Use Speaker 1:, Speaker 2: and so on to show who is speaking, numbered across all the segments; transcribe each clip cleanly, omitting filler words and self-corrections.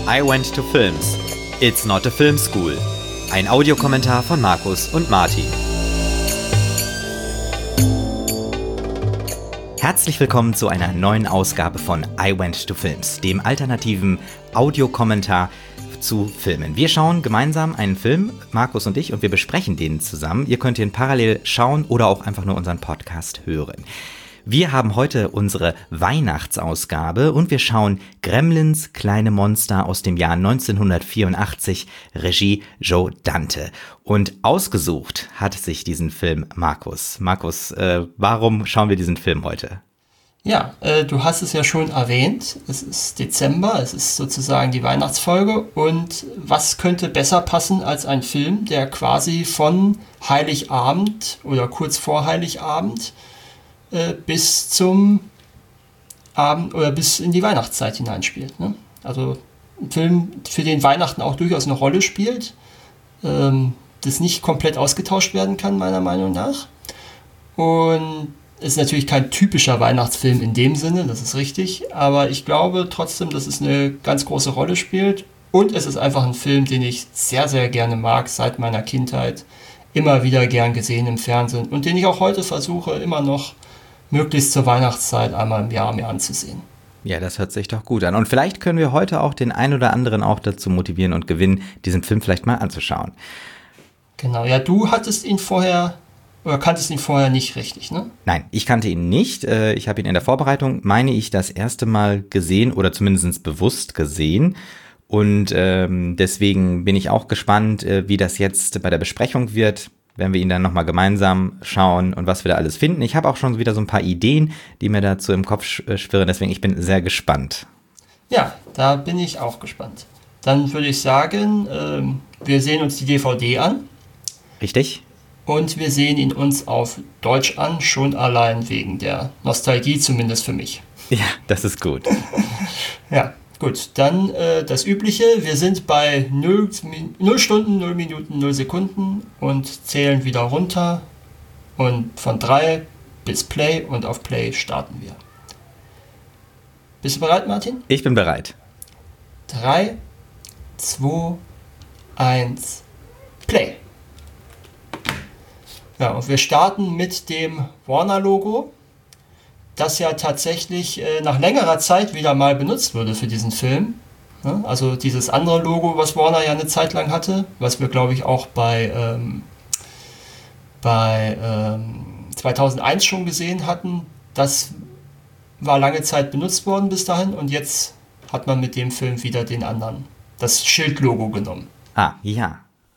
Speaker 1: I Went to Films. It's not a film school. Ein Audiokommentar von Markus und Martin. Herzlich willkommen zu einer neuen Ausgabe von I Went to Films, dem alternativen Audiokommentar zu Filmen. Wir schauen gemeinsam einen Film, Markus und ich, und wir besprechen den zusammen. Ihr könnt ihn parallel schauen oder auch einfach nur unseren Podcast hören. Wir haben heute unsere Weihnachtsausgabe und wir schauen Gremlins, kleine Monster aus dem Jahr 1984, Regie Joe Dante. Und ausgesucht hat sich diesen Film Markus. Markus, warum schauen wir diesen Film heute?
Speaker 2: Ja, du hast es ja schon erwähnt, es ist Dezember, es ist sozusagen die Weihnachtsfolge und was könnte besser passen als ein Film, der quasi von Heiligabend oder kurz vor Heiligabend bis zum Abend oder bis in die Weihnachtszeit hineinspielt. Ne? Also ein Film, für den Weihnachten auch durchaus eine Rolle spielt, das nicht komplett ausgetauscht werden kann, meiner Meinung nach. Und es ist natürlich kein typischer Weihnachtsfilm in dem Sinne, das ist richtig, aber ich glaube trotzdem, dass es eine ganz große Rolle spielt und es ist einfach ein Film, den ich sehr, sehr gerne mag, seit meiner Kindheit, immer wieder gern gesehen im Fernsehen und den ich auch heute versuche, immer noch möglichst zur Weihnachtszeit einmal im Jahr mir anzusehen.
Speaker 1: Ja, das hört sich doch gut an. Und vielleicht können wir heute auch den einen oder anderen auch dazu motivieren und gewinnen, diesen Film vielleicht mal anzuschauen.
Speaker 2: Genau, ja, du kanntest ihn vorher nicht richtig, ne?
Speaker 1: Nein, ich kannte ihn nicht. Ich habe ihn in der Vorbereitung, meine ich, das erste Mal gesehen oder zumindest bewusst gesehen. Und deswegen bin ich auch gespannt, wie das jetzt bei der Besprechung wird, wenn wir ihn dann nochmal gemeinsam schauen und was wir da alles finden. Ich habe auch schon wieder so ein paar Ideen, die mir dazu im Kopf schwirren, deswegen ich bin sehr gespannt.
Speaker 2: Ja, da bin ich auch gespannt. Dann würde ich sagen, wir sehen uns die DVD an.
Speaker 1: Richtig.
Speaker 2: Und wir sehen ihn uns auf Deutsch an, schon allein wegen der Nostalgie, zumindest für mich.
Speaker 1: Ja, das ist gut.
Speaker 2: Ja, gut, dann das Übliche. Wir sind bei 0 Stunden, 0 Minuten, 0 Sekunden und zählen wieder runter. Und von 3 bis Play und auf Play starten wir. Bist du bereit, Martin?
Speaker 1: Ich bin bereit.
Speaker 2: 3, 2, 1, Play. Ja, und wir starten mit dem Warner-Logo, das ja tatsächlich nach längerer Zeit wieder mal benutzt wurde für diesen Film. Ja, also dieses andere Logo, was Warner ja eine Zeit lang hatte, was wir, glaube ich, auch bei 2001 schon gesehen hatten, das war lange Zeit benutzt worden bis dahin und jetzt hat man mit dem Film wieder das Schildlogo genommen.
Speaker 1: Ah, ja.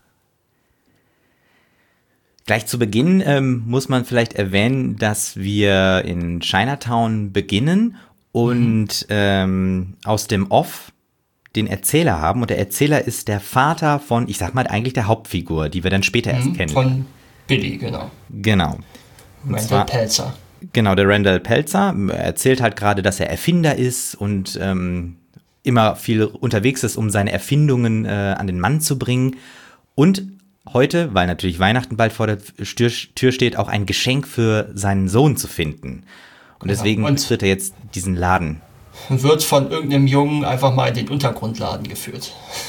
Speaker 1: Gleich zu Beginn muss man vielleicht erwähnen, dass wir in Chinatown beginnen und aus dem Off den Erzähler haben. Und der Erzähler ist der Vater von, ich sag mal, eigentlich der Hauptfigur, die wir dann später erst kennen.
Speaker 2: Von Billy, genau.
Speaker 1: Genau.
Speaker 2: Randall Pelzer.
Speaker 1: Genau, der Randall Pelzer erzählt halt gerade, dass er Erfinder ist und immer viel unterwegs ist, um seine Erfindungen an den Mann zu bringen. Und heute, weil natürlich Weihnachten bald vor der Tür steht, auch ein Geschenk für seinen Sohn zu finden. Und deswegen tritt er jetzt diesen Laden.
Speaker 2: Wird von irgendeinem Jungen einfach mal in den Untergrundladen geführt.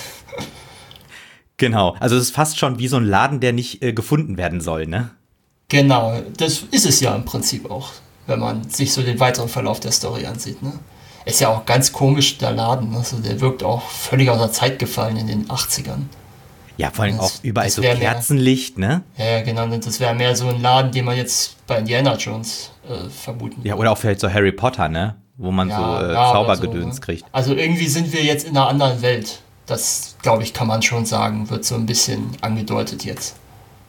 Speaker 1: Genau, also es ist fast schon wie so ein Laden, der nicht gefunden werden soll, ne?
Speaker 2: Genau, das ist es ja im Prinzip auch, wenn man sich so den weiteren Verlauf der Story ansieht, ne? Ist ja auch ganz komisch, der Laden, also der wirkt auch völlig aus der Zeit gefallen in den 80ern.
Speaker 1: Ja, vor allem auch überall so Kerzenlicht, ne?
Speaker 2: Ja, genau. Das wäre mehr so ein Laden, den man jetzt bei Indiana Jones vermuten würde.
Speaker 1: Ja, oder auch vielleicht so Harry Potter, ne? Wo man Zaubergedöns kriegt.
Speaker 2: Also irgendwie sind wir jetzt in einer anderen Welt. Das, glaube ich, kann man schon sagen. Wird so ein bisschen angedeutet jetzt.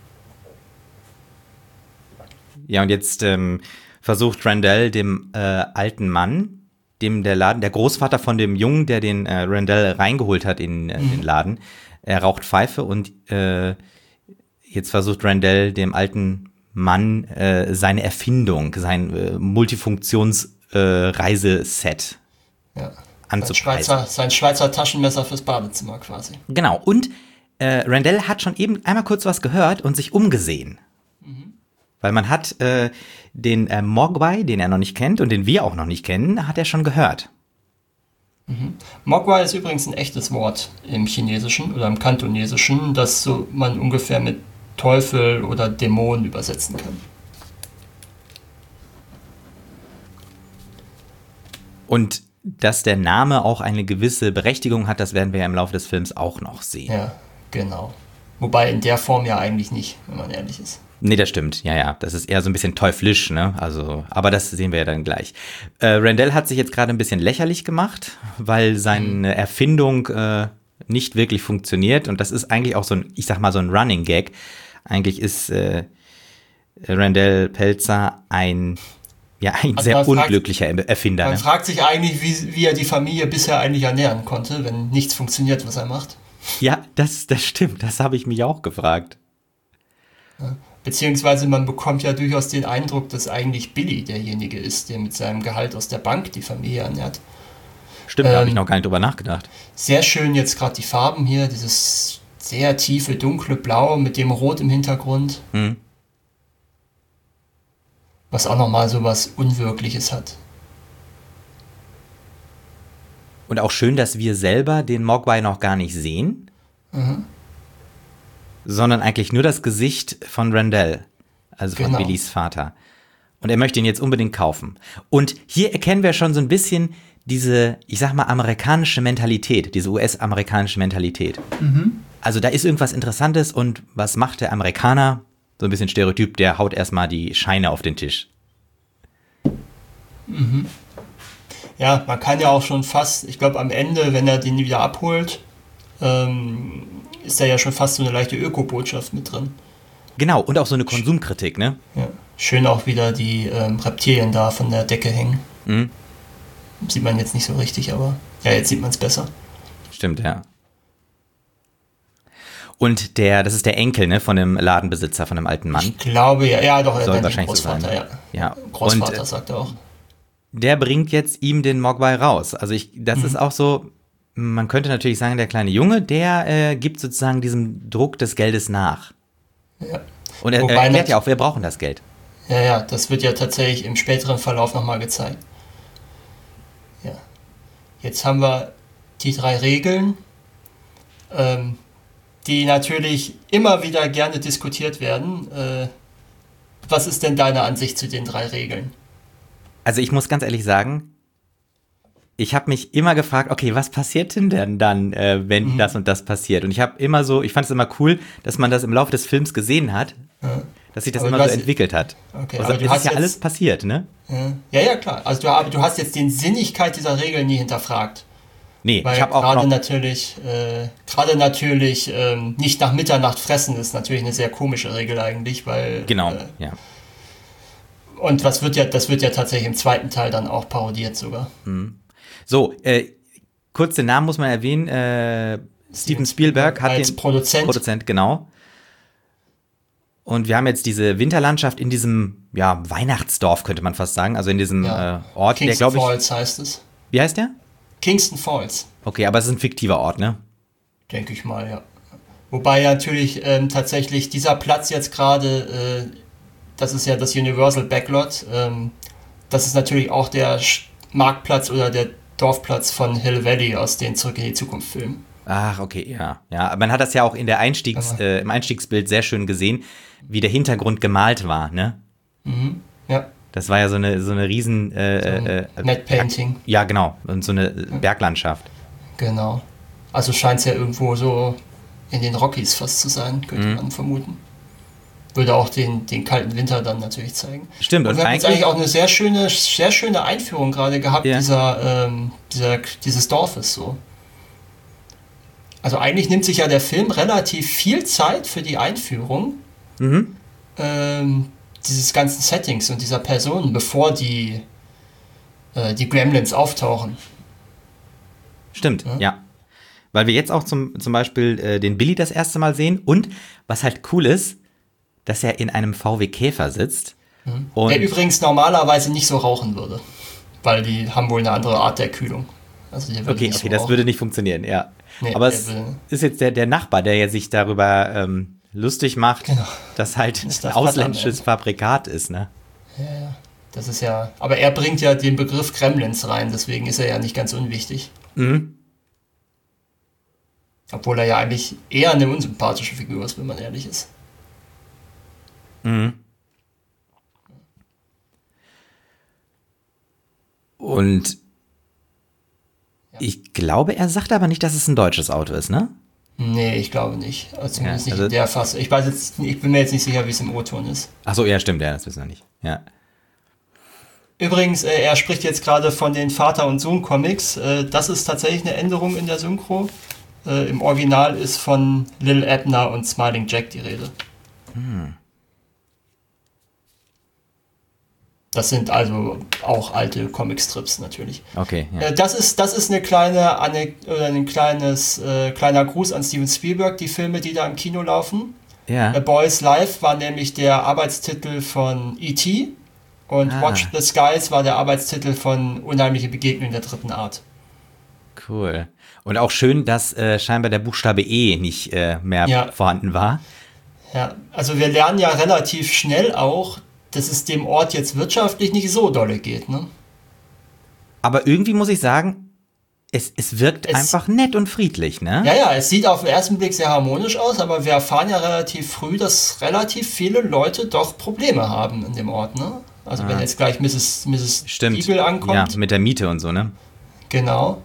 Speaker 1: Ja, und jetzt versucht Randall dem alten Mann, der Großvater von dem Jungen, der den Randall reingeholt hat in den Laden, er raucht Pfeife und jetzt versucht Randall dem alten Mann seine Erfindung, sein Multifunktions-Reiseset anzupreisen.
Speaker 2: Sein Schweizer Taschenmesser fürs Badezimmer quasi.
Speaker 1: Genau, und Randall hat schon eben einmal kurz was gehört und sich umgesehen. Weil man hat den Mogwai, den er noch nicht kennt und den wir auch noch nicht kennen, hat er schon gehört.
Speaker 2: Mogwai ist übrigens ein echtes Wort im Chinesischen oder im Kantonesischen, das so man ungefähr mit Teufel oder Dämon übersetzen kann.
Speaker 1: Und dass der Name auch eine gewisse Berechtigung hat, das werden wir ja im Laufe des Films auch noch sehen.
Speaker 2: Ja, genau. Wobei in der Form ja eigentlich nicht, wenn man ehrlich ist.
Speaker 1: Nee, das stimmt. Ja. Das ist eher so ein bisschen teuflisch, ne? Also, aber das sehen wir ja dann gleich. Randall hat sich jetzt gerade ein bisschen lächerlich gemacht, weil seine Erfindung nicht wirklich funktioniert. Und das ist eigentlich auch so ein, ich sag mal, so ein Running Gag. Eigentlich ist Randall Pelzer ein sehr unglücklicher Erfinder.
Speaker 2: Man
Speaker 1: Ne?
Speaker 2: fragt sich eigentlich, wie er die Familie bisher eigentlich ernähren konnte, wenn nichts funktioniert, was er macht.
Speaker 1: Ja, das stimmt. Das habe ich mich auch gefragt.
Speaker 2: Beziehungsweise man bekommt ja durchaus den Eindruck, dass eigentlich Billy derjenige ist, der mit seinem Gehalt aus der Bank die Familie ernährt.
Speaker 1: Stimmt, da habe ich noch gar nicht drüber nachgedacht.
Speaker 2: Sehr schön jetzt gerade die Farben hier, dieses sehr tiefe, dunkle Blau mit dem Rot im Hintergrund.
Speaker 1: Mhm.
Speaker 2: Was auch nochmal so was Unwirkliches hat.
Speaker 1: Und auch schön, dass wir selber den Mogwai noch gar nicht sehen, sondern eigentlich nur das Gesicht von Randall, also von Billys Vater. Und er möchte ihn jetzt unbedingt kaufen. Und hier erkennen wir schon so ein bisschen diese, ich sag mal, amerikanische Mentalität, diese US-amerikanische Mentalität. Also da ist irgendwas Interessantes und was macht der Amerikaner? So ein bisschen Stereotyp, der haut erstmal die Scheine auf den Tisch.
Speaker 2: Ja, man kann ja auch schon fast, ich glaube am Ende, wenn er den wieder abholt, ist da ja schon fast so eine leichte Öko-Botschaft mit drin.
Speaker 1: Genau, und auch so eine Konsumkritik, ne?
Speaker 2: Ja. Schön auch wieder die Reptilien da von der Decke hängen.
Speaker 1: Mhm.
Speaker 2: Sieht man jetzt nicht so richtig, aber ja, jetzt sieht man es besser.
Speaker 1: Stimmt, ja. Und das ist der Enkel, ne, von dem Ladenbesitzer, von dem alten Mann.
Speaker 2: Ich glaube, ja, doch, er
Speaker 1: Soll
Speaker 2: nennt ihn
Speaker 1: wahrscheinlich so
Speaker 2: Großvater,
Speaker 1: sein. Ja.
Speaker 2: Großvater,
Speaker 1: Und,
Speaker 2: sagt er auch.
Speaker 1: Der bringt jetzt ihm den Mogwai raus. Also das ist auch so, man könnte natürlich sagen, der kleine Junge, der gibt sozusagen diesem Druck des Geldes nach.
Speaker 2: Ja.
Speaker 1: Und er erklärt ja auch, wir brauchen das Geld.
Speaker 2: Ja, das wird ja tatsächlich im späteren Verlauf nochmal gezeigt. Ja. Jetzt haben wir die 3 Regeln, die natürlich immer wieder gerne diskutiert werden. Was ist denn deine Ansicht zu den 3 Regeln?
Speaker 1: Also ich muss ganz ehrlich sagen, ich habe mich immer gefragt, okay, was passiert denn dann, wenn das und das passiert? Und ich fand es immer cool, dass man das im Laufe des Films gesehen hat, dass sich das immer so entwickelt hat.
Speaker 2: Okay,
Speaker 1: also, das ist ja alles passiert, ne?
Speaker 2: Ja, klar. Also du hast jetzt die Sinnigkeit dieser Regeln nie hinterfragt.
Speaker 1: Nee,
Speaker 2: weil
Speaker 1: ich habe auch
Speaker 2: gerade natürlich nicht nach Mitternacht fressen ist natürlich eine sehr komische Regel eigentlich, weil
Speaker 1: genau, ja.
Speaker 2: Und das wird ja tatsächlich im zweiten Teil dann auch parodiert sogar.
Speaker 1: So, kurz den Namen muss man erwähnen. Steven Spielberg hat
Speaker 2: als
Speaker 1: den
Speaker 2: Produzent,
Speaker 1: genau. Und wir haben jetzt diese Winterlandschaft in diesem Weihnachtsdorf, könnte man fast sagen, also in diesem Ort,
Speaker 2: Kingston
Speaker 1: der glaube ich.
Speaker 2: Falls heißt es.
Speaker 1: Wie heißt der?
Speaker 2: Kingston Falls.
Speaker 1: Okay, aber es ist ein fiktiver Ort, ne?
Speaker 2: Denke ich mal, ja. Wobei ja natürlich tatsächlich dieser Platz jetzt gerade, das ist ja das Universal Backlot, das ist natürlich auch der Marktplatz oder der Dorfplatz von Hill Valley aus den Zurück in die Zukunft Filmen.
Speaker 1: Ach, okay, ja. Ja, man hat das ja auch in der im Einstiegsbild sehr schön gesehen, wie der Hintergrund gemalt war, ne?
Speaker 2: Ja.
Speaker 1: Das war ja so eine riesen
Speaker 2: Matte Painting.
Speaker 1: Ja, genau. Und so eine Berglandschaft.
Speaker 2: Genau. Also scheint es ja irgendwo so in den Rockies fast zu sein, könnte man vermuten. Würde auch den kalten Winter dann natürlich zeigen.
Speaker 1: Stimmt.
Speaker 2: Und wir haben jetzt eigentlich auch eine sehr schöne Einführung gerade gehabt, dieses Dorfes so. Also eigentlich nimmt sich ja der Film relativ viel Zeit für die Einführung dieses ganzen Settings und dieser Personen, bevor die Gremlins auftauchen.
Speaker 1: Stimmt, ja. Weil wir jetzt auch zum Beispiel den Billy das erste Mal sehen und was halt cool ist, dass er in einem VW Käfer sitzt. Und
Speaker 2: der übrigens normalerweise nicht so rauchen würde, weil die haben wohl eine andere Art der Kühlung. Also
Speaker 1: okay, das würde nicht funktionieren, ja. Nee, aber es ist jetzt der Nachbar, der sich darüber lustig macht, dass halt ein ausländisches Fabrikat ist, ne?
Speaker 2: Ja. Das ist ja, aber er bringt ja den Begriff Gremlins rein, deswegen ist er ja nicht ganz unwichtig.
Speaker 1: Mhm.
Speaker 2: Obwohl er ja eigentlich eher eine unsympathische Figur ist, wenn man ehrlich ist.
Speaker 1: Mhm. Und
Speaker 2: Ja.
Speaker 1: ich glaube, er sagt aber nicht, dass es ein deutsches Auto ist, ne?
Speaker 2: Nee, ich glaube nicht. Also zumindest
Speaker 1: Ja,
Speaker 2: nicht
Speaker 1: also,
Speaker 2: in der Fassung. Ich weiß jetzt, ich bin mir jetzt nicht sicher, wie es im O-Ton ist.
Speaker 1: ach so, ja, stimmt, ja, das wissen wir nicht. Ja.
Speaker 2: Übrigens, er spricht jetzt gerade von den Vater- und Sohn-Comics. Das ist tatsächlich eine Änderung in der Synchro. Im Original ist von Lil Abner und Smiling Jack die Rede. Das sind also auch alte Comicstrips natürlich.
Speaker 1: Okay, ja.
Speaker 2: Das ist eine kleine oder kleiner Gruß an Steven Spielberg, die Filme, die da im Kino laufen.
Speaker 1: Ja.
Speaker 2: A Boy's Life war nämlich der Arbeitstitel von E.T. und Watch the Skies war der Arbeitstitel von Unheimliche Begegnungen der dritten Art.
Speaker 1: Cool. Und auch schön, dass scheinbar der Buchstabe E nicht mehr vorhanden war.
Speaker 2: Ja, also wir lernen ja relativ schnell auch, dass es dem Ort jetzt wirtschaftlich nicht so dolle geht, ne?
Speaker 1: Aber irgendwie muss ich sagen, es wirkt einfach nett und friedlich, ne?
Speaker 2: Ja, es sieht auf den ersten Blick sehr harmonisch aus, aber wir erfahren ja relativ früh, dass relativ viele Leute doch Probleme haben in dem Ort, ne? Also wenn jetzt gleich Mrs.
Speaker 1: Stimmt.
Speaker 2: Deagle ankommt.
Speaker 1: Ja, mit der Miete und so, ne?
Speaker 2: Genau.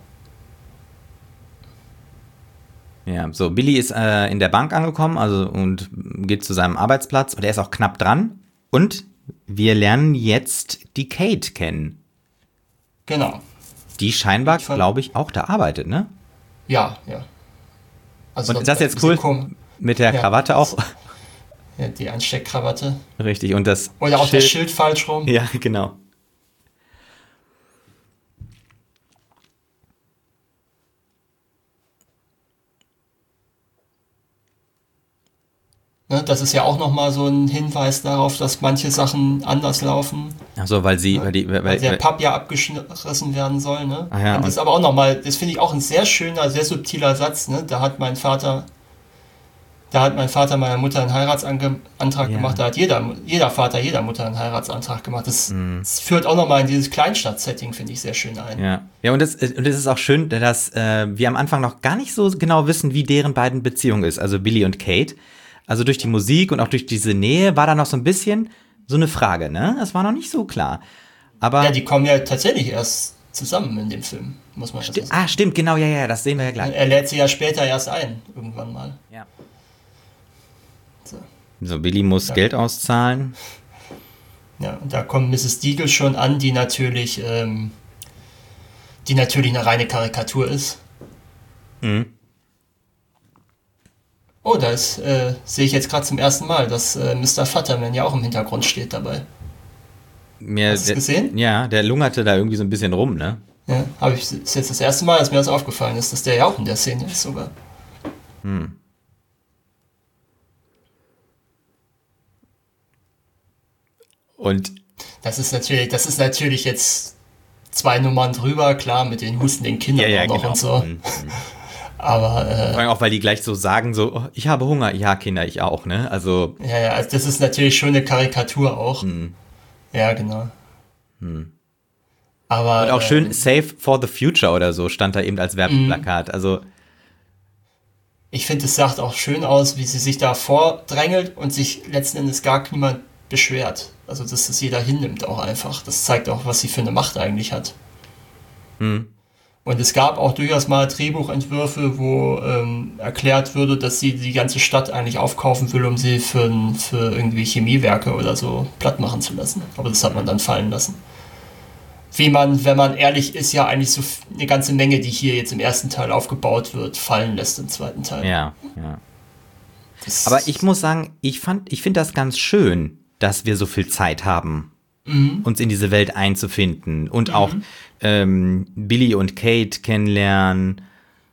Speaker 1: Ja, so Billy ist in der Bank angekommen, also und geht zu seinem Arbeitsplatz und er ist auch knapp dran. Und wir lernen jetzt die Kate kennen.
Speaker 2: Genau.
Speaker 1: Die scheinbar, glaube ich, auch da arbeitet, ne?
Speaker 2: Ja. Also
Speaker 1: und das ist jetzt cool mit der Krawatte auch.
Speaker 2: Ja, die Ansteckkrawatte.
Speaker 1: Richtig, und das
Speaker 2: Oder auch das Schild falsch rum.
Speaker 1: Ja, genau.
Speaker 2: Das ist ja auch nochmal so ein Hinweis darauf, dass manche Sachen anders laufen.
Speaker 1: Ach so, weil
Speaker 2: der Papp ja abgerissen werden soll. Ne?
Speaker 1: Ah ja,
Speaker 2: und das ist aber auch nochmal, das finde ich auch ein sehr schöner, sehr subtiler Satz. Ne? Da hat mein Vater meiner Mutter einen Heiratsantrag gemacht. Da hat jeder Vater jeder Mutter einen Heiratsantrag gemacht. Das führt auch nochmal in dieses Kleinstadt-Setting, finde ich, sehr schön ein.
Speaker 1: Ja, und es ist auch schön, dass wir am Anfang noch gar nicht so genau wissen, wie deren beiden Beziehung ist, also Billy und Kate. Also durch die Musik und auch durch diese Nähe war da noch so ein bisschen so eine Frage, ne? Das war noch nicht so klar. Aber
Speaker 2: ja, die kommen ja tatsächlich erst zusammen in dem Film, muss man
Speaker 1: sagen. Ah, stimmt, genau, ja, das sehen wir ja gleich.
Speaker 2: Er lädt sie ja später erst ein, irgendwann mal.
Speaker 1: Ja. So, Billy muss Geld auszahlen.
Speaker 2: Ja, und da kommt Mrs. Deagle schon an, die natürlich eine reine Karikatur ist.
Speaker 1: Mhm.
Speaker 2: Oh, das sehe ich jetzt gerade zum ersten Mal, dass Mr. Futterman ja auch im Hintergrund steht dabei. Hast du es gesehen?
Speaker 1: Ja, der lungerte da irgendwie so ein bisschen rum, ne?
Speaker 2: Ja, ist jetzt das erste Mal, dass mir das aufgefallen ist, dass der ja auch in der Szene ist sogar.
Speaker 1: Und
Speaker 2: das ist natürlich jetzt 2 Nummern drüber, klar, mit den hustenden Kindern auch noch
Speaker 1: genau.
Speaker 2: und so. Aber
Speaker 1: vor allem auch, weil die gleich so sagen, so, oh, ich habe Hunger. Ja, Kinder, ich auch, ne? Also
Speaker 2: also das ist natürlich schon eine Karikatur auch. Ja, genau. Aber
Speaker 1: und auch schön Save for the Future oder so stand da eben als Werbeplakat. Also
Speaker 2: ich finde, es sagt auch schön aus, wie sie sich da vordrängelt und sich letzten Endes gar niemand beschwert. Also dass das jeder hinnimmt auch einfach. Das zeigt auch, was sie für eine Macht eigentlich hat. Und es gab auch durchaus mal Drehbuchentwürfe, wo erklärt würde, dass sie die ganze Stadt eigentlich aufkaufen will, um sie für irgendwie Chemiewerke oder so platt machen zu lassen. Aber das hat man dann fallen lassen. Wie man, wenn man ehrlich ist, ja eigentlich so eine ganze Menge, die hier jetzt im ersten Teil aufgebaut wird, fallen lässt im zweiten Teil.
Speaker 1: Ja. Aber ich muss sagen, ich finde das ganz schön, dass wir so viel Zeit haben, uns in diese Welt einzufinden und auch Billy und Kate kennenlernen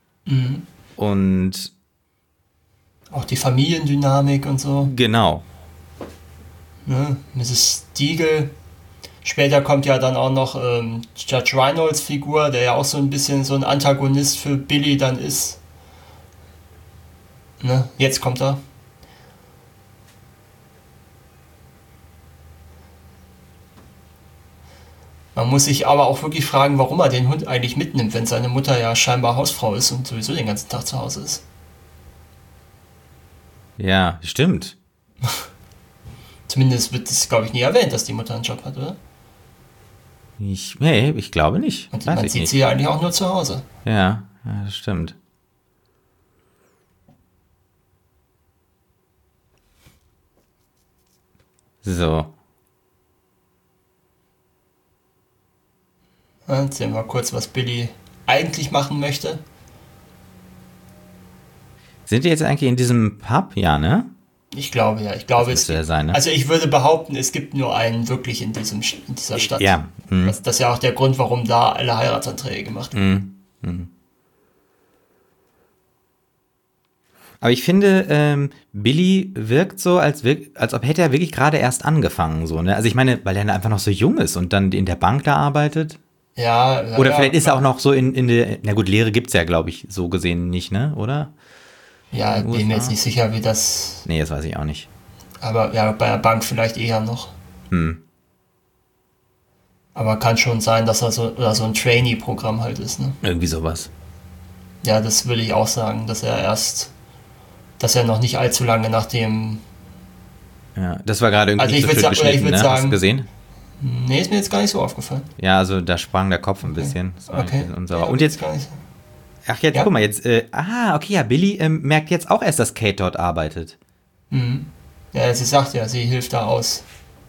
Speaker 1: und
Speaker 2: auch die Familiendynamik und so.
Speaker 1: Genau.
Speaker 2: Ne? Mrs. Deagle. Später kommt ja dann auch noch Judge Reynolds Figur, der ja auch so ein bisschen so ein Antagonist für Billy dann ist. Ne? Jetzt kommt er. Man muss sich aber auch wirklich fragen, warum er den Hund eigentlich mitnimmt, wenn seine Mutter ja scheinbar Hausfrau ist und sowieso den ganzen Tag zu Hause ist.
Speaker 1: Ja, stimmt.
Speaker 2: Zumindest wird es, glaube ich, nie erwähnt, dass die Mutter einen Job hat, oder?
Speaker 1: Nee, ich glaube nicht.
Speaker 2: Und
Speaker 1: Weiß
Speaker 2: man
Speaker 1: ich
Speaker 2: sieht
Speaker 1: nicht.
Speaker 2: sie ja eigentlich auch nur zu Hause.
Speaker 1: Ja, das stimmt. So.
Speaker 2: Jetzt sehen wir kurz, was Billy eigentlich machen möchte.
Speaker 1: Sind wir jetzt eigentlich in diesem Pub? Ja, ne?
Speaker 2: Ich glaube, ja. Ich glaube,
Speaker 1: Das müsste er sein, ne?
Speaker 2: also ich würde behaupten, es gibt nur einen wirklich in dieser Stadt.
Speaker 1: Ja.
Speaker 2: Das ist ja auch der Grund, warum da alle Heiratsanträge gemacht werden.
Speaker 1: Aber ich finde, Billy wirkt so, als ob hätte er wirklich gerade erst angefangen, so, ne? Also ich meine, weil er einfach noch so jung ist und dann in der Bank da arbeitet.
Speaker 2: Ja,
Speaker 1: Oder
Speaker 2: ja,
Speaker 1: vielleicht ist er auch noch so in der, na gut, Lehre gibt's ja, glaube ich, so gesehen nicht, ne? Oder?
Speaker 2: Ja,
Speaker 1: in den
Speaker 2: bin mir
Speaker 1: USA?
Speaker 2: jetzt nicht sicher, wie das.
Speaker 1: Nee, das weiß ich auch nicht.
Speaker 2: Aber ja, bei der Bank vielleicht eher noch. Aber kann schon sein, dass er so ein Trainee-Programm halt ist, ne?
Speaker 1: Irgendwie sowas.
Speaker 2: Ja, das würde ich auch sagen, dass er noch nicht allzu lange nach dem.
Speaker 1: Ja, das war gerade irgendwie
Speaker 2: Also
Speaker 1: nicht
Speaker 2: ich
Speaker 1: so
Speaker 2: würd
Speaker 1: schön
Speaker 2: sa- oder ich
Speaker 1: geschnitten,
Speaker 2: würd
Speaker 1: ne? Hast du
Speaker 2: sagen-
Speaker 1: gesehen?
Speaker 2: Nee, ist mir jetzt gar nicht so aufgefallen.
Speaker 1: Ja, also da sprang der Kopf ein bisschen. Das war ein
Speaker 2: Okay.
Speaker 1: bisschen unsauer.
Speaker 2: Ja,
Speaker 1: Und jetzt,
Speaker 2: gar nicht.
Speaker 1: ach jetzt,
Speaker 2: Ja?
Speaker 1: guck mal, jetzt, okay, ja, Billy merkt jetzt auch erst, dass Kate dort arbeitet.
Speaker 2: Ja, sie sagt ja, sie hilft da aus.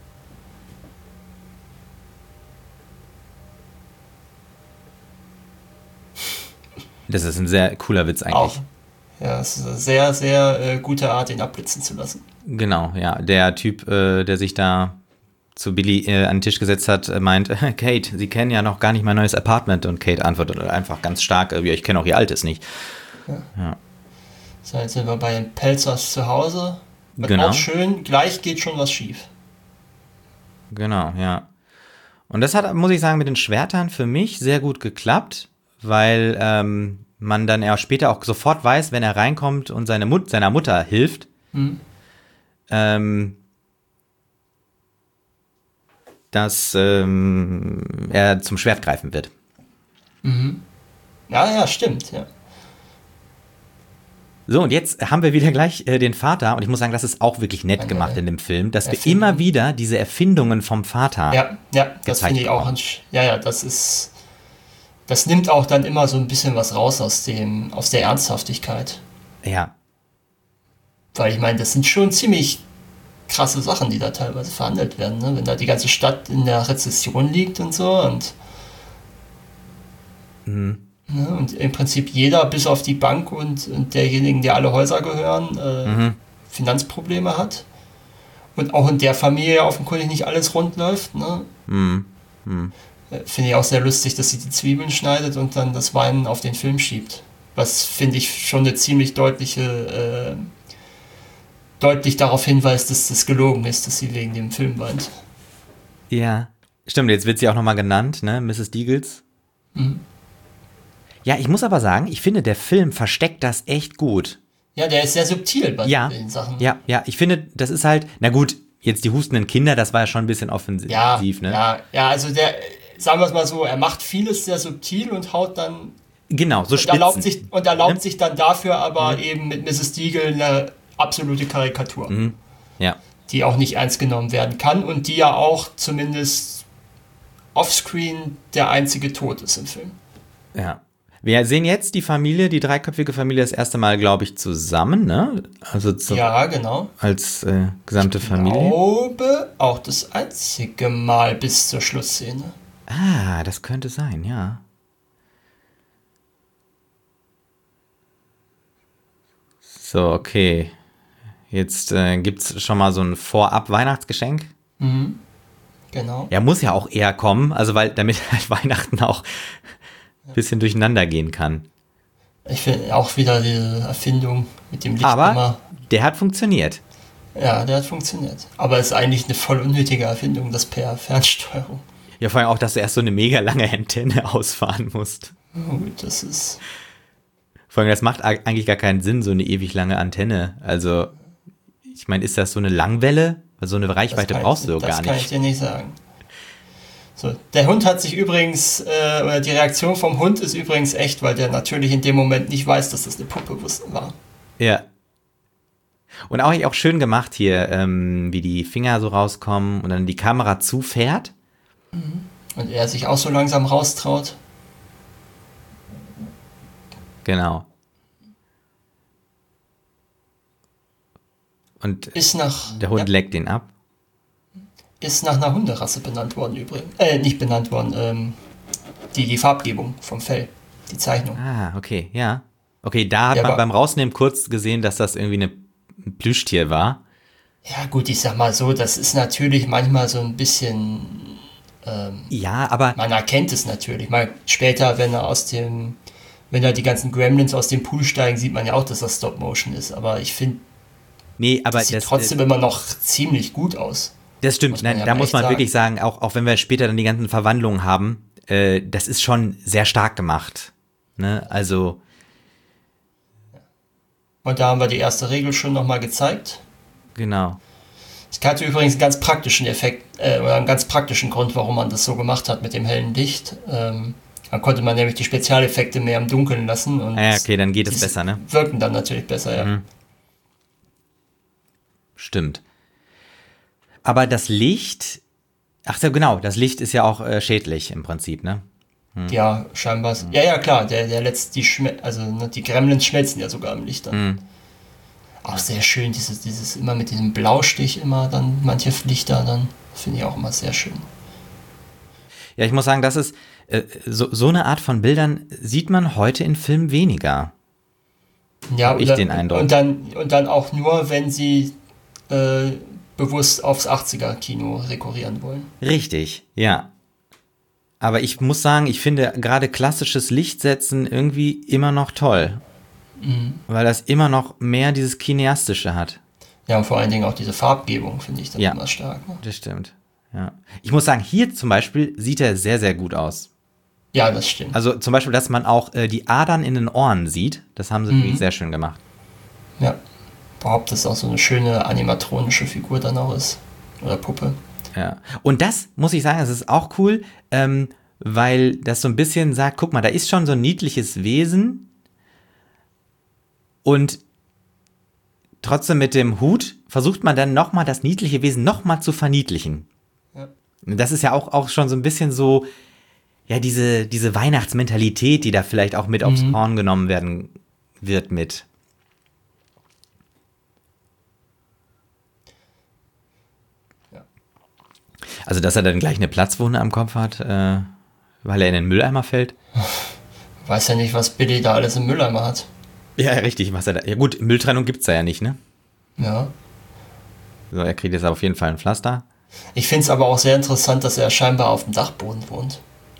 Speaker 1: Das ist ein sehr cooler Witz eigentlich.
Speaker 2: Auch. Ja, es ist eine sehr, sehr gute Art, ihn abblitzen zu lassen.
Speaker 1: Genau, ja. Der Typ, der sich da zu Billy an den Tisch gesetzt hat, meint, Kate, Sie kennen ja noch gar nicht mein neues Apartment. Und Kate antwortet einfach ganz stark, ich kenne auch Ihr altes nicht.
Speaker 2: So, jetzt sind wir bei den Pelzers zu Hause. Und
Speaker 1: Genau.
Speaker 2: auch schön, gleich geht schon was schief.
Speaker 1: Genau, ja. Und das hat, muss ich sagen, mit den Schwertern für mich sehr gut geklappt, weil man dann ja später auch sofort weiß, wenn er reinkommt und seiner Mutter hilft, dass er zum Schwert greifen wird.
Speaker 2: Ja, stimmt, ja.
Speaker 1: So, und jetzt haben wir wieder gleich den Vater, und ich muss sagen, das ist auch wirklich nett gemacht in dem Film, dass wir
Speaker 2: Erfindung.
Speaker 1: immer wieder diese Erfindungen vom Vater
Speaker 2: Ja, das
Speaker 1: gezeigt
Speaker 2: finde ich auch.
Speaker 1: bekommen.
Speaker 2: Das nimmt auch dann immer so ein bisschen was raus aus der Ernsthaftigkeit.
Speaker 1: Ja,
Speaker 2: Weil ich meine, das sind schon ziemlich krasse Sachen, die da teilweise verhandelt werden, ne? Wenn da die ganze Stadt in der Rezession liegt und so ne? Und im Prinzip jeder, bis auf die Bank und derjenigen, der alle Häuser gehören, Finanzprobleme hat. Und auch in der Familie offenkundig nicht alles rund läuft, ne? Finde ich auch sehr lustig, dass sie die Zwiebeln schneidet und dann das Weinen auf den Film schiebt. Was, finde ich, schon eine ziemlich deutlich darauf hinweist, dass das gelogen ist, dass sie wegen dem Film weint.
Speaker 1: ja. Stimmt, jetzt wird sie auch nochmal genannt, ne, Mrs. Deagles. Ja, ich muss aber sagen, ich finde, der Film versteckt das echt gut.
Speaker 2: Ja, der ist sehr subtil bei den Sachen.
Speaker 1: Ja, ich finde, das ist halt, na gut, jetzt die hustenden Kinder, das war ja schon ein bisschen offensiv, ne?
Speaker 2: Ja, also sagen wir es mal so, er macht vieles sehr subtil und haut dann
Speaker 1: Genau, so
Speaker 2: und erlaubt
Speaker 1: Spitzen.
Speaker 2: sich dann dafür aber eben mit Mrs. Deagle eine absolute Karikatur,
Speaker 1: Ja,
Speaker 2: die auch nicht ernst genommen werden kann und die ja auch zumindest offscreen der einzige Tod ist im Film.
Speaker 1: ja. Wir sehen jetzt die Familie, die dreiköpfige Familie, das erste Mal, glaube ich, zusammen, ne? Also
Speaker 2: Ja, genau.
Speaker 1: als gesamte
Speaker 2: Ich
Speaker 1: Familie.
Speaker 2: glaube, auch das einzige Mal bis zur Schlussszene.
Speaker 1: Ah, das könnte sein, ja. So, okay. Jetzt gibt's schon mal so ein Vorab-Weihnachtsgeschenk.
Speaker 2: Genau.
Speaker 1: Ja, muss ja auch eher kommen, also damit halt Weihnachten auch ein bisschen durcheinander gehen kann.
Speaker 2: Ich finde auch wieder die Erfindung mit dem
Speaker 1: Aber
Speaker 2: Lichtschimmer.
Speaker 1: der hat funktioniert.
Speaker 2: Ja, der hat funktioniert. Aber es ist eigentlich eine voll unnötige Erfindung, das per Fernsteuerung.
Speaker 1: Ja, vor allem auch, dass du erst so eine mega lange Antenne ausfahren musst.
Speaker 2: Oh, das ist.
Speaker 1: Vor allem, das macht eigentlich gar keinen Sinn, so eine ewig lange Antenne. Also, ich meine, ist das so eine Langwelle? Weil so eine Reichweite brauchst du
Speaker 2: Das
Speaker 1: gar
Speaker 2: kann ich
Speaker 1: nicht.
Speaker 2: dir nicht sagen. So, der Hund hat sich übrigens, oder die Reaktion vom Hund ist übrigens echt, weil der natürlich in dem Moment nicht weiß, dass das eine Puppe war.
Speaker 1: Ja. Und auch schön gemacht hier, wie die Finger so rauskommen und dann die Kamera zufährt.
Speaker 2: Und er sich auch so langsam raustraut.
Speaker 1: Genau. Und der Hund leckt ihn ab.
Speaker 2: Ist nach einer Hunderasse benannt worden übrigens. Nicht benannt worden, die Farbgebung vom Fell, die Zeichnung.
Speaker 1: Ah, okay, ja. Okay, da hat man beim Rausnehmen kurz gesehen, dass das irgendwie ein Plüschtier war.
Speaker 2: Ja gut, ich sag mal so, das ist natürlich manchmal so ein bisschen...
Speaker 1: ja, aber...
Speaker 2: Man erkennt es natürlich. Mal später, wenn da die ganzen Gremlins aus dem Pool steigen, sieht man ja auch, dass das Stop-Motion ist. Aber ich finde, das sieht trotzdem immer noch ziemlich gut aus.
Speaker 1: Das stimmt, nein, da muss man wirklich sagen, auch wenn wir später dann die ganzen Verwandlungen haben, das ist schon sehr stark gemacht. Ne? Also.
Speaker 2: Und da haben wir die erste Regel schon nochmal gezeigt.
Speaker 1: Genau.
Speaker 2: Es hatte übrigens einen ganz praktischen Effekt, oder einen ganz praktischen Grund, warum man das so gemacht hat mit dem hellen Licht. Dann konnte man nämlich die Spezialeffekte mehr im Dunkeln lassen. Und
Speaker 1: ja, okay, dann geht es besser, ne?
Speaker 2: Wirken dann natürlich besser, ja. Mhm.
Speaker 1: Stimmt. Aber das Licht, ach so, genau, das Licht ist ja auch schädlich im Prinzip, ne?
Speaker 2: Ja, scheinbar. Ja, klar, die Gremlins schmelzen ja sogar im Licht dann. Auch sehr schön, dieses immer mit diesem Blaustich immer dann, manche Lichter dann, finde ich auch immer sehr schön.
Speaker 1: Ja, ich muss sagen, das ist, so eine Art von Bildern sieht man heute in Filmen weniger.
Speaker 2: Ja,
Speaker 1: habe ich den Eindruck.
Speaker 2: Und dann auch nur, wenn sie bewusst aufs 80er-Kino rekurrieren wollen.
Speaker 1: Richtig, ja. Aber ich muss sagen, ich finde gerade klassisches Lichtsetzen irgendwie immer noch toll. Weil das immer noch mehr dieses Kineastische hat.
Speaker 2: Ja, und vor allen Dingen auch diese Farbgebung finde ich dann immer stark. Ne?
Speaker 1: Das stimmt, ja. Ich muss sagen, hier zum Beispiel sieht er sehr, sehr gut aus.
Speaker 2: Ja, das stimmt.
Speaker 1: Also zum Beispiel, dass man auch die Adern in den Ohren sieht, das haben sie wirklich sehr schön gemacht.
Speaker 2: Ja. Überhaupt, dass auch so eine schöne animatronische Figur dann auch ist. Oder Puppe.
Speaker 1: Ja. Und das, muss ich sagen, das ist auch cool, weil das so ein bisschen sagt, guck mal, da ist schon so ein niedliches Wesen und trotzdem mit dem Hut versucht man dann nochmal das niedliche Wesen nochmal zu verniedlichen. Ja. Das ist ja auch schon so ein bisschen so, ja, diese Weihnachtsmentalität, die da vielleicht auch mit aufs Korn genommen werden wird mit. Also, dass er dann gleich eine Platzwunde am Kopf hat, weil er in den Mülleimer fällt.
Speaker 2: Weiß ja nicht, was Billy da alles im Mülleimer hat.
Speaker 1: Ja, richtig, was er da. Ja gut, Mülltrennung gibt's da ja nicht, ne?
Speaker 2: Ja.
Speaker 1: So, er kriegt jetzt auf jeden Fall ein Pflaster.
Speaker 2: Ich finde es aber auch sehr interessant, dass er scheinbar auf dem Dachboden wohnt.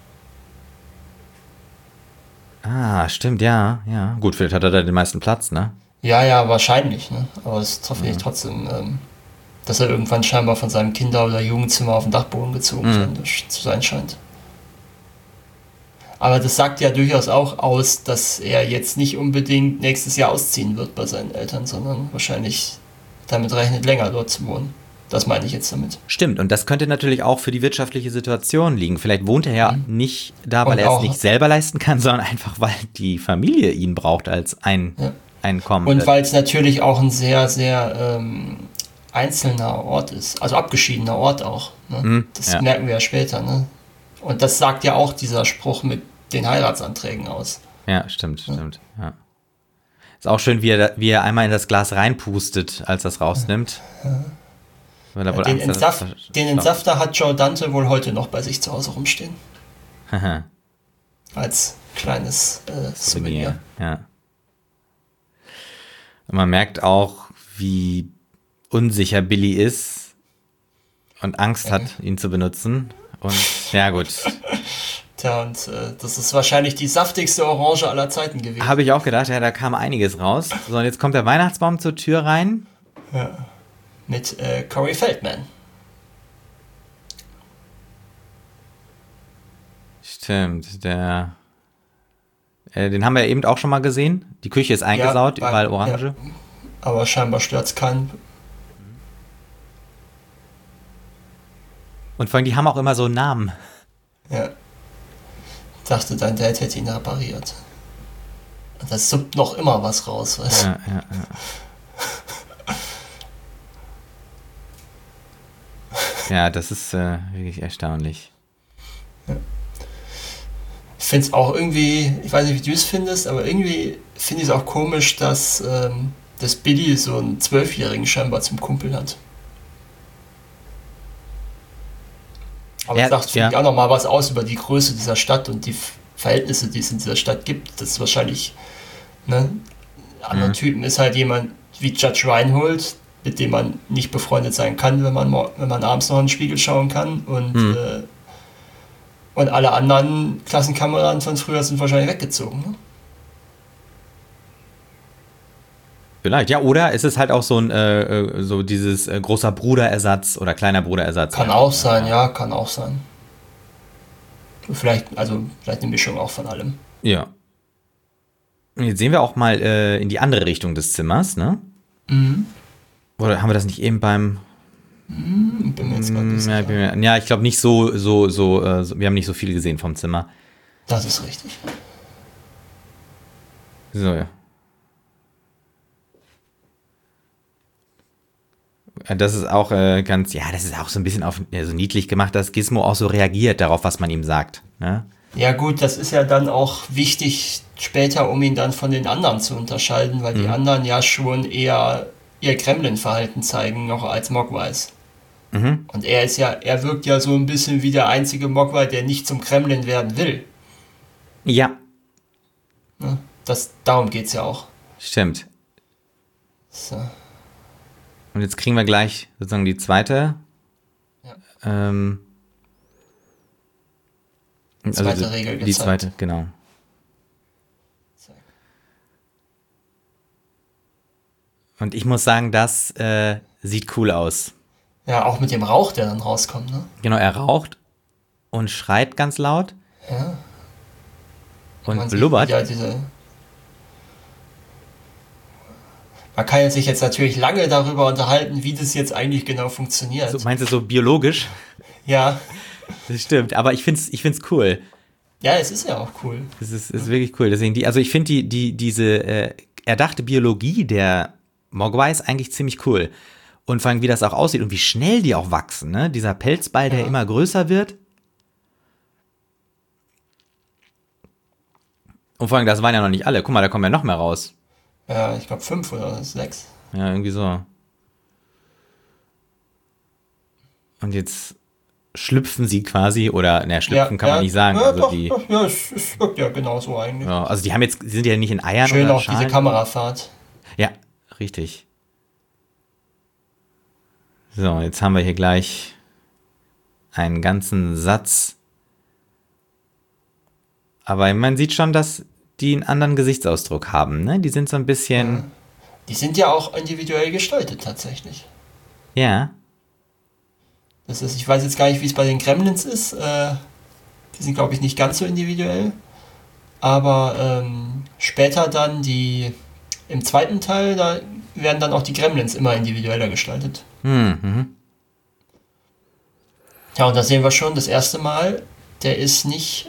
Speaker 1: Ah, stimmt, ja. Gut, vielleicht hat er da den meisten Platz, ne?
Speaker 2: Ja, wahrscheinlich, ne? Aber es finde ich trotzdem, dass er irgendwann scheinbar von seinem Kinder- oder Jugendzimmer auf den Dachboden gezogen zu sein scheint. Aber das sagt ja durchaus auch aus, dass er jetzt nicht unbedingt nächstes Jahr ausziehen wird bei seinen Eltern, sondern wahrscheinlich damit rechnet, länger dort zu wohnen. Das meine ich jetzt damit.
Speaker 1: Stimmt, und das könnte natürlich auch für die wirtschaftliche Situation liegen. Vielleicht wohnt er ja nicht da, weil er es nicht selber leisten kann, sondern einfach, weil die Familie ihn braucht als Einkommen.
Speaker 2: Und weil es natürlich auch ein sehr, sehr einzelner Ort ist, also abgeschiedener Ort auch. Ne? Das merken wir ja später. Ne? Und das sagt ja auch dieser Spruch mit den Heiratsanträgen aus.
Speaker 1: Ja, stimmt. Ja. Ist auch schön, wie er einmal in das Glas reinpustet, als er es rausnimmt. Weil er wohl
Speaker 2: den Entsafter hat Joe Dante wohl heute noch bei sich zu Hause rumstehen. Als kleines Souvenir.
Speaker 1: Ja. Und man merkt auch, wie unsicher Billy ist und Angst hat, ihn zu benutzen. Und ja, gut.
Speaker 2: Tja, und das ist wahrscheinlich die saftigste Orange aller Zeiten gewesen.
Speaker 1: Habe ich auch gedacht, ja, da kam einiges raus. So, und jetzt kommt der Weihnachtsbaum zur Tür rein.
Speaker 2: Ja. Mit Corey Feldman.
Speaker 1: Stimmt, den haben wir eben auch schon mal gesehen. Die Küche ist eingesaut, überall Orange.
Speaker 2: Ja. Aber scheinbar stört es keinen.
Speaker 1: Und vor allem, die haben auch immer so Namen.
Speaker 2: Ja. Dachte, dein Dad hätte ihn repariert. Und das suppt noch immer was raus, weißt du?
Speaker 1: Ja. Ja, das ist wirklich erstaunlich.
Speaker 2: Ich finde es auch irgendwie, ich weiß nicht, wie du es findest, aber irgendwie finde ich es auch komisch, dass Billy so einen 12-Jährigen scheinbar zum Kumpel hat. Aber das sagt für mich auch nochmal was aus über die Größe dieser Stadt und die Verhältnisse, die es in dieser Stadt gibt. Das ist wahrscheinlich, ne, anderen Typen ist halt jemand wie Judge Reinhold, mit dem man nicht befreundet sein kann, wenn man abends noch in den Spiegel schauen kann. Und alle anderen Klassenkameraden von früher sind wahrscheinlich weggezogen. Ne?
Speaker 1: Vielleicht, ja, oder ist es halt auch so ein so dieses großer Bruderersatz oder kleiner Bruderersatz?
Speaker 2: Kann auch sein, ja, kann auch sein. Vielleicht eine Mischung auch von allem.
Speaker 1: Ja. Und jetzt sehen wir auch mal in die andere Richtung des Zimmers, ne? Mhm. Oder haben wir das nicht eben beim...
Speaker 2: Bin mir jetzt mal nicht sicher.
Speaker 1: Ja, ich glaube nicht so, wir haben nicht so viel gesehen vom Zimmer.
Speaker 2: Das ist richtig.
Speaker 1: So, ja. Das ist auch das ist auch so ein bisschen so niedlich gemacht, dass Gizmo auch so reagiert darauf, was man ihm sagt. Ne?
Speaker 2: Ja gut, das ist ja dann auch wichtig später, um ihn dann von den anderen zu unterscheiden, weil die anderen ja schon eher ihr Gremlin-Verhalten zeigen, noch als Mogwais. Mhm. Und er wirkt ja so ein bisschen wie der einzige Mogwai, der nicht zum Gremlin werden will.
Speaker 1: Ja.
Speaker 2: Ne? Darum geht's ja auch.
Speaker 1: Stimmt.
Speaker 2: So.
Speaker 1: Und jetzt kriegen wir gleich sozusagen die zweite.
Speaker 2: Ja. Zweite Regel gezeigt.
Speaker 1: Die zweite, genau. Und ich muss sagen, das sieht cool aus.
Speaker 2: Ja, auch mit dem Rauch, der dann rauskommt, ne?
Speaker 1: Genau, er raucht und schreit ganz laut.
Speaker 2: Ja.
Speaker 1: Und blubbert.
Speaker 2: Ja, man kann sich jetzt natürlich lange darüber unterhalten, wie das jetzt eigentlich genau funktioniert.
Speaker 1: So, meinst du so biologisch?
Speaker 2: Ja.
Speaker 1: Das stimmt, aber ich find's cool.
Speaker 2: Ja, es ist ja auch cool.
Speaker 1: Es ist wirklich cool. Deswegen ich finde diese erdachte Biologie der Mogwais eigentlich ziemlich cool. Und vor allem, wie das auch aussieht und wie schnell die auch wachsen, ne? Dieser Pelzball, der immer größer wird. Und vor allem, das waren ja noch nicht alle. Guck mal, da kommen ja noch mehr raus.
Speaker 2: Ja, ich glaube 5 oder 6.
Speaker 1: Ja, irgendwie so. Und jetzt schlüpfen sie quasi, oder, schlüpfen kann man nicht sagen.
Speaker 2: Ja,
Speaker 1: also
Speaker 2: doch, es wirkt ja genauso eigentlich.
Speaker 1: Ja, also die sind ja nicht in Eiern
Speaker 2: schön
Speaker 1: oder
Speaker 2: auch
Speaker 1: Schalen.
Speaker 2: diese Kamerafahrt.
Speaker 1: Ja, richtig. So, jetzt haben wir hier gleich einen ganzen Satz. Aber man sieht schon, dass die einen anderen Gesichtsausdruck haben, ne? Die sind so ein bisschen...
Speaker 2: Ja. Die sind ja auch individuell gestaltet, tatsächlich.
Speaker 1: Ja.
Speaker 2: Das ist, ich weiß jetzt gar nicht, wie es bei den Gremlins ist. Die sind, glaube ich, nicht ganz so individuell. Aber später dann im zweiten Teil, da werden dann auch die Gremlins immer individueller gestaltet.
Speaker 1: Mhm.
Speaker 2: Ja, und da sehen wir schon das erste Mal, der ist nicht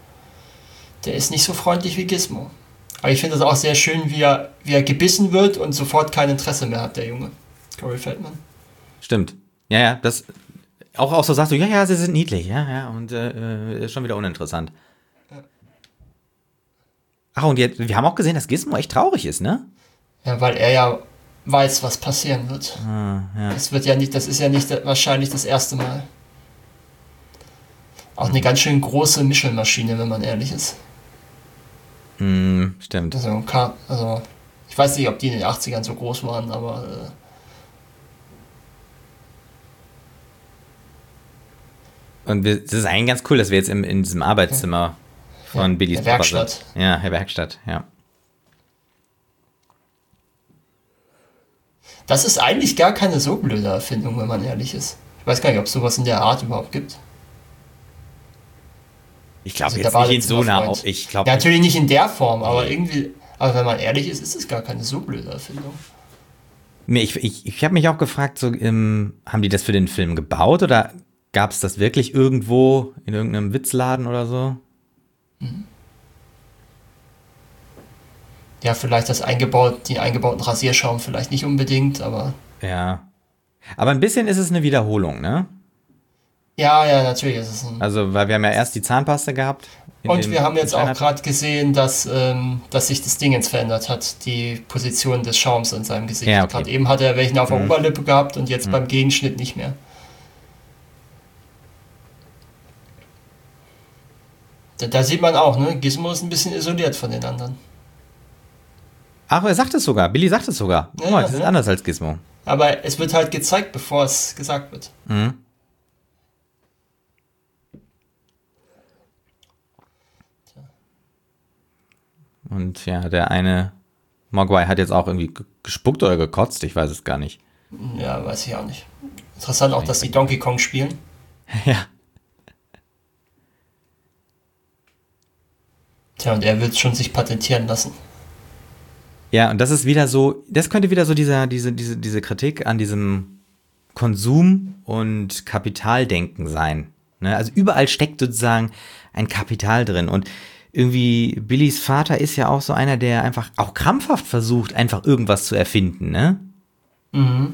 Speaker 2: so freundlich wie Gizmo. Aber ich finde das auch sehr schön, wie er gebissen wird und sofort kein Interesse mehr hat, der Junge. Corey Feldman.
Speaker 1: Stimmt. Ja, das auch so sagst du, ja, sie sind niedlich, ja, und ist schon wieder uninteressant.
Speaker 2: Ja.
Speaker 1: Ach, und jetzt, wir haben auch gesehen, dass Gizmo echt traurig ist, ne?
Speaker 2: Ja, weil er ja weiß, was passieren wird.
Speaker 1: Ja.
Speaker 2: Das ist ja nicht wahrscheinlich das erste Mal. Auch eine ganz schön große Mischelmaschine, wenn man ehrlich ist.
Speaker 1: Stimmt.
Speaker 2: Also, ich weiß nicht, ob die in den 80ern so groß waren, aber
Speaker 1: und es ist eigentlich ganz cool, dass wir jetzt in diesem Arbeitszimmer von Billys Papa
Speaker 2: Werkstatt.
Speaker 1: sind. Ja, Herr Werkstatt, ja.
Speaker 2: Das ist eigentlich gar keine so blöde Erfindung, wenn man ehrlich ist. Ich weiß gar nicht, ob es sowas in der Art überhaupt gibt.
Speaker 1: Ich glaube jetzt nicht in so einer...
Speaker 2: Ja, natürlich nicht in der Form, aber irgendwie... Aber wenn man ehrlich ist es gar keine so blöde Erfindung.
Speaker 1: Ich habe mich auch gefragt, haben die das für den Film gebaut oder gab es das wirklich irgendwo in irgendeinem Witzladen oder so?
Speaker 2: Ja, vielleicht die eingebauten Rasierschaum vielleicht nicht unbedingt, aber
Speaker 1: Ja. Aber ein bisschen ist es eine Wiederholung, ne?
Speaker 2: ja, natürlich ist es ein.
Speaker 1: Also, weil wir haben ja erst die Zahnpasta gehabt.
Speaker 2: Und wir haben jetzt auch
Speaker 1: Chinatown.
Speaker 2: gerade gesehen, dass sich das Dingens verändert hat, die Position des Schaums in seinem Gesicht.
Speaker 1: Ja, okay.
Speaker 2: Gerade eben hat er welchen auf der Oberlippe gehabt und jetzt beim Gegenschnitt nicht mehr. Da sieht man auch, ne? Gizmo ist ein bisschen isoliert von den anderen.
Speaker 1: Ach, er sagt es sogar. Billy sagt es sogar. Guck mal, das ist anders als Gizmo.
Speaker 2: Aber es wird halt gezeigt, bevor es gesagt wird.
Speaker 1: Mhm. Und ja, der eine Mogwai hat jetzt auch irgendwie gespuckt oder gekotzt, ich weiß es gar nicht.
Speaker 2: Ja, weiß ich auch nicht. Interessant auch, dass die Donkey Kong spielen.
Speaker 1: Ja.
Speaker 2: Tja, und er will es schon sich patentieren lassen.
Speaker 1: Ja, und das ist wieder so, das könnte wieder so diese Kritik an diesem Konsum- und Kapitaldenken sein. Ne? Also überall steckt sozusagen ein Kapital drin. Und irgendwie Billys Vater ist ja auch so einer, der einfach auch krampfhaft versucht, einfach irgendwas zu erfinden, ne?
Speaker 2: Mhm.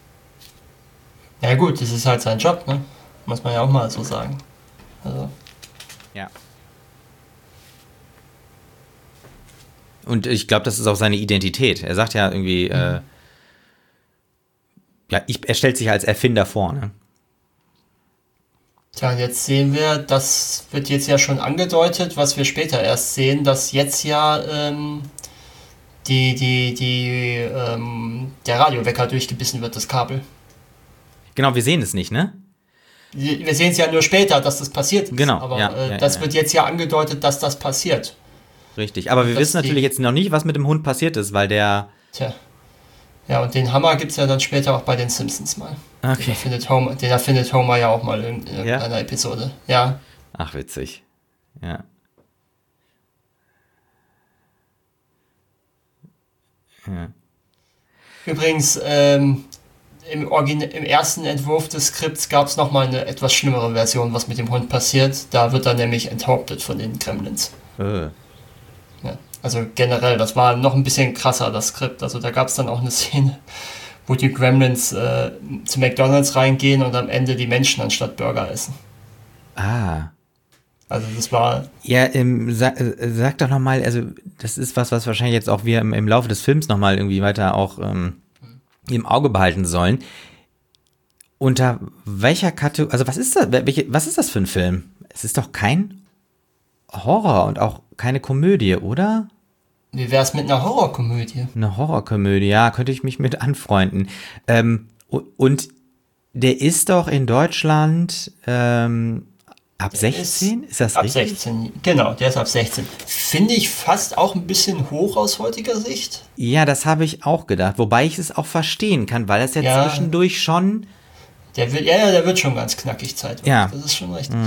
Speaker 2: Ja gut, das ist halt sein Job, ne? Muss man ja auch mal so sagen. Also.
Speaker 1: Ja. Und ich glaube, das ist auch seine Identität. Er sagt ja irgendwie, er stellt sich als Erfinder vor, ne?
Speaker 2: Tja, jetzt sehen wir, das wird jetzt ja schon angedeutet, was wir später erst sehen, dass jetzt ja der Radiowecker durchgebissen wird, das Kabel.
Speaker 1: Genau, wir sehen es nicht, ne?
Speaker 2: Wir sehen es ja nur später, dass das passiert ist.
Speaker 1: Genau,
Speaker 2: Aber
Speaker 1: ja,
Speaker 2: das wird jetzt ja angedeutet, dass das passiert.
Speaker 1: Richtig, aber wir
Speaker 2: Das
Speaker 1: wissen natürlich jetzt noch nicht, was mit dem Hund passiert ist, weil der...
Speaker 2: Tja. Ja, und den Hammer gibt es ja dann später auch bei den Simpsons mal.
Speaker 1: Okay.
Speaker 2: Den erfindet Homer ja auch mal in irgendeiner Episode. Ja.
Speaker 1: Ach, witzig. Ja. Ja.
Speaker 2: Übrigens, im ersten Entwurf des Skripts gab es nochmal eine etwas schlimmere Version, was mit dem Hund passiert. Da wird er nämlich enthauptet von den Gremlins. Ja, also generell, das war noch ein bisschen krasser, das Skript. Also da gab es dann auch eine Szene, wo die Gremlins zu McDonald's reingehen und am Ende die Menschen anstatt Burger essen.
Speaker 1: Ah.
Speaker 2: Also das war...
Speaker 1: Ja, sag doch nochmal, also das ist was wahrscheinlich jetzt auch wir im Laufe des Films nochmal irgendwie weiter auch im Auge behalten sollen. Unter welcher Kategorie, also was ist das für ein Film? Es ist doch kein Horror und auch keine Komödie, oder?
Speaker 2: Wie wär's mit einer Horrorkomödie?
Speaker 1: Eine Horrorkomödie, ja, könnte ich mich mit anfreunden. Und der ist doch in Deutschland ab 16? Ist das
Speaker 2: ab
Speaker 1: richtig?
Speaker 2: 16, genau, der ist ab 16. Finde ich fast auch ein bisschen hoch aus heutiger Sicht.
Speaker 1: Ja, das habe ich auch gedacht, wobei ich es auch verstehen kann, weil das ja zwischendurch schon...
Speaker 2: Der wird schon ganz knackig zeitweise.
Speaker 1: Ja.
Speaker 2: Das ist schon richtig.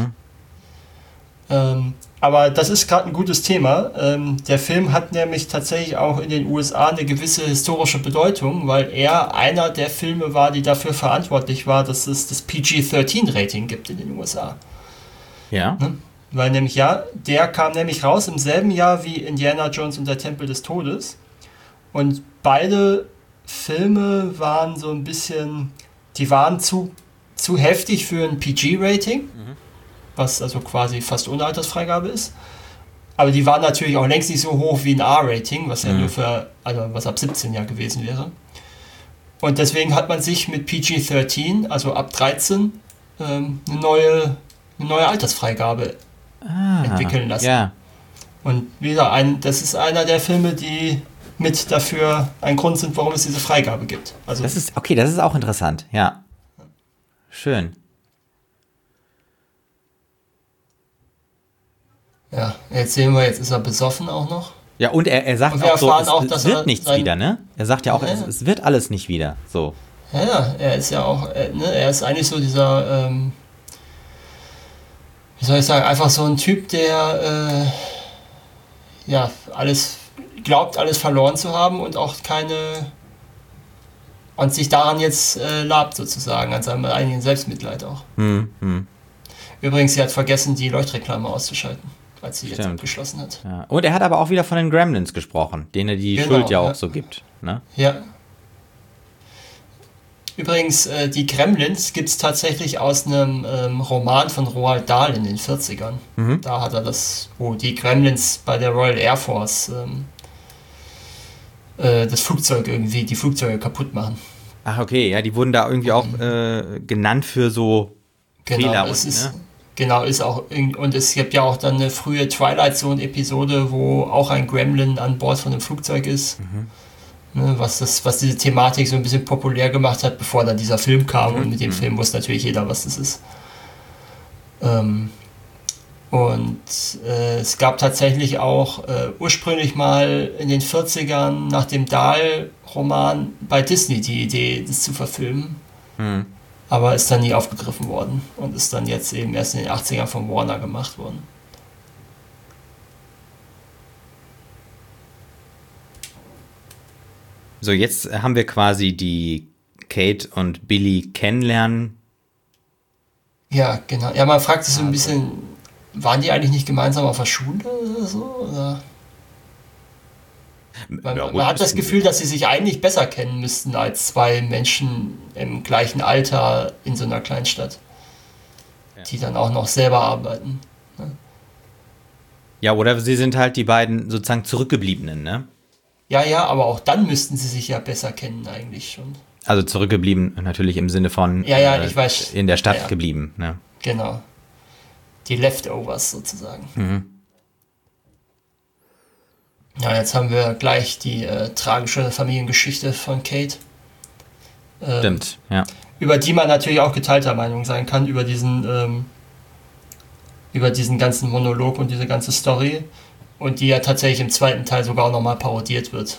Speaker 2: Aber das ist gerade ein gutes Thema. Der Film hat nämlich tatsächlich auch in den USA eine gewisse historische Bedeutung, weil er einer der Filme war, die dafür verantwortlich war, dass es das PG-13-Rating gibt in den USA.
Speaker 1: Ja.
Speaker 2: Ne? Weil nämlich, der kam nämlich raus im selben Jahr wie Indiana Jones und der Tempel des Todes. Und beide Filme waren so ein bisschen, die waren zu heftig für ein PG-Rating, was also quasi fast ohne Altersfreigabe ist. Aber die waren natürlich auch längst nicht so hoch wie ein R-Rating, was ja nur was ab 17 ja gewesen wäre. Und deswegen hat man sich mit PG-13, also ab 13, eine neue Altersfreigabe entwickeln lassen.
Speaker 1: Ja.
Speaker 2: Und wieder das ist einer der Filme, die mit dafür ein Grund sind, warum es diese Freigabe gibt. Also
Speaker 1: Das ist auch interessant, ja. Schön.
Speaker 2: ja, jetzt sehen wir, jetzt ist er besoffen auch noch.
Speaker 1: Ja, und er sagt
Speaker 2: Und wir
Speaker 1: auch so,
Speaker 2: erfahren auch,
Speaker 1: es
Speaker 2: dass
Speaker 1: wird
Speaker 2: er
Speaker 1: nichts wieder, ne? Er sagt ja auch, es wird alles nicht wieder, so.
Speaker 2: Ja, er ist ja auch, er ist eigentlich so dieser, wie soll ich sagen, einfach so ein Typ, der alles glaubt, alles verloren zu haben und auch keine Und sich daran jetzt labt sozusagen, an seinem eigenen Selbstmitleid auch. Übrigens, sie hat vergessen, die Leuchtreklame auszuschalten, als sie jetzt abgeschlossen hat.
Speaker 1: Ja. Und er hat aber auch wieder von den Gremlins gesprochen, denen er die Schuld ja auch so gibt. Ne?
Speaker 2: Ja. Übrigens, die Gremlins gibt es tatsächlich aus einem Roman von Roald Dahl in den 40ern. Da hat er das, wo die Gremlins bei der Royal Air Force das Flugzeug irgendwie, die Flugzeuge kaputt machen.
Speaker 1: Ach, okay, ja, die wurden da irgendwie auch genannt für so Fehler.
Speaker 2: Genau, ist auch, und es gibt ja auch dann eine frühe Twilight Zone-Episode, wo auch ein Gremlin an Bord von einem Flugzeug ist. Ne, was diese Thematik so ein bisschen populär gemacht hat, bevor dann dieser Film kam. Und mit dem Film wusste natürlich jeder, was das ist. Es gab tatsächlich auch ursprünglich mal in den 40ern nach dem Dahl-Roman bei Disney die Idee, das zu verfilmen. Aber ist dann nie aufgegriffen worden und ist dann jetzt eben erst in den 80ern von Warner gemacht worden.
Speaker 1: So, jetzt haben wir quasi die Kate und Billy kennenlernen.
Speaker 2: Ja, genau. Ja, man fragt sich so ein bisschen, waren die eigentlich nicht gemeinsam auf der Schule oder so? Oder? Man hat das Gefühl, dass sie sich eigentlich besser kennen müssten als zwei Menschen im gleichen Alter in so einer Kleinstadt, die dann auch noch selber arbeiten. Ne?
Speaker 1: Ja, oder sie sind halt die beiden sozusagen Zurückgebliebenen, ne?
Speaker 2: Ja, aber auch dann müssten sie sich ja besser kennen eigentlich schon.
Speaker 1: Also zurückgeblieben natürlich im Sinne von
Speaker 2: ich weiß,
Speaker 1: in der Stadt geblieben. Ne?
Speaker 2: Genau. Die Leftovers sozusagen. Ja, jetzt haben wir gleich die tragische Familiengeschichte von Kate.
Speaker 1: Stimmt, ja.
Speaker 2: Über die man natürlich auch geteilter Meinung sein kann, über diesen ganzen Monolog und diese ganze Story. Und die ja tatsächlich im zweiten Teil sogar auch nochmal parodiert wird.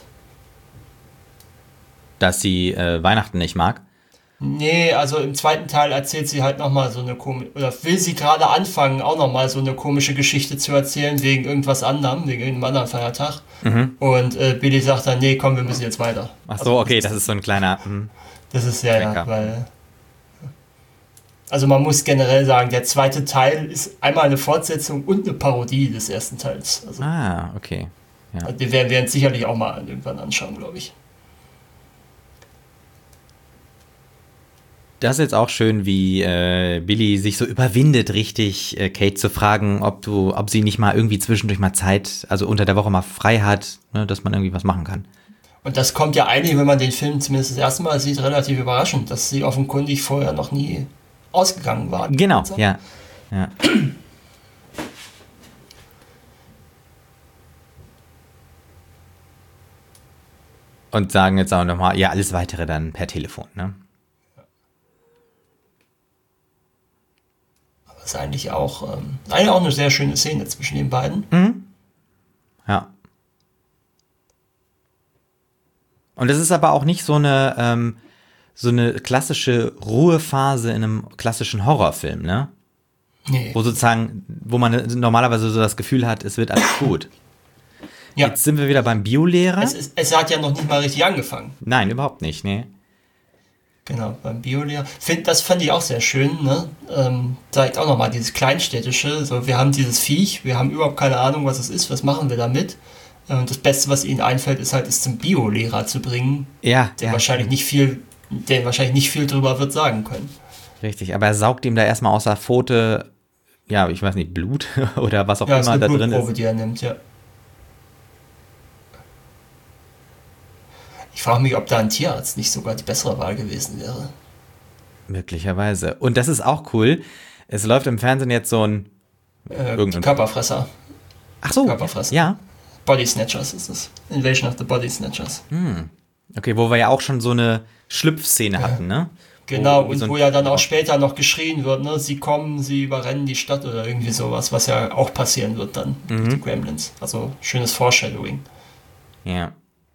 Speaker 1: Dass sie Weihnachten nicht mag?
Speaker 2: Nee, also im zweiten Teil erzählt sie halt nochmal so eine oder will sie gerade anfangen, auch nochmal so eine komische Geschichte zu erzählen, wegen irgendwas anderem, wegen irgendeinem anderen Feiertag. Und Billy sagt dann, nee, komm, wir müssen jetzt weiter.
Speaker 1: Ach so, okay, das ist so ein kleiner...
Speaker 2: Das ist weil... Also man muss generell sagen, der zweite Teil ist einmal eine Fortsetzung und eine Parodie des ersten Teils. Also,
Speaker 1: okay. Ja.
Speaker 2: Wir werden es sicherlich auch mal irgendwann anschauen, glaube ich.
Speaker 1: Das ist jetzt auch schön, wie Billy sich so überwindet, richtig Kate zu fragen, ob sie nicht mal irgendwie zwischendurch mal Zeit, also unter der Woche mal frei hat, ne, dass man irgendwie was machen kann.
Speaker 2: Und das kommt ja eigentlich, wenn man den Film zumindest das erste Mal sieht, relativ überraschend, dass sie offenkundig vorher noch nie ausgegangen war.
Speaker 1: Genau, ja. Und sagen jetzt auch nochmal, ja, alles Weitere dann per Telefon, ne?
Speaker 2: Aber es ist eigentlich auch eine sehr schöne Szene zwischen den beiden.
Speaker 1: Ja. Und es ist aber auch nicht so eine klassische Ruhephase in einem klassischen Horrorfilm, ne?
Speaker 2: Nee.
Speaker 1: Wo man normalerweise so das Gefühl hat, es wird alles gut. Ja. Jetzt sind wir wieder beim Biolehrer.
Speaker 2: Es hat ja noch nicht mal richtig angefangen.
Speaker 1: Nein, überhaupt nicht, nee.
Speaker 2: Genau, beim Biolehrer. Das fand ich auch sehr schön, ne? Zeigt auch nochmal dieses Kleinstädtische. So, wir haben dieses Viech, wir haben überhaupt keine Ahnung, was es ist, was machen wir damit? Und das Beste, was ihnen einfällt, ist halt, es zum Biolehrer zu bringen.
Speaker 1: Ja.
Speaker 2: Der wahrscheinlich nicht viel drüber wird sagen können.
Speaker 1: Richtig, aber er saugt ihm da erstmal aus der Pfote, ja, ich weiß nicht, Blut oder was auch immer da drin ist. Ja, eine Blutprobe,
Speaker 2: die er nimmt, ja. Ich frage mich, ob da ein Tierarzt nicht sogar die bessere Wahl gewesen wäre.
Speaker 1: Möglicherweise. Und das ist auch cool. Es läuft im Fernsehen jetzt so ein...
Speaker 2: Körperfresser.
Speaker 1: Ach so,
Speaker 2: Körperfresser.
Speaker 1: Ja.
Speaker 2: Body Snatchers ist es. Invasion of the Body Snatchers.
Speaker 1: Okay, wo wir ja auch schon so eine Schlüpfszene hatten, ne?
Speaker 2: Genau, wo ja dann auch später noch geschrien wird, ne? Sie kommen, sie überrennen die Stadt oder irgendwie sowas, was ja auch passieren wird dann mit den Gremlins. Also schönes Foreshadowing.
Speaker 1: Ja.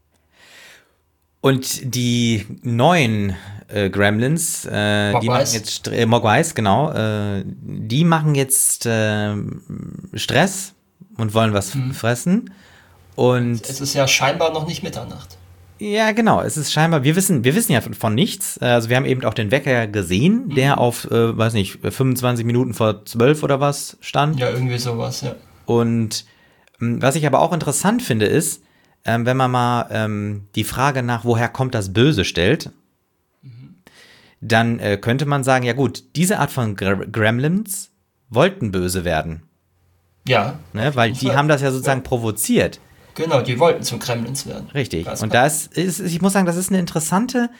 Speaker 1: Und die neuen Gremlins, die machen jetzt Mogwais, genau, die machen jetzt Stress und wollen was fressen. Und
Speaker 2: es ist ja scheinbar noch nicht Mitternacht.
Speaker 1: Ja, genau. Es ist scheinbar, wir wissen ja von nichts. Also wir haben eben auch den Wecker gesehen, der auf, weiß nicht, 25 Minuten vor 12 oder was stand.
Speaker 2: Ja, irgendwie sowas, ja.
Speaker 1: Und was ich aber auch interessant finde, ist, wenn man mal die Frage nach, woher kommt das Böse stellt, dann könnte man sagen, ja gut, diese Art von Gremlins wollten böse werden.
Speaker 2: Ja.
Speaker 1: Ne? Weil die haben das ja sozusagen provoziert.
Speaker 2: Genau, die wollten zu Gremlins werden.
Speaker 1: Richtig. Und da ist, ich muss sagen, das ist eine interessante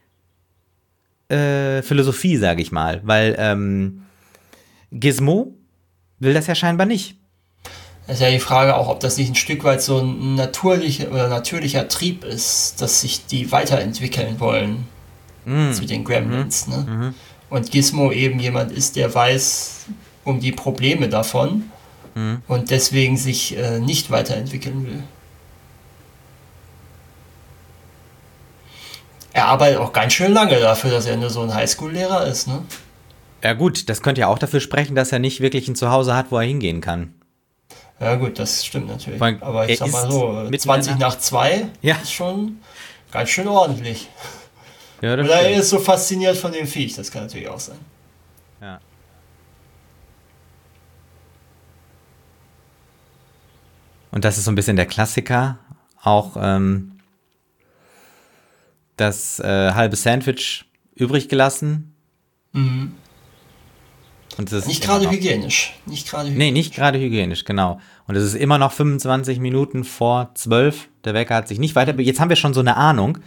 Speaker 1: Philosophie, sage ich mal. Weil Gizmo will das ja scheinbar nicht.
Speaker 2: Das ist ja die Frage auch, ob das nicht ein Stück weit so ein natürlicher Trieb ist, dass sich die weiterentwickeln wollen zu den Gremlins. Ne? Und Gizmo eben jemand ist, der weiß um die Probleme davon und deswegen sich nicht weiterentwickeln will. Er arbeitet auch ganz schön lange dafür, dass er nur so ein Highschool-Lehrer ist. Ne?
Speaker 1: Ja gut, das könnte ja auch dafür sprechen, dass er nicht wirklich ein Zuhause hat, wo er hingehen kann.
Speaker 2: Ja gut, das stimmt natürlich.
Speaker 1: Weil
Speaker 2: aber ich sag mal so, 20 nach 2 ist schon ganz schön ordentlich.
Speaker 1: Ja, das
Speaker 2: Oder
Speaker 1: stimmt.
Speaker 2: er ist so fasziniert von dem Viech, das kann natürlich auch sein.
Speaker 1: Ja. Und das ist so ein bisschen der Klassiker, auch das halbe Sandwich übrig gelassen.
Speaker 2: Mhm.
Speaker 1: Und das
Speaker 2: Nicht
Speaker 1: ist
Speaker 2: gerade
Speaker 1: immer noch-
Speaker 2: hygienisch.
Speaker 1: Nee, nicht gerade hygienisch, genau. Und es ist immer noch 25 Minuten vor 12. Der Wecker hat sich nicht weiter. Jetzt haben wir schon so eine Ahnung.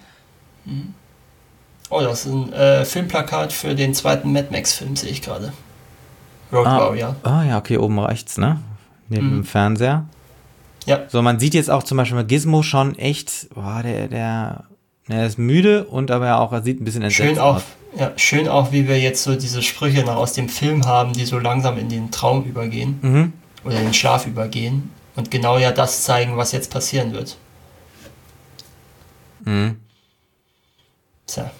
Speaker 2: Oh, das ist ein Filmplakat für den zweiten Mad Max-Film, sehe ich gerade. Road Warrior.
Speaker 1: Ah ja, okay, oben rechts, ne? Neben dem Fernseher.
Speaker 2: Ja.
Speaker 1: So, man sieht jetzt auch zum Beispiel Gizmo schon echt, boah, der ist müde und aber auch, er sieht ein bisschen entsetzt aus.
Speaker 2: Schön auch, wie wir jetzt so diese Sprüche noch aus dem Film haben, die so langsam in den Traum übergehen. Oder in den Schlaf übergehen. Und genau ja das zeigen, was jetzt passieren wird. Tja.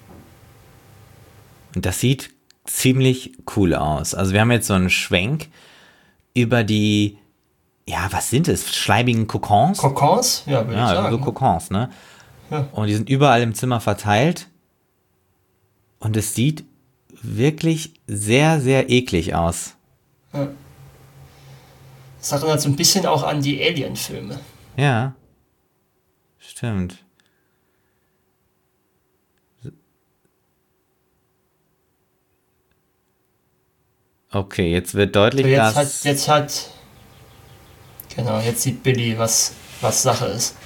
Speaker 1: Und das sieht ziemlich cool aus. Also wir haben jetzt so einen Schwenk über die, ja, was sind es? Schleibigen Kokons?
Speaker 2: Kokons? Ja, würde ich sagen.
Speaker 1: So Kokons, ne?
Speaker 2: Ja.
Speaker 1: Und die sind überall im Zimmer verteilt. Und es sieht wirklich sehr, sehr eklig aus.
Speaker 2: Ja. Das erinnert so ein bisschen auch an die Alien-Filme.
Speaker 1: Ja. Stimmt. Okay, jetzt wird deutlich,
Speaker 2: So, jetzt sieht Billy, was Sache ist.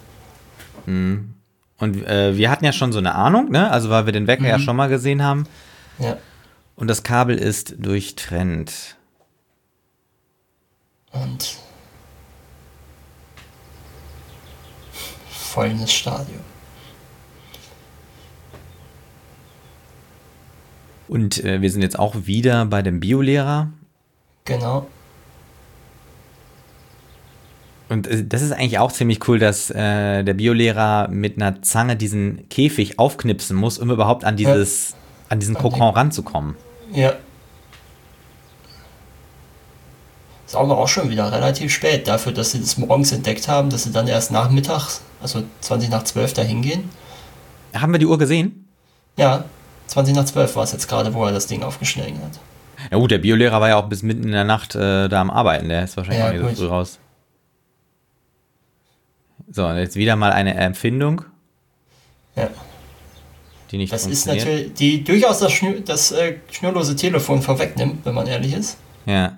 Speaker 1: Und wir hatten ja schon so eine Ahnung, ne? Also weil wir den Wecker ja schon mal gesehen haben.
Speaker 2: Ja.
Speaker 1: Und das Kabel ist durchtrennt.
Speaker 2: Und volles Stadion.
Speaker 1: Und wir sind jetzt auch wieder bei dem Biolehrer.
Speaker 2: Genau.
Speaker 1: Und das ist eigentlich auch ziemlich cool, dass der Biolehrer mit einer Zange diesen Käfig aufknipsen muss, um überhaupt an diesen Kokon ranzukommen.
Speaker 2: Ja. Ist aber auch schon wieder relativ spät dafür, dass sie das morgens entdeckt haben, dass sie dann erst nachmittags, also 20 nach 12 da hingehen.
Speaker 1: Haben wir die Uhr gesehen?
Speaker 2: Ja, 20 nach 12 war es jetzt gerade, wo er das Ding aufgeschnitten hat.
Speaker 1: Ja gut, der Biolehrer war ja auch bis mitten in der Nacht da am Arbeiten. Der ist wahrscheinlich
Speaker 2: Ja,
Speaker 1: auch nicht so
Speaker 2: gut.
Speaker 1: früh raus. So, und jetzt wieder mal eine Empfindung,
Speaker 2: Ja.
Speaker 1: die nicht
Speaker 2: Das ist
Speaker 1: funktioniert.
Speaker 2: natürlich, die durchaus das schnurlose Telefon vorwegnimmt, wenn man ehrlich ist.
Speaker 1: Ja.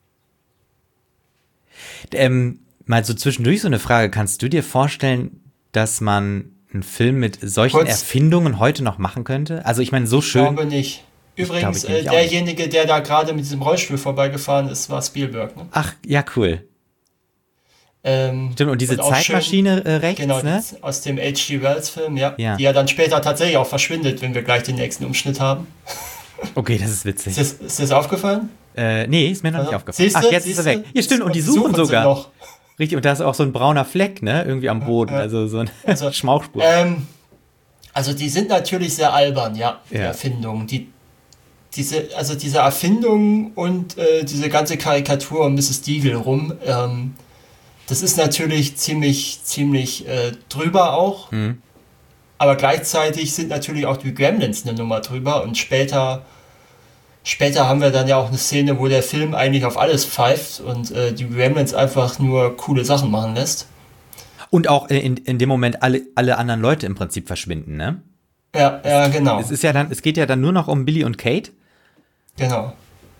Speaker 1: Mal so zwischendurch so eine Frage. Kannst du dir vorstellen, dass man einen Film mit solchen Erfindungen heute noch machen könnte? Also ich meine, so
Speaker 2: Ich
Speaker 1: schön.
Speaker 2: glaube nicht. Übrigens,
Speaker 1: nämlich auch
Speaker 2: derjenige, der da gerade mit diesem Rollstuhl vorbeigefahren ist, war Spielberg. Ne?
Speaker 1: Ach, ja, cool. Stimmt, und diese
Speaker 2: auch
Speaker 1: Zeitmaschine rechts,
Speaker 2: Genau,
Speaker 1: ne?
Speaker 2: aus dem H.G. Wells-Film, ja,
Speaker 1: Ja.
Speaker 2: die ja dann später tatsächlich auch verschwindet, wenn wir gleich den nächsten Umschnitt haben.
Speaker 1: Okay, das ist witzig.
Speaker 2: Ist dir das aufgefallen?
Speaker 1: Nee, ist mir noch nicht aufgefallen.
Speaker 2: Siehste?
Speaker 1: Ach, jetzt ist er weg. Ja, stimmt, und die suchen
Speaker 2: sie
Speaker 1: sogar.
Speaker 2: noch.
Speaker 1: Richtig, und da ist auch so ein brauner Fleck, ne? Irgendwie am Boden, also so eine Schmauchspur.
Speaker 2: Also die sind natürlich sehr albern, ja, die
Speaker 1: Ja.
Speaker 2: Erfindungen. Diese Erfindungen und diese ganze Karikatur um Mrs. Deagle rum, das ist natürlich ziemlich drüber auch. Aber gleichzeitig sind natürlich auch die Gremlins eine Nummer drüber und später haben wir dann ja auch eine Szene, wo der Film eigentlich auf alles pfeift und die Gremlins einfach nur coole Sachen machen lässt.
Speaker 1: Und auch in dem Moment alle anderen Leute im Prinzip verschwinden, ne?
Speaker 2: Ja, genau.
Speaker 1: Es geht ja dann nur noch um Billy und Kate.
Speaker 2: Genau.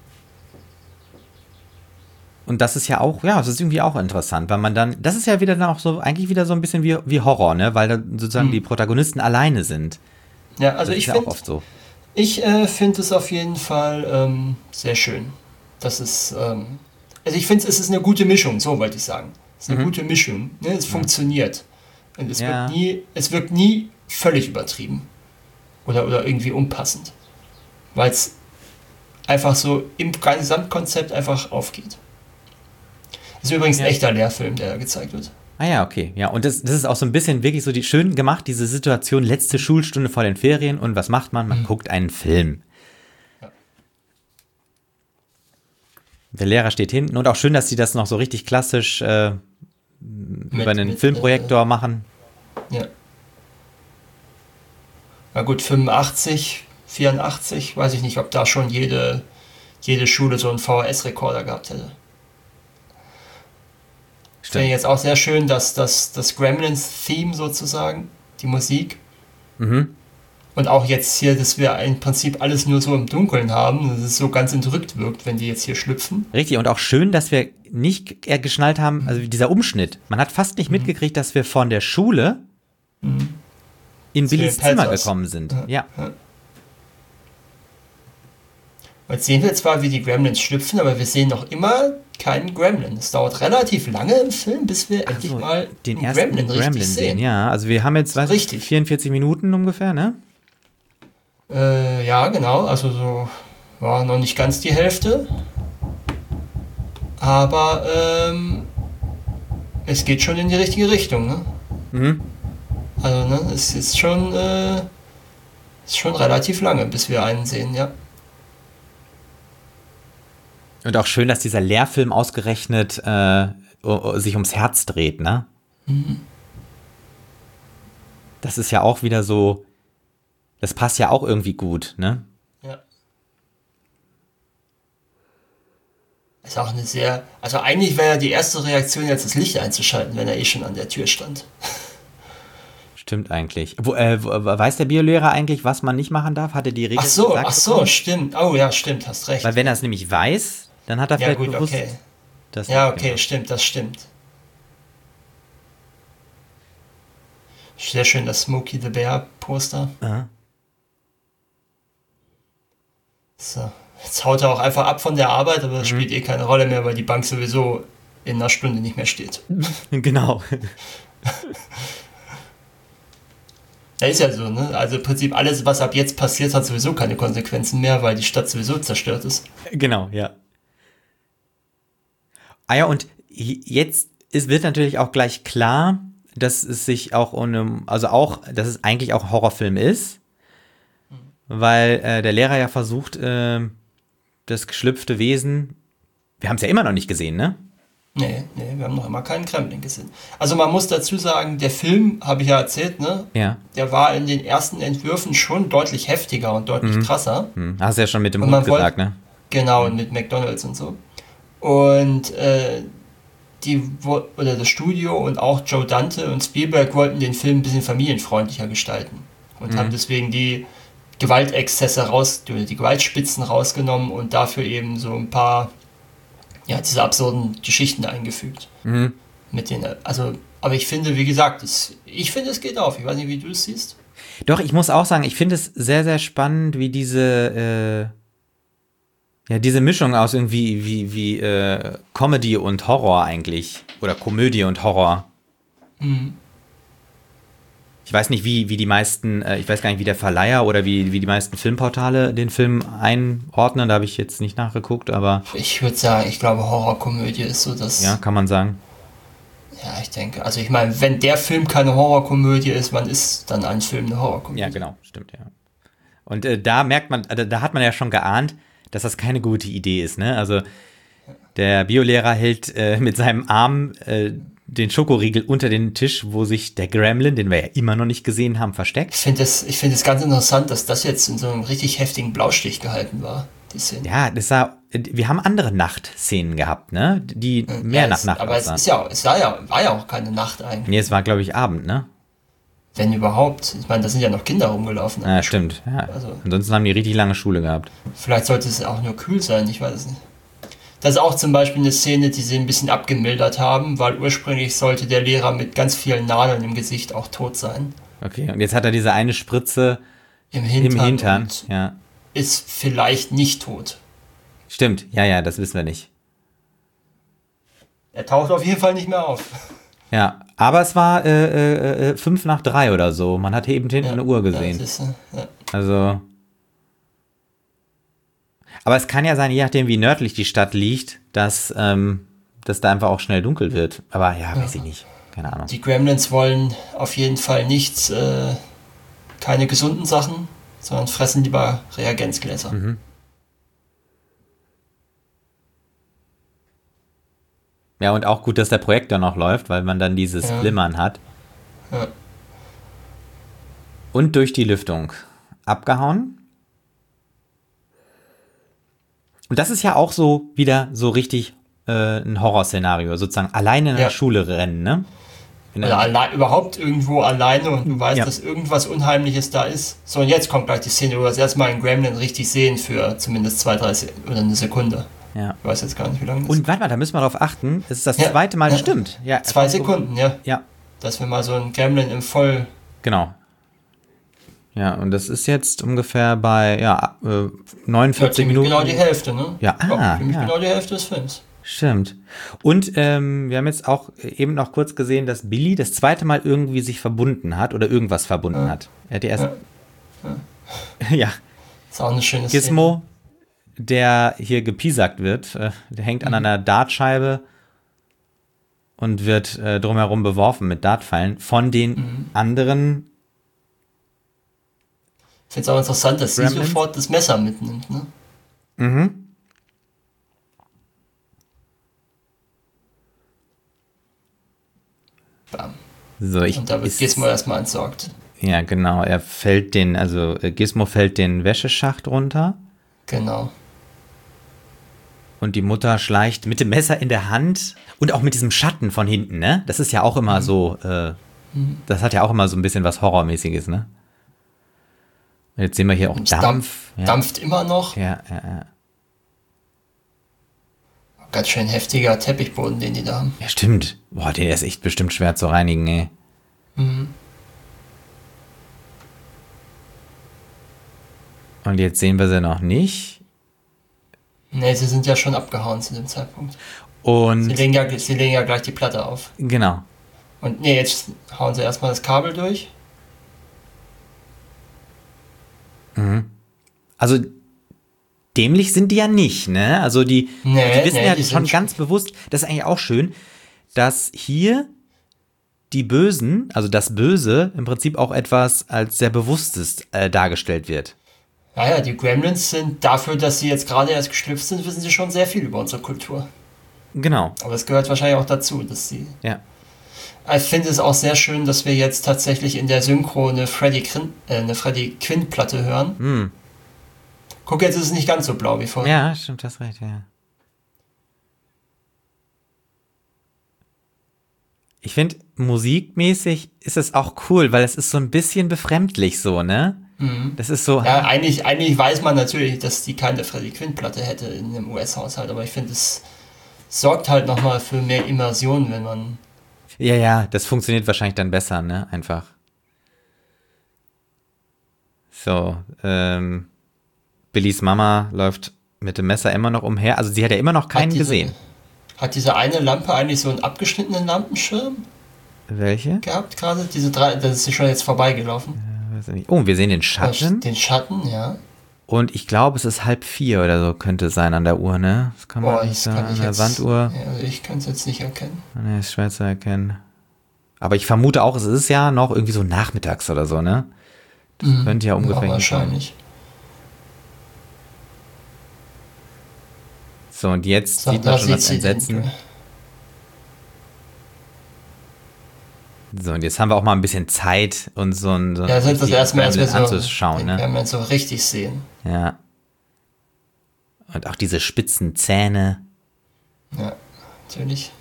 Speaker 1: Und das ist ja auch, das ist irgendwie auch interessant, weil man dann, das ist ja wieder dann auch so, eigentlich wieder so ein bisschen wie Horror, ne? Weil da sozusagen die Protagonisten alleine sind.
Speaker 2: Ja, also ich finde,
Speaker 1: auch oft so.
Speaker 2: Ich finde es auf jeden Fall sehr schön. Das ist, also ich finde, es ist eine gute Mischung, so wollte ich sagen. Es ist eine gute Mischung. Ne? Es funktioniert. Und es wirkt nie völlig übertrieben. Oder irgendwie unpassend. Weil es einfach so im Gesamtkonzept einfach aufgeht. Das ist übrigens ein echter Lehrfilm, der da gezeigt wird.
Speaker 1: Ah ja, okay. Ja, und das ist auch so ein bisschen wirklich so schön gemacht, diese Situation, letzte Schulstunde vor den Ferien und was macht man? Man guckt einen Film.
Speaker 2: Ja.
Speaker 1: Der Lehrer steht hinten und auch schön, dass sie das noch so richtig klassisch über einen Filmprojektor machen.
Speaker 2: Ja. Na gut, 85, 84, weiß ich nicht, ob da schon jede Schule so einen VHS-Rekorder gehabt hätte. Ich finde jetzt auch sehr schön, dass das Gremlins-Theme sozusagen, die Musik, und auch jetzt hier, dass wir im Prinzip alles nur so im Dunkeln haben, dass es so ganz entrückt wirkt, wenn die jetzt hier schlüpfen.
Speaker 1: Richtig, und auch schön, dass wir nicht geschnallt haben, also dieser Umschnitt. Man hat fast nicht mitgekriegt, dass wir von der Schule in Billys Zimmer gekommen sind. Ja.
Speaker 2: Jetzt sehen wir zwar, wie die Gremlins schlüpfen, aber wir sehen noch immer keinen Gremlin. Es dauert relativ lange im Film, bis wir endlich mal
Speaker 1: den ersten Gremlin sehen. Ja, also wir haben jetzt 44 Minuten ungefähr, ne?
Speaker 2: Ja, genau. Also so war noch nicht ganz die Hälfte. Aber es geht schon in die richtige Richtung, ne? Also, ne, es ist schon relativ lange, bis wir einen sehen, ja.
Speaker 1: Und auch schön, dass dieser Lehrfilm ausgerechnet sich ums Herz dreht, ne? Das ist ja auch wieder so, das passt ja auch irgendwie gut, ne?
Speaker 2: Ja. Ist auch eine sehr, also eigentlich wäre ja die erste Reaktion jetzt das Licht einzuschalten, wenn er eh schon an der Tür stand.
Speaker 1: Stimmt eigentlich. Weiß der Biolehrer eigentlich, was man nicht machen darf? Hat er die Regel gesagt?
Speaker 2: Ach so, stimmt. Oh ja, stimmt, hast recht.
Speaker 1: Weil wenn er es nämlich weiß, dann hat er vielleicht bewusst...
Speaker 2: Okay. Okay, stimmt, das stimmt. Sehr schön, das Smokey the Bear Poster.
Speaker 1: Aha.
Speaker 2: So, jetzt haut er auch einfach ab von der Arbeit, aber das spielt eh keine Rolle mehr, weil die Bank sowieso in einer Stunde nicht mehr steht.
Speaker 1: Genau.
Speaker 2: Ja, ist ja so, ne? Also im Prinzip alles, was ab jetzt passiert, hat sowieso keine Konsequenzen mehr, weil die Stadt sowieso zerstört ist.
Speaker 1: Genau, ja. Ah ja, und jetzt wird natürlich auch gleich klar, dass es sich auch dass es eigentlich auch ein Horrorfilm ist, weil der Lehrer ja versucht, das geschlüpfte Wesen, wir haben es ja immer noch nicht gesehen, ne?
Speaker 2: Nee, wir haben noch immer keinen Gremlin gesehen. Also man muss dazu sagen, der Film, habe ich ja erzählt, ne?
Speaker 1: Ja.
Speaker 2: Der war in den ersten Entwürfen schon deutlich heftiger und deutlich krasser.
Speaker 1: Hast du ja schon mit dem Hund gesagt, ne?
Speaker 2: Genau, und mit McDonald's und so. Und das Studio und auch Joe Dante und Spielberg wollten den Film ein bisschen familienfreundlicher gestalten und haben deswegen die Gewaltexzesse die Gewaltspitzen rausgenommen und dafür eben so ein paar diese absurden Geschichten eingefügt. Mit denen, aber ich finde, wie gesagt, es geht auf. Ich weiß nicht, wie du es siehst.
Speaker 1: Doch, ich muss auch sagen, ich finde es sehr, sehr spannend, wie diese Mischung aus irgendwie wie Comedy und Horror eigentlich. Oder Komödie und Horror. Ich weiß nicht, wie die meisten, ich weiß gar nicht, wie der Verleiher oder wie die meisten Filmportale den Film einordnen. Da habe ich jetzt nicht nachgeguckt, aber...
Speaker 2: Ich würde sagen, ich glaube, Horrorkomödie ist so das...
Speaker 1: Ja, kann man sagen.
Speaker 2: Ja, ich denke, also ich meine, wenn der Film keine Horrorkomödie ist, wann ist dann ein Film eine Horrorkomödie?
Speaker 1: Ja, genau, stimmt, ja. Und da merkt man, da hat man ja schon geahnt, dass das keine gute Idee ist, ne? Also der Biolehrer hält mit seinem Arm den Schokoriegel unter den Tisch, wo sich der Gremlin, den wir ja immer noch nicht gesehen haben, versteckt.
Speaker 2: Ich finde es ganz interessant, dass das jetzt in so einem richtig heftigen Blaustich gehalten war, die Szene.
Speaker 1: Ja, wir haben andere Nachtszenen gehabt, ne? Die mehr nach Nacht
Speaker 2: aber
Speaker 1: aussahen.
Speaker 2: war ja auch keine Nacht eigentlich.
Speaker 1: Nee, es war, glaube ich, Abend, ne?
Speaker 2: Wenn überhaupt. Ich meine, da sind ja noch Kinder rumgelaufen.
Speaker 1: Ja, stimmt. Ja.
Speaker 2: Also,
Speaker 1: Ansonsten haben die richtig lange Schule gehabt.
Speaker 2: vielleicht sollte es auch nur kühl sein, ich weiß es nicht. Das ist auch zum Beispiel eine Szene, die sie ein bisschen abgemildert haben, weil ursprünglich sollte der Lehrer mit ganz vielen Nadeln im Gesicht auch tot sein.
Speaker 1: Okay, und jetzt hat er diese eine Spritze
Speaker 2: Im Hintern.
Speaker 1: und ja.
Speaker 2: Ist vielleicht nicht tot.
Speaker 1: Stimmt, ja, das wissen wir nicht.
Speaker 2: Er taucht auf jeden Fall nicht mehr auf.
Speaker 1: Ja, aber es war 5 nach 3 oder so. Man hat eben hinten eine Uhr gesehen.
Speaker 2: Ja.
Speaker 1: Also. Aber es kann ja sein, je nachdem, wie nördlich die Stadt liegt, dass da einfach auch schnell dunkel wird. Aber ja, weiß ich nicht. Keine Ahnung.
Speaker 2: Die Gremlins wollen auf jeden Fall nichts, keine gesunden Sachen, sondern fressen lieber Reagenzgläser.
Speaker 1: Mhm. Ja, und auch gut, dass der Projektor noch läuft, weil man dann dieses Flimmern hat.
Speaker 2: Ja.
Speaker 1: Und durch die Lüftung abgehauen. Und das ist ja auch so wieder so richtig ein Horrorszenario, sozusagen alleine in der Schule rennen, ne?
Speaker 2: Oder überhaupt irgendwo alleine und du weißt, dass irgendwas Unheimliches da ist. So, und jetzt kommt gleich die Szene, wo wir das erste Mal einen Gremlin richtig sehen für zumindest 2, 3 oder eine Sekunde.
Speaker 1: Ja.
Speaker 2: Ich weiß jetzt gar nicht, wie lange das ist.
Speaker 1: Und warte mal, da müssen wir drauf achten. Es ist das zweite Mal, stimmt. Ja,
Speaker 2: 2 Sekunden, ja.
Speaker 1: Ja.
Speaker 2: Dass wir mal so einen Gremlin im Voll...
Speaker 1: Genau. Ja, und das ist jetzt ungefähr bei 49 Minuten.
Speaker 2: Genau die Hälfte, ne?
Speaker 1: Ja,
Speaker 2: genau die Hälfte des Films.
Speaker 1: Stimmt. Und wir haben jetzt auch eben noch kurz gesehen, dass Billy das zweite Mal irgendwie sich verbunden hat oder irgendwas verbunden hat. Er hat erst. Ja.
Speaker 2: Ist auch eine schöne
Speaker 1: Gizmo, der hier gepiesackt wird, der hängt an einer Dartscheibe und wird drumherum beworfen mit Dartpfeilen von den anderen.
Speaker 2: Ich finde es auch interessant, dass sie sofort das Messer mitnimmt, ne?
Speaker 1: Mhm.
Speaker 2: Bam.
Speaker 1: So,
Speaker 2: und da wird Gizmo erstmal entsorgt.
Speaker 1: Ja, genau. Gizmo fällt den Wäscheschacht runter.
Speaker 2: Genau.
Speaker 1: Und die Mutter schleicht mit dem Messer in der Hand und auch mit diesem Schatten von hinten, ne? Das ist ja auch immer so, das hat ja auch immer so ein bisschen was Horrormäßiges, ne? Und jetzt sehen wir hier auch Dampf.
Speaker 2: Dampft immer noch.
Speaker 1: Ja.
Speaker 2: Ganz schön heftiger Teppichboden, den die da haben.
Speaker 1: Ja, stimmt. Boah, der ist echt bestimmt schwer zu reinigen, ey.
Speaker 2: Mhm.
Speaker 1: Und jetzt sehen wir sie noch nicht.
Speaker 2: Nee, sie sind ja schon abgehauen zu dem Zeitpunkt.
Speaker 1: Und
Speaker 2: sie legen ja gleich die Platte auf.
Speaker 1: Genau.
Speaker 2: Und jetzt hauen sie erstmal das Kabel durch.
Speaker 1: Mhm. Also dämlich sind die ja nicht, ne? Also die wissen die schon ganz bewusst, das ist eigentlich auch schön, dass hier die Bösen, also das Böse, im Prinzip auch etwas als sehr Bewusstes dargestellt wird.
Speaker 2: Naja, die Gremlins sind dafür, dass sie jetzt gerade erst geschlüpft sind, wissen sie schon sehr viel über unsere Kultur.
Speaker 1: Genau.
Speaker 2: Aber es gehört wahrscheinlich auch dazu, dass sie...
Speaker 1: Ja.
Speaker 2: Ich finde es auch sehr schön, dass wir jetzt tatsächlich in der Synchro eine Freddie Quinn-Platte hören.
Speaker 1: Mhm.
Speaker 2: Guck, jetzt ist es nicht ganz so blau wie vorher.
Speaker 1: Ja, stimmt, hast recht, ja. Ich finde, musikmäßig ist es auch cool, weil es ist so ein bisschen befremdlich so, ne?
Speaker 2: Mhm.
Speaker 1: Das ist so...
Speaker 2: Ja, eigentlich weiß man natürlich, dass die keine Freddie Quinn-Platte hätte in einem US-Haushalt, aber ich finde, es sorgt halt nochmal für mehr Immersion, wenn man...
Speaker 1: Ja, das funktioniert wahrscheinlich dann besser, ne? Einfach. So, Billys Mama läuft mit dem Messer immer noch umher. Also sie hat ja immer noch keinen gesehen.
Speaker 2: Hat diese eine Lampe eigentlich so einen abgeschnittenen Lampenschirm?
Speaker 1: Welche?
Speaker 2: Gehabt gerade? Diese 3, das ist schon jetzt vorbeigelaufen.
Speaker 1: Weiß ich nicht. Oh, wir sehen den Schatten.
Speaker 2: Den Schatten, ja.
Speaker 1: Und ich glaube, es ist 3:30 oder so könnte es sein an der Uhr, ne? Das kann man nicht sagen. An der Sanduhr.
Speaker 2: Ja, also ich kann es jetzt nicht erkennen.
Speaker 1: Ne, ist schwer zu erkennen. Aber ich vermute auch, es ist ja noch irgendwie so nachmittags oder so, ne? Das könnte ja ungefähr
Speaker 2: wahrscheinlich.
Speaker 1: So, und jetzt sieht man schon das Entsetzen. So, und jetzt haben wir auch mal ein bisschen Zeit, uns so ein
Speaker 2: Ja, das ist das erste Mal, als wir
Speaker 1: anzuschauen,
Speaker 2: den
Speaker 1: ne?
Speaker 2: Gremlin so richtig sehen.
Speaker 1: Ja. Und auch diese spitzen Zähne.
Speaker 2: Ja, natürlich.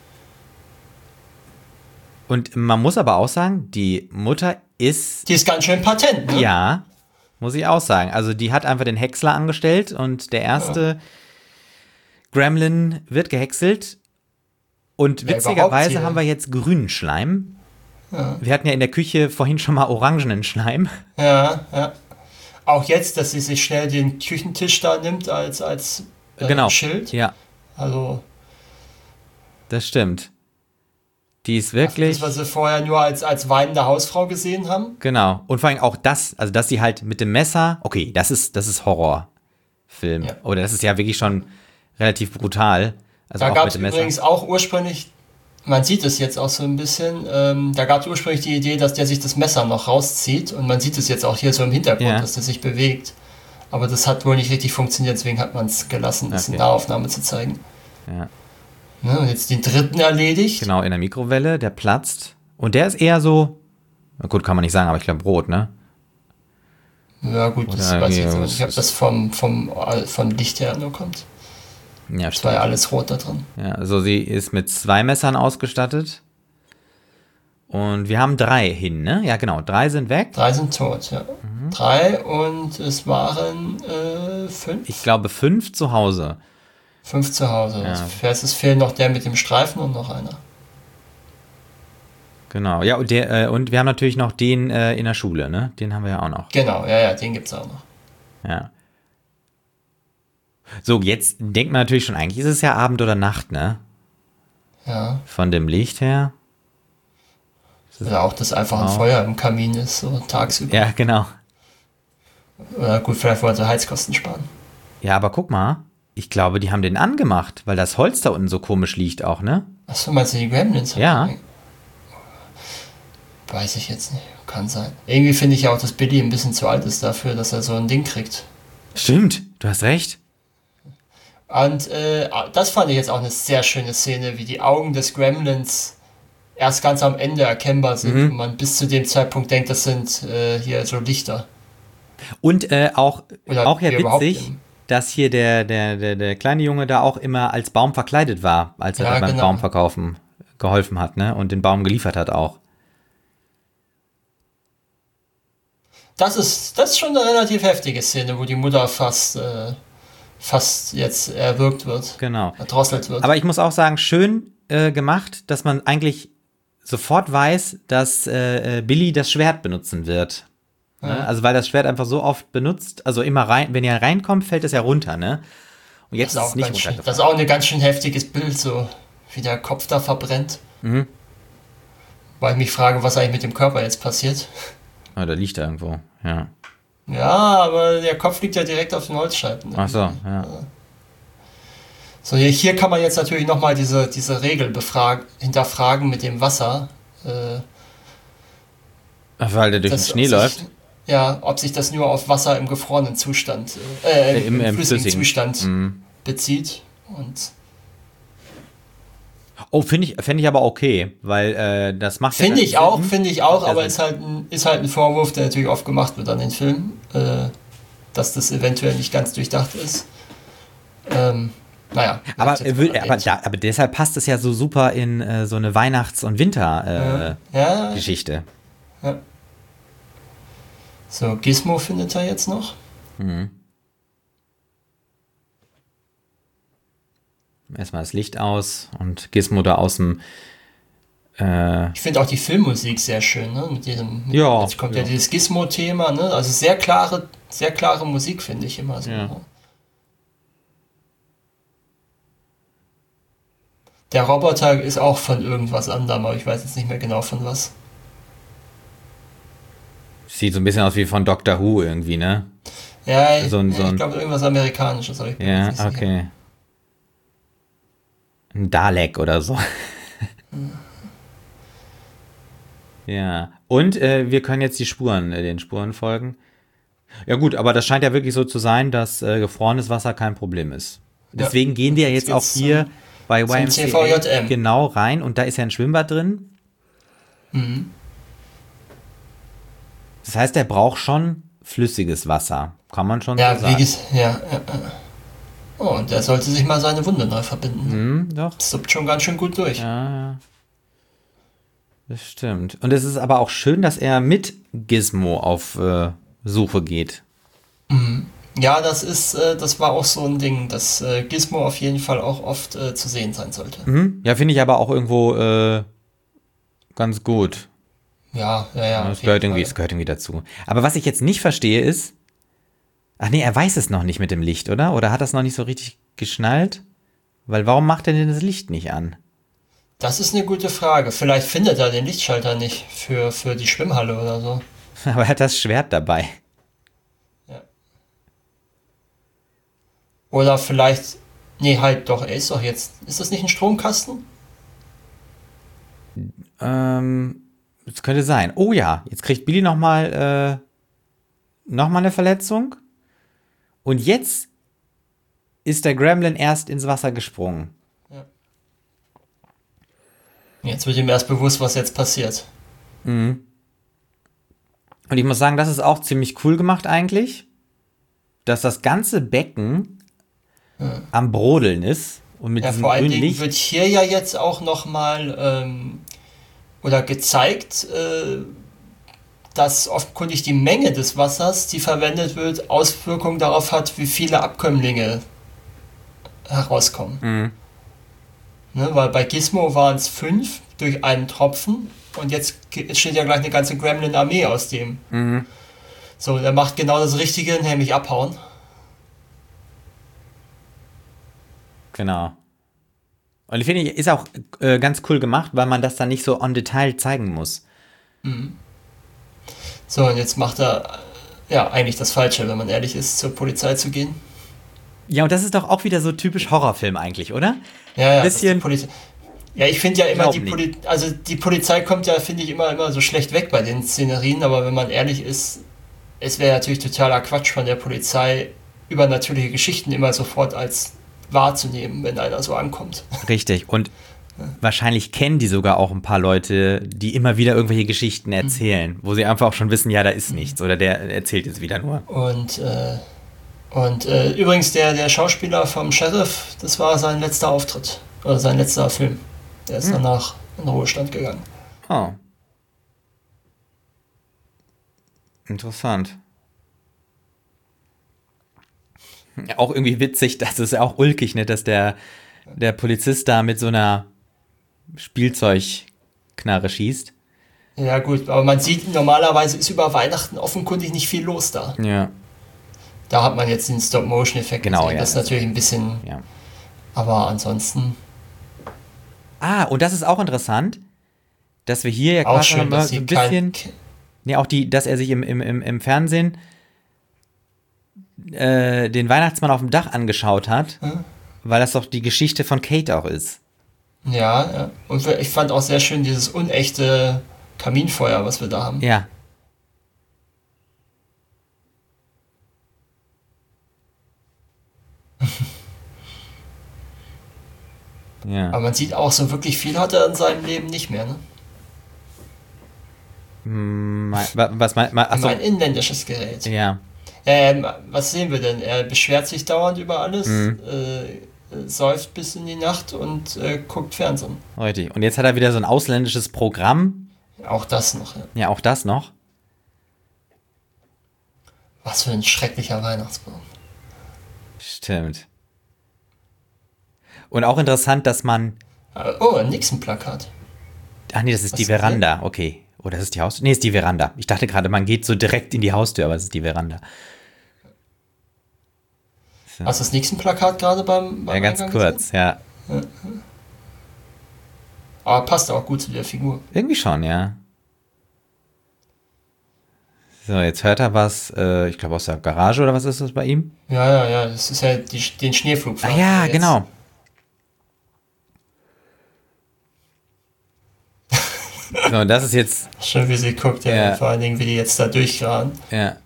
Speaker 1: Und man muss aber auch sagen, die Mutter ist,
Speaker 2: Die ist ganz schön patent, ne?
Speaker 1: ja, muss ich auch sagen. Also die hat einfach den Häcksler angestellt und der erste Gremlin wird gehäckselt. Und
Speaker 2: Ja,
Speaker 1: witzigerweise
Speaker 2: überhaupt
Speaker 1: haben wir jetzt grünen Schleim. Ja. Wir hatten ja in der Küche vorhin schon mal orangenen Schleim.
Speaker 2: Ja, ja. Auch jetzt, dass sie sich schnell den Küchentisch da nimmt als
Speaker 1: Genau.
Speaker 2: Schild.
Speaker 1: Ja,
Speaker 2: Also
Speaker 1: das stimmt. Die ist wirklich,
Speaker 2: das, was wir vorher nur als weinende Hausfrau gesehen haben.
Speaker 1: genau. Und vor allem auch das, also dass sie halt mit dem Messer, okay, das ist Horrorfilm.
Speaker 2: Ja.
Speaker 1: Oder das ist ja wirklich schon relativ brutal. Also
Speaker 2: Da
Speaker 1: auch
Speaker 2: gab
Speaker 1: mit
Speaker 2: es
Speaker 1: dem Messer.
Speaker 2: übrigens auch ursprünglich, man sieht es jetzt auch so ein bisschen, da gab es ursprünglich die Idee, dass der sich das Messer noch rauszieht und man sieht es jetzt auch hier so im Hintergrund,
Speaker 1: Ja.
Speaker 2: dass der sich bewegt. Aber das hat wohl nicht richtig funktioniert, deswegen hat man es gelassen, das in
Speaker 1: Okay.
Speaker 2: Nahaufnahme zu zeigen.
Speaker 1: Ja.
Speaker 2: Ne, und jetzt den dritten erledigt.
Speaker 1: Genau, in der Mikrowelle, der platzt. Und der ist eher so, na gut, kann man nicht sagen, aber ich glaube Brot, ne?
Speaker 2: Ja gut, das
Speaker 1: Oder
Speaker 2: weiß ich
Speaker 1: hier,
Speaker 2: jetzt nicht, ob das vom Licht her nur kommt.
Speaker 1: Ja,
Speaker 2: Es war ja alles rot da drin.
Speaker 1: Ja, also sie ist mit 2 Messern ausgestattet. Und wir haben 3 hin, ne? Ja, genau, 3 sind weg.
Speaker 2: 3 sind tot, ja. 3 und es waren 5.
Speaker 1: Ich glaube 5 zu Hause.
Speaker 2: 5 zu Hause.
Speaker 1: Ja.
Speaker 2: Es fehlt noch der mit dem Streifen und noch einer.
Speaker 1: Genau, ja, und wir haben natürlich noch den in der Schule, ne? Den haben wir ja auch noch.
Speaker 2: Genau, ja, den gibt's auch noch.
Speaker 1: Ja. So, jetzt denkt man natürlich schon, eigentlich ist es ja Abend oder Nacht, ne?
Speaker 2: Ja.
Speaker 1: Von dem Licht her.
Speaker 2: Oder auch, dass einfach ein
Speaker 1: Genau.
Speaker 2: Feuer im Kamin ist, so tagsüber.
Speaker 1: Ja, genau.
Speaker 2: Oder gut, vielleicht wollte er Heizkosten sparen.
Speaker 1: Ja, aber guck mal, ich glaube, die haben den angemacht, weil das Holz da unten so komisch liegt auch, ne?
Speaker 2: Achso, meinst du die Gremlins?
Speaker 1: Ja.
Speaker 2: Weiß ich jetzt nicht. Kann sein. Irgendwie finde ich ja auch, dass Billy ein bisschen zu alt ist dafür, dass er so ein Ding kriegt.
Speaker 1: Stimmt, du hast recht.
Speaker 2: Und das fand ich jetzt auch eine sehr schöne Szene, wie die Augen des Gremlins erst ganz am Ende erkennbar sind und man bis zu dem Zeitpunkt denkt, das sind hier so Lichter.
Speaker 1: Und auch ja
Speaker 2: wir überhaupt
Speaker 1: witzig,
Speaker 2: im-
Speaker 1: dass hier der kleine Junge da auch immer als Baum verkleidet war, als er
Speaker 2: Ja,
Speaker 1: da beim
Speaker 2: genau.
Speaker 1: Baumverkaufen geholfen hat, ne? Und den Baum geliefert hat auch.
Speaker 2: Das ist schon eine relativ heftige Szene, wo die Mutter fast jetzt erwürgt wird,
Speaker 1: Genau.
Speaker 2: erdrosselt wird.
Speaker 1: Aber ich muss auch sagen, schön gemacht, dass man eigentlich sofort weiß, dass Billy das Schwert benutzen wird. Ne?
Speaker 2: Ja.
Speaker 1: Also weil das Schwert einfach so oft benutzt, also immer rein, wenn er reinkommt, fällt es ja runter, ne? Und jetzt ist es nicht
Speaker 2: das ist
Speaker 1: runtergefallen.
Speaker 2: auch ein ganz schön heftiges Bild, so wie der Kopf da verbrennt.
Speaker 1: Mhm.
Speaker 2: Weil ich mich frage, was eigentlich mit dem Körper jetzt passiert.
Speaker 1: Oh, da liegt er irgendwo, ja.
Speaker 2: Ja, aber der Kopf liegt ja direkt auf den Holzscheiten.
Speaker 1: Ach so, ja.
Speaker 2: So, hier kann man jetzt natürlich nochmal diese Regel hinterfragen mit dem Wasser.
Speaker 1: Weil der durch den
Speaker 2: Das-
Speaker 1: Schnee
Speaker 2: ob
Speaker 1: läuft.
Speaker 2: sich- Ja, ob sich das nur auf Wasser im gefrorenen Zustand, im
Speaker 1: im
Speaker 2: flüssigen
Speaker 1: flüssigen.
Speaker 2: Zustand
Speaker 1: Mhm.
Speaker 2: bezieht. Und
Speaker 1: Oh, fänd ich aber okay, weil das macht ja
Speaker 2: finde
Speaker 1: dann
Speaker 2: ich auch,
Speaker 1: Sinn.
Speaker 2: aber
Speaker 1: Also-
Speaker 2: ist halt ein Vorwurf, der natürlich oft gemacht wird an den Filmen, dass das eventuell nicht ganz durchdacht ist. Naja.
Speaker 1: Aber,
Speaker 2: hab ich jetzt mal erwähnt.
Speaker 1: aber deshalb passt es ja so super in so eine Weihnachts- und Winter-Geschichte.
Speaker 2: Ja. So, Gizmo findet er jetzt noch.
Speaker 1: Erstmal das Licht aus und Gizmo da aus dem.
Speaker 2: Ich finde auch die Filmmusik sehr schön, ne?
Speaker 1: Ja,
Speaker 2: jetzt kommt
Speaker 1: ja.
Speaker 2: ja dieses Gizmo-Thema, ne? Also sehr klare Musik, finde ich immer so.
Speaker 1: Ja.
Speaker 2: Ne? Der Roboter ist auch von irgendwas anderem, aber ich weiß jetzt nicht mehr genau von was.
Speaker 1: Sieht so ein bisschen aus wie von Doctor Who irgendwie, ne?
Speaker 2: Ja,
Speaker 1: So ein-
Speaker 2: ich
Speaker 1: so ein-
Speaker 2: glaube irgendwas Amerikanisches. Aber ich bin
Speaker 1: Ja,
Speaker 2: mir nicht sicher.
Speaker 1: okay. Ein Dalek oder so. Ja. Und wir können jetzt den Spuren folgen. Ja gut, aber das scheint ja wirklich so zu sein, dass gefrorenes Wasser kein Problem ist. Deswegen gehen wir jetzt auch
Speaker 2: geht's
Speaker 1: hier bei
Speaker 2: zum
Speaker 1: YMCA
Speaker 2: CVJM.
Speaker 1: genau rein und da ist ja ein Schwimmbad drin. Das heißt, er braucht schon flüssiges Wasser. Kann man schon so
Speaker 2: Ja,
Speaker 1: sagen.
Speaker 2: Oh, und der sollte sich mal seine Wunde neu verbinden.
Speaker 1: Doch.
Speaker 2: Das suppt schon ganz schön gut durch.
Speaker 1: Ja, das stimmt. Und es ist aber auch schön, dass er mit Gizmo auf Suche geht.
Speaker 2: Ja, das war auch so ein Ding, dass Gizmo auf jeden Fall auch oft zu sehen sein sollte.
Speaker 1: Ja, finde ich aber auch irgendwo ganz gut.
Speaker 2: Ja.
Speaker 1: Es gehört irgendwie dazu. Aber was ich jetzt nicht verstehe ist, ach nee, er weiß es noch nicht mit dem Licht, oder? Oder hat das noch nicht so richtig geschnallt? Weil warum macht er denn das Licht nicht an?
Speaker 2: Das ist eine gute Frage. Vielleicht findet er den Lichtschalter nicht für die Schwimmhalle oder so.
Speaker 1: Aber er hat das Schwert dabei.
Speaker 2: Ja. Oder vielleicht, nee, halt doch, er ist doch jetzt, ist das nicht ein Stromkasten?
Speaker 1: Das könnte sein. Oh ja, jetzt kriegt Billy nochmal eine Verletzung. Und jetzt ist der Gremlin erst ins Wasser gesprungen.
Speaker 2: Jetzt wird ihm erst bewusst, was jetzt passiert.
Speaker 1: Und ich muss sagen, das ist auch ziemlich cool gemacht eigentlich, dass das ganze Becken am Brodeln ist und mit diesem
Speaker 2: Vor allen
Speaker 1: grünen
Speaker 2: Dingen
Speaker 1: Licht.
Speaker 2: wird hier ja jetzt auch nochmal oder gezeigt, dass offenkundig die Menge des Wassers, die verwendet wird, Auswirkungen darauf hat, wie viele Abkömmlinge herauskommen. Ne, weil bei Gizmo waren es 5 durch einen Tropfen und jetzt steht ja gleich eine ganze Gremlin-Armee aus dem. So, der macht genau das Richtige, nämlich abhauen.
Speaker 1: Genau. Und ich finde, ist auch ganz cool gemacht, weil man das dann nicht so on Detail zeigen muss.
Speaker 2: So, und jetzt macht er ja eigentlich das Falsche, wenn man ehrlich ist, zur Polizei zu gehen.
Speaker 1: Ja, und das ist doch auch wieder so typisch Horrorfilm eigentlich, oder?
Speaker 2: Ja,
Speaker 1: Bisschen.
Speaker 2: Ja, ich finde ja immer,
Speaker 1: Glaub
Speaker 2: also die Polizei kommt ja, finde ich, immer so schlecht weg bei den Szenerien, aber wenn man ehrlich ist, es wäre natürlich totaler Quatsch von der Polizei, übernatürliche Geschichten immer sofort als wahrzunehmen, wenn einer so ankommt.
Speaker 1: Richtig. Und wahrscheinlich kennen die sogar auch ein paar Leute, die immer wieder irgendwelche Geschichten erzählen, wo sie einfach auch schon wissen, ja, da ist nichts oder der erzählt jetzt wieder nur.
Speaker 2: Und übrigens, der Schauspieler vom Sheriff, das war sein letzter Auftritt. Oder sein letzter Film. Der ist danach in den Ruhestand gegangen.
Speaker 1: Oh. Interessant. Ja, auch irgendwie witzig, das ist ja auch ulkig, ne, dass der Polizist da mit so einer Spielzeugknarre schießt.
Speaker 2: Ja gut, aber man sieht, normalerweise ist über Weihnachten offenkundig nicht viel los da.
Speaker 1: Ja.
Speaker 2: Da hat man jetzt den Stop-Motion-Effekt
Speaker 1: Genau,
Speaker 2: gesehen.
Speaker 1: ja.
Speaker 2: Das ist natürlich ein bisschen...
Speaker 1: Ja.
Speaker 2: Aber ansonsten...
Speaker 1: Und das ist auch interessant, dass wir hier ja
Speaker 2: Auch
Speaker 1: quasi
Speaker 2: schön, dass
Speaker 1: so
Speaker 2: sie
Speaker 1: ein bisschen, auch dass er sich im Fernsehen den Weihnachtsmann auf dem Dach angeschaut hat, weil das doch die Geschichte von Kate auch ist.
Speaker 2: Ja. Und ich fand auch sehr schön dieses unechte Kaminfeuer, was wir da haben.
Speaker 1: Ja. Ja.
Speaker 2: Aber man sieht auch, so wirklich viel hat er in seinem Leben nicht mehr. Ne?
Speaker 1: Was meinst du? Achso.
Speaker 2: Ein inländisches Gerät.
Speaker 1: Ja.
Speaker 2: Was sehen wir denn? Er beschwert sich dauernd über alles, säuft bis in die Nacht und guckt Fernsehen.
Speaker 1: Richtig. Und jetzt hat er wieder so ein ausländisches Programm.
Speaker 2: Auch das noch. Ja.
Speaker 1: Ja, auch das noch.
Speaker 2: Was für ein schrecklicher Weihnachtsbaum.
Speaker 1: Stimmt. Und auch interessant, dass man...
Speaker 2: Oh, ein Nixon-Plakat.
Speaker 1: Ach nee, das ist die Veranda. Okay. Oder das ist die Haustür? Nee, ist die Veranda. Ich dachte gerade, man geht so direkt in die Haustür, aber es ist die Veranda. So.
Speaker 2: Hast du das Nixon-Plakat gerade beim
Speaker 1: Ja, ganz
Speaker 2: Eingang
Speaker 1: kurz,
Speaker 2: gesehen?
Speaker 1: ja.
Speaker 2: Aber passt auch gut zu der Figur.
Speaker 1: Irgendwie schon, ja. So, jetzt hört er was, ich glaube aus der Garage oder was ist das bei ihm?
Speaker 2: Ja, das ist ja den Schneeflug.
Speaker 1: Ah ja, genau. So, und das ist jetzt...
Speaker 2: Schön, wie sie guckt, ja. Vor allen Dingen, wie die jetzt da durchgraben.
Speaker 1: Ja.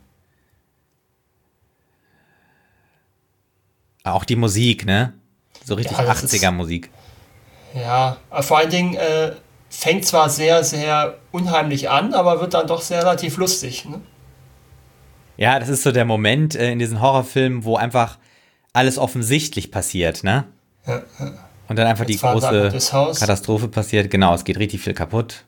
Speaker 1: Auch die Musik, ne? So richtig 80er-Musik.
Speaker 2: Ja, vor allen Dingen, fängt zwar sehr, sehr unheimlich an, aber wird dann doch sehr relativ lustig. Ne?
Speaker 1: Ja, das ist so der Moment in diesen Horrorfilmen, wo einfach alles offensichtlich passiert, ne?
Speaker 2: Ja.
Speaker 1: Und dann einfach
Speaker 2: Jetzt
Speaker 1: die
Speaker 2: fahren sie einfach
Speaker 1: große
Speaker 2: durchs Haus.
Speaker 1: Katastrophe passiert. Genau, es geht richtig viel kaputt.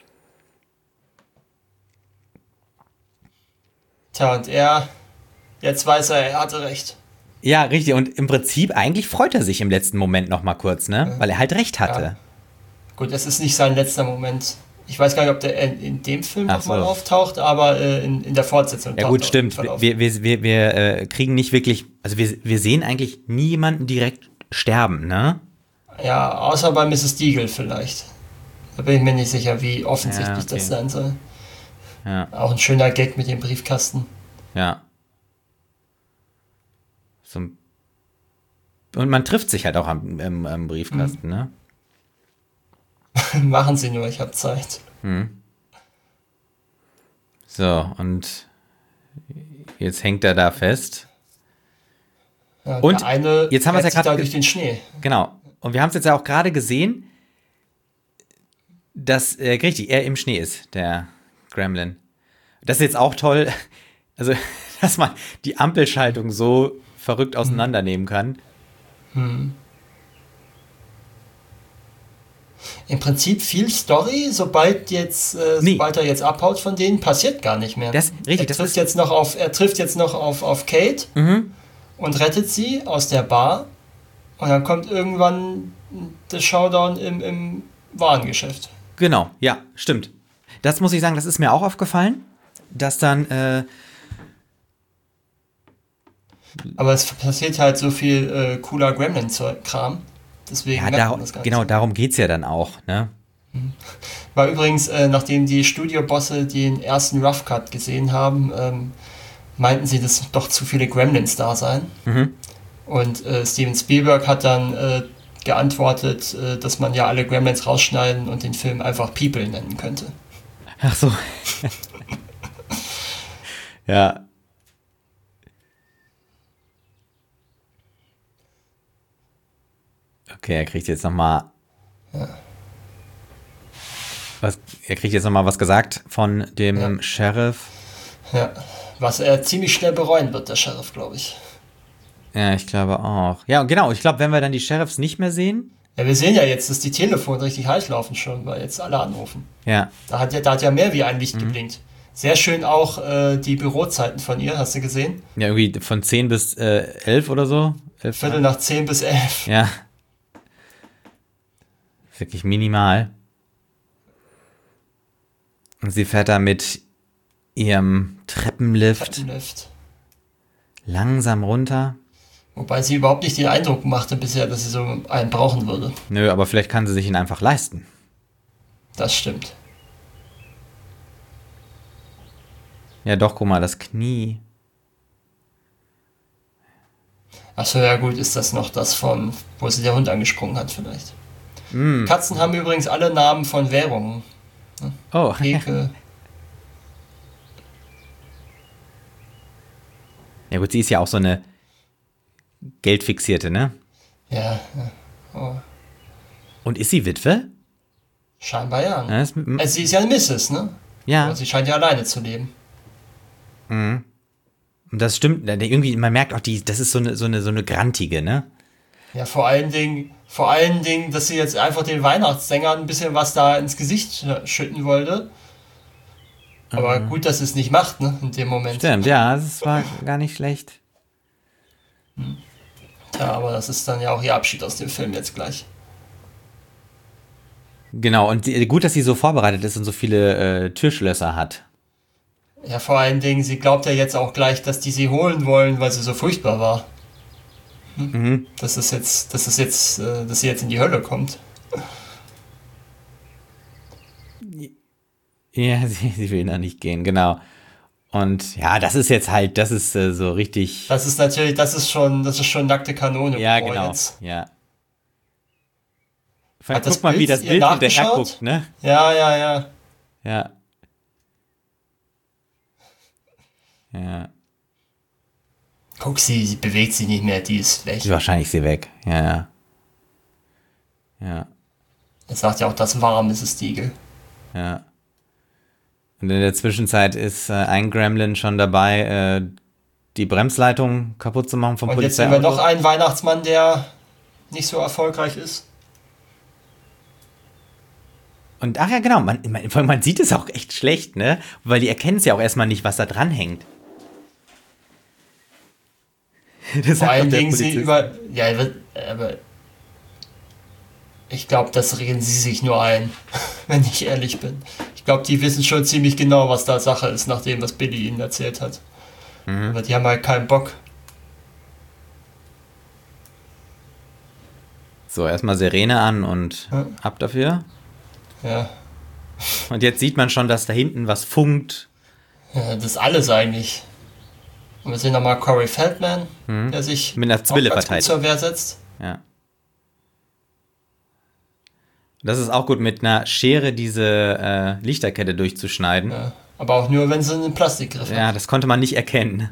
Speaker 2: Tja, und jetzt weiß er hatte recht.
Speaker 1: Ja, richtig. Und im Prinzip, eigentlich freut er sich im letzten Moment noch mal kurz, ne? Weil er halt recht hatte.
Speaker 2: Ja. Gut, es ist nicht sein letzter Moment. Ich weiß gar nicht, ob der in dem Film
Speaker 1: Ach
Speaker 2: nochmal
Speaker 1: so.
Speaker 2: auftaucht, aber in der Fortsetzung
Speaker 1: Ja
Speaker 2: taucht
Speaker 1: gut,
Speaker 2: er auf
Speaker 1: stimmt.
Speaker 2: jeden Fall auf.
Speaker 1: Wir kriegen nicht wirklich, also wir sehen eigentlich niemanden direkt sterben, ne?
Speaker 2: Ja, außer bei Mrs. Deagle vielleicht. Da bin ich mir nicht sicher, wie offensichtlich
Speaker 1: Ja, okay.
Speaker 2: das sein soll.
Speaker 1: Ja,
Speaker 2: Auch ein schöner Gag mit dem Briefkasten.
Speaker 1: ja. So, und man trifft sich halt auch am Briefkasten, ne?
Speaker 2: Machen Sie nur, ich habe Zeit.
Speaker 1: So, und jetzt hängt er da fest.
Speaker 2: Ja,
Speaker 1: Und
Speaker 2: der eine
Speaker 1: jetzt haben wir es ja
Speaker 2: rettet sich
Speaker 1: gerade
Speaker 2: da durch den Schnee.
Speaker 1: Genau. Und wir haben es jetzt ja auch gerade gesehen, dass richtig, er im Schnee ist, der Gremlin. Das ist jetzt auch toll, also, dass man die Ampelschaltung so verrückt auseinandernehmen kann.
Speaker 2: Im Prinzip viel Story, sobald er jetzt abhaut von denen, passiert gar nicht mehr.
Speaker 1: Das- richtig,
Speaker 2: er
Speaker 1: das
Speaker 2: trifft
Speaker 1: ist-
Speaker 2: jetzt noch auf Kate und rettet sie aus der Bar. Und dann kommt irgendwann der Showdown im Warengeschäft.
Speaker 1: Genau, ja, stimmt. Das muss ich sagen, das ist mir auch aufgefallen, dass dann,
Speaker 2: Aber es passiert halt so viel cooler Gremlin-Kram. Deswegen
Speaker 1: ja,
Speaker 2: merkt man das gar nicht
Speaker 1: genau,
Speaker 2: so.
Speaker 1: darum geht's ja dann auch, ne?
Speaker 2: War übrigens, nachdem die Studiobosse den ersten Rough Cut gesehen haben, meinten sie, dass doch zu viele Gremlins da seien. Und Steven Spielberg hat dann geantwortet, dass man ja alle Gremlins rausschneiden und den Film einfach People nennen könnte.
Speaker 1: Ach so. Ja. Okay, er kriegt jetzt nochmal. Er kriegt jetzt nochmal was gesagt von dem Sheriff.
Speaker 2: Ja, was er ziemlich schnell bereuen wird, der Sheriff, glaube ich.
Speaker 1: Ja, ich glaube auch. Ja, genau. Ich glaube, wenn wir dann die Sheriffs nicht mehr sehen.
Speaker 2: Ja, wir sehen ja jetzt, dass die Telefone richtig heiß laufen schon, weil jetzt alle anrufen.
Speaker 1: Ja.
Speaker 2: Da hat ja mehr wie ein Licht geblinkt. Sehr schön auch die Bürozeiten von ihr, hast du gesehen?
Speaker 1: Ja, irgendwie von 10 bis 11 oder so. 11,
Speaker 2: Viertel nach 10 bis 11.
Speaker 1: Ja. Wirklich minimal. Und sie fährt da mit ihrem Treppenlift langsam runter.
Speaker 2: Wobei sie überhaupt nicht den Eindruck machte bisher, dass sie so einen brauchen würde.
Speaker 1: Nö, aber vielleicht kann sie sich ihn einfach leisten.
Speaker 2: Das stimmt.
Speaker 1: Ja, doch, guck mal, das Knie.
Speaker 2: Achso, ja gut, ist das noch das von, wo sie der Hund angesprungen hat vielleicht. Katzen haben übrigens alle Namen von Währungen.
Speaker 1: Oh,
Speaker 2: Heke.
Speaker 1: ja gut, sie ist ja auch so eine Geldfixierte, ne?
Speaker 2: Ja, oh,
Speaker 1: Und ist sie Witwe?
Speaker 2: scheinbar ja.
Speaker 1: Ja, ist,
Speaker 2: Sie ist ja eine Mrs., ne?
Speaker 1: ja.
Speaker 2: Aber sie scheint ja alleine zu leben.
Speaker 1: Und das stimmt, irgendwie, man merkt auch, das ist so eine Grantige, ne?
Speaker 2: Ja, vor allen Dingen, dass sie jetzt einfach den Weihnachtssängern ein bisschen was da ins Gesicht schütten wollte. Aber gut, dass sie es nicht macht, ne, in dem Moment.
Speaker 1: Stimmt, ja, das war gar nicht schlecht.
Speaker 2: Ja, aber das ist dann ja auch ihr Abschied aus dem Film jetzt gleich.
Speaker 1: Genau, und gut, dass sie so vorbereitet ist und so viele Türschlösser hat.
Speaker 2: Ja, vor allen Dingen, sie glaubt ja jetzt auch gleich, dass die sie holen wollen, weil sie so furchtbar war. Dass sie jetzt in die Hölle kommt.
Speaker 1: Ja, sie will da nicht gehen, genau. Und ja, das ist jetzt halt, das ist so richtig.
Speaker 2: Das ist schon nackte Kanone.
Speaker 1: Ja,
Speaker 2: Boah,
Speaker 1: genau.
Speaker 2: Jetzt.
Speaker 1: Ja.
Speaker 2: Hat das
Speaker 1: Guck mal, wie
Speaker 2: Bild
Speaker 1: das
Speaker 2: ihr
Speaker 1: Bild hinterher
Speaker 2: nachgeschaut?
Speaker 1: guckt, ne?
Speaker 2: Ja.
Speaker 1: Ja. Ja.
Speaker 2: Guck, sie bewegt sich nicht mehr, die ist weg.
Speaker 1: Wahrscheinlich ist sie weg. Ja. Ja.
Speaker 2: Er sagt ja auch, das war Mrs. Deagle.
Speaker 1: Ja. Und in der Zwischenzeit ist ein Gremlin schon dabei, die Bremsleitung kaputt zu machen vom
Speaker 2: Und jetzt sehen wir noch einen Weihnachtsmann, der nicht so erfolgreich ist.
Speaker 1: Und ach ja, genau, man sieht es auch echt schlecht, ne? Weil die erkennen es ja auch erstmal nicht, was da dran hängt.
Speaker 2: Vor allen Dingen sie über. Ja, aber. Ich glaube, das reden sie sich nur ein, wenn ich ehrlich bin. Ich glaube, die wissen schon ziemlich genau, was da Sache ist, nach dem, was Billy ihnen erzählt hat. Aber die haben halt keinen Bock.
Speaker 1: So, erstmal Sirene an und ab dafür.
Speaker 2: Ja.
Speaker 1: Und jetzt sieht man schon, dass da hinten was funkt.
Speaker 2: Ja, das ist alles eigentlich. Und wir sehen nochmal Corey Feldman, der sich
Speaker 1: mit einer Zwille verteidigt
Speaker 2: zur Wehr setzt.
Speaker 1: Ja. Das ist auch gut, mit einer Schere diese Lichterkette durchzuschneiden.
Speaker 2: Ja, aber auch nur, wenn sie einen Plastikgriff hat.
Speaker 1: Ja, das konnte man nicht erkennen.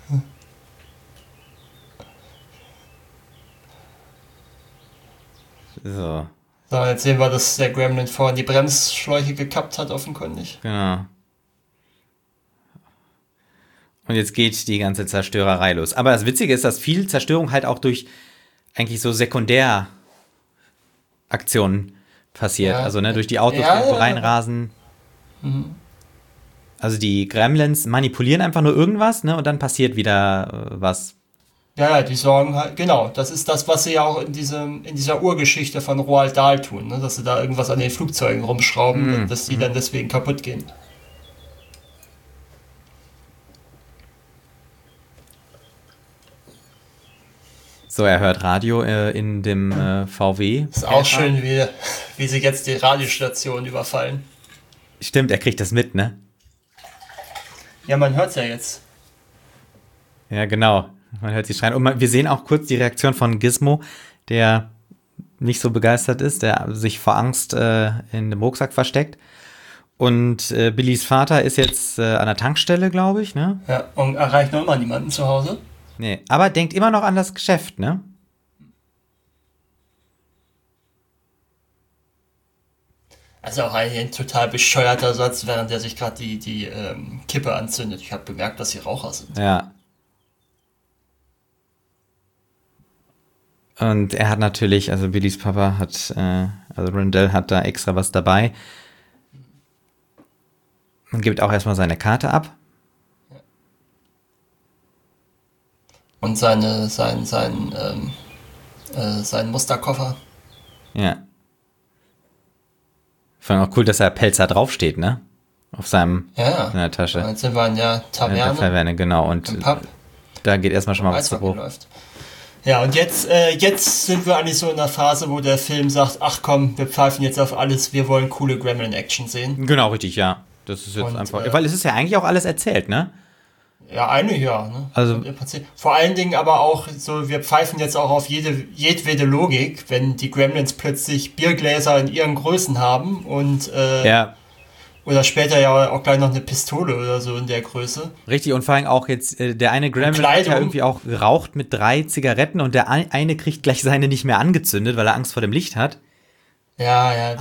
Speaker 1: So.
Speaker 2: So, jetzt sehen wir, dass der Gremlin vorhin die Bremsschläuche gekappt hat, offenkundig.
Speaker 1: Genau. Und jetzt geht die ganze Zerstörerei los. Aber das Witzige ist, dass viel Zerstörung halt auch durch eigentlich so Sekundäraktionen passiert.
Speaker 2: Ja.
Speaker 1: Also durch die Autos reinrasen. Also die Gremlins manipulieren einfach nur irgendwas, ne? Und dann passiert wieder was.
Speaker 2: Ja, die sorgen halt, genau, das ist das, was sie ja auch in dieser Urgeschichte von Roald Dahl tun, ne? Dass sie da irgendwas an den Flugzeugen rumschrauben, dass die dann deswegen kaputt gehen.
Speaker 1: So, er hört Radio in dem VW.
Speaker 2: Ist auch schön, wie sie jetzt die Radiostation überfallen.
Speaker 1: Stimmt, er kriegt das mit, ne?
Speaker 2: Ja, man hört's ja jetzt.
Speaker 1: Ja, genau. Man hört sie schreien. Und wir sehen auch kurz die Reaktion von Gizmo, der nicht so begeistert ist, der sich vor Angst in dem Rucksack versteckt. Und Billys Vater ist jetzt an der Tankstelle, glaube ich, ne?
Speaker 2: Ja, und erreicht noch immer niemanden zu Hause.
Speaker 1: Nee, aber denkt immer noch an das Geschäft, ne?
Speaker 2: Also auch ein total bescheuerter Satz, während er sich gerade die Kippe anzündet. Ich habe bemerkt, dass sie Raucher sind.
Speaker 1: Ja. Und er hat natürlich, also Billys Papa hat, also Rendell hat da extra was dabei. Und gibt auch erstmal seine Karte ab.
Speaker 2: Und seinen Musterkoffer.
Speaker 1: Ja. Vor allem auch cool, dass er Pelzer draufsteht, ne? Auf seiner Tasche.
Speaker 2: Jetzt sind wir in der
Speaker 1: Taverne, genau. Und
Speaker 2: im Pub.
Speaker 1: Da geht erstmal schon mal was zu Bruch.
Speaker 2: Ja, und jetzt sind wir eigentlich so in der Phase, wo der Film sagt, ach komm, wir pfeifen jetzt auf alles, wir wollen coole Gremlin-Action sehen.
Speaker 1: Genau, richtig, ja. Das ist jetzt einfach, weil es ist ja eigentlich auch alles erzählt, ne?
Speaker 2: Ja, eigentlich ja. Ne?
Speaker 1: Also,
Speaker 2: vor allen Dingen aber auch so, wir pfeifen jetzt auch auf jedwede Logik, wenn die Gremlins plötzlich Biergläser in ihren Größen haben und oder später ja auch gleich noch eine Pistole oder so in der Größe.
Speaker 1: Richtig, und vor allem auch jetzt, der eine Gremlin hat ja irgendwie auch geraucht mit 3 Zigaretten und der eine kriegt gleich seine nicht mehr angezündet, weil er Angst vor dem Licht hat.
Speaker 2: Ja,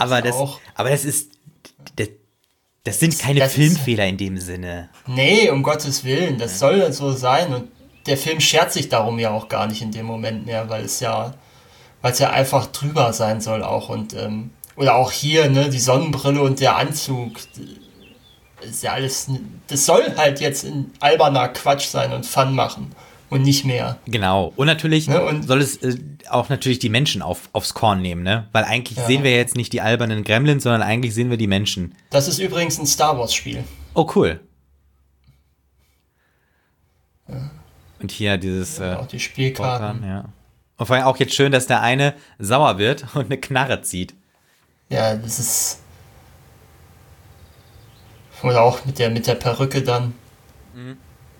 Speaker 1: das sind keine Filmfehler in dem Sinne.
Speaker 2: Nee, um Gottes Willen, das soll so sein. Und der Film schert sich darum ja auch gar nicht in dem Moment mehr, weil es ja einfach drüber sein soll auch. Und oder auch hier, ne, die Sonnenbrille und der Anzug, ist ja alles, das soll halt jetzt ein alberner Quatsch sein und Fun machen und nicht mehr.
Speaker 1: Genau. Und natürlich soll es auch natürlich die Menschen aufs Korn nehmen, ne? Weil eigentlich sehen wir jetzt nicht die albernen Gremlins, sondern eigentlich sehen wir die Menschen.
Speaker 2: Das ist übrigens ein Star Wars Spiel.
Speaker 1: Oh, cool. Ja. Und hier dieses
Speaker 2: auch die Spielkarten.
Speaker 1: Ja. Und vor allem auch jetzt schön, dass der eine sauer wird und eine Knarre zieht.
Speaker 2: Ja, das ist. Oder auch mit der Perücke dann. Mhm.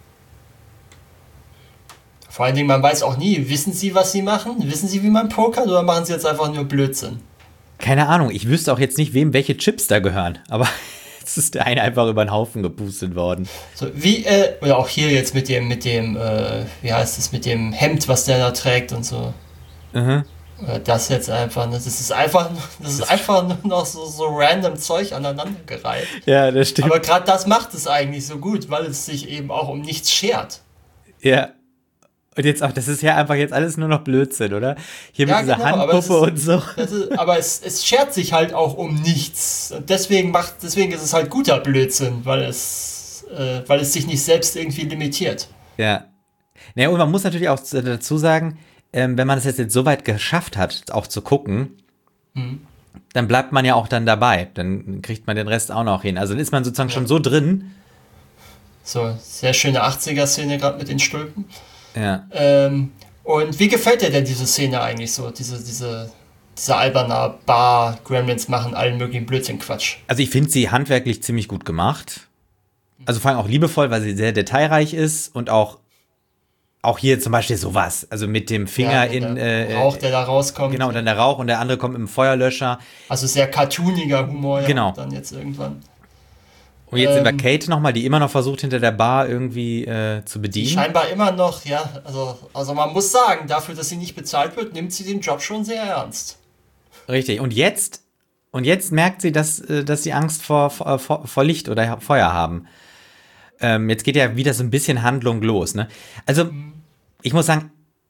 Speaker 2: Vor allen Dingen, man weiß auch nie, wissen sie, was sie machen? Wissen sie, wie man pokert, oder machen sie jetzt einfach nur Blödsinn?
Speaker 1: Keine Ahnung, ich wüsste auch jetzt nicht, wem welche Chips da gehören, aber jetzt ist der eine einfach über den Haufen gepustet worden.
Speaker 2: So, oder auch hier jetzt mit dem, wie heißt es, mit dem Hemd, was der da trägt und so.
Speaker 1: Mhm.
Speaker 2: Das jetzt einfach, das ist einfach nur noch so random Zeug aneinandergereiht.
Speaker 1: Ja, das stimmt.
Speaker 2: Aber gerade das macht es eigentlich so gut, weil es sich eben auch um nichts schert.
Speaker 1: Ja. Und jetzt auch, das ist ja einfach jetzt alles nur noch Blödsinn, oder? Hier mit dieser Handpuppe und so.
Speaker 2: Aber es schert sich halt auch um nichts. Und deswegen ist es halt guter Blödsinn, weil es sich nicht selbst irgendwie limitiert.
Speaker 1: Ja. Naja, und man muss natürlich auch dazu sagen, wenn man es jetzt so weit geschafft hat, auch zu gucken, dann bleibt man ja auch dann dabei. Dann kriegt man den Rest auch noch hin. Also dann ist man sozusagen schon so drin.
Speaker 2: So, sehr schöne 80er-Szene gerade mit den Stulpen.
Speaker 1: Ja.
Speaker 2: Und wie gefällt dir denn diese Szene eigentlich so? Diese alberne Bar, Gremlins machen allen möglichen Blödsinn-Quatsch.
Speaker 1: Also ich finde sie handwerklich ziemlich gut gemacht. Also vor allem auch liebevoll, weil sie sehr detailreich ist und auch hier zum Beispiel sowas, also mit dem Finger in
Speaker 2: Rauch, der da rauskommt.
Speaker 1: Genau, und dann der Rauch und der andere kommt mit dem Feuerlöscher.
Speaker 2: Also sehr cartooniger Humor, ja,
Speaker 1: genau.
Speaker 2: Dann jetzt irgendwann.
Speaker 1: Und jetzt sind wir Kate nochmal, die immer noch versucht, hinter der Bar irgendwie zu bedienen.
Speaker 2: Scheinbar immer noch, ja. Also man muss sagen, dafür, dass sie nicht bezahlt wird, nimmt sie den Job schon sehr ernst.
Speaker 1: Richtig. Und jetzt merkt sie, dass sie Angst vor Licht oder Feuer haben. Jetzt geht ja wieder so ein bisschen Handlung los, ne? Also, ich muss sagen,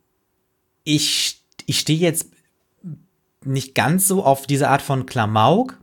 Speaker 1: ich stehe jetzt nicht ganz so auf diese Art von Klamauk,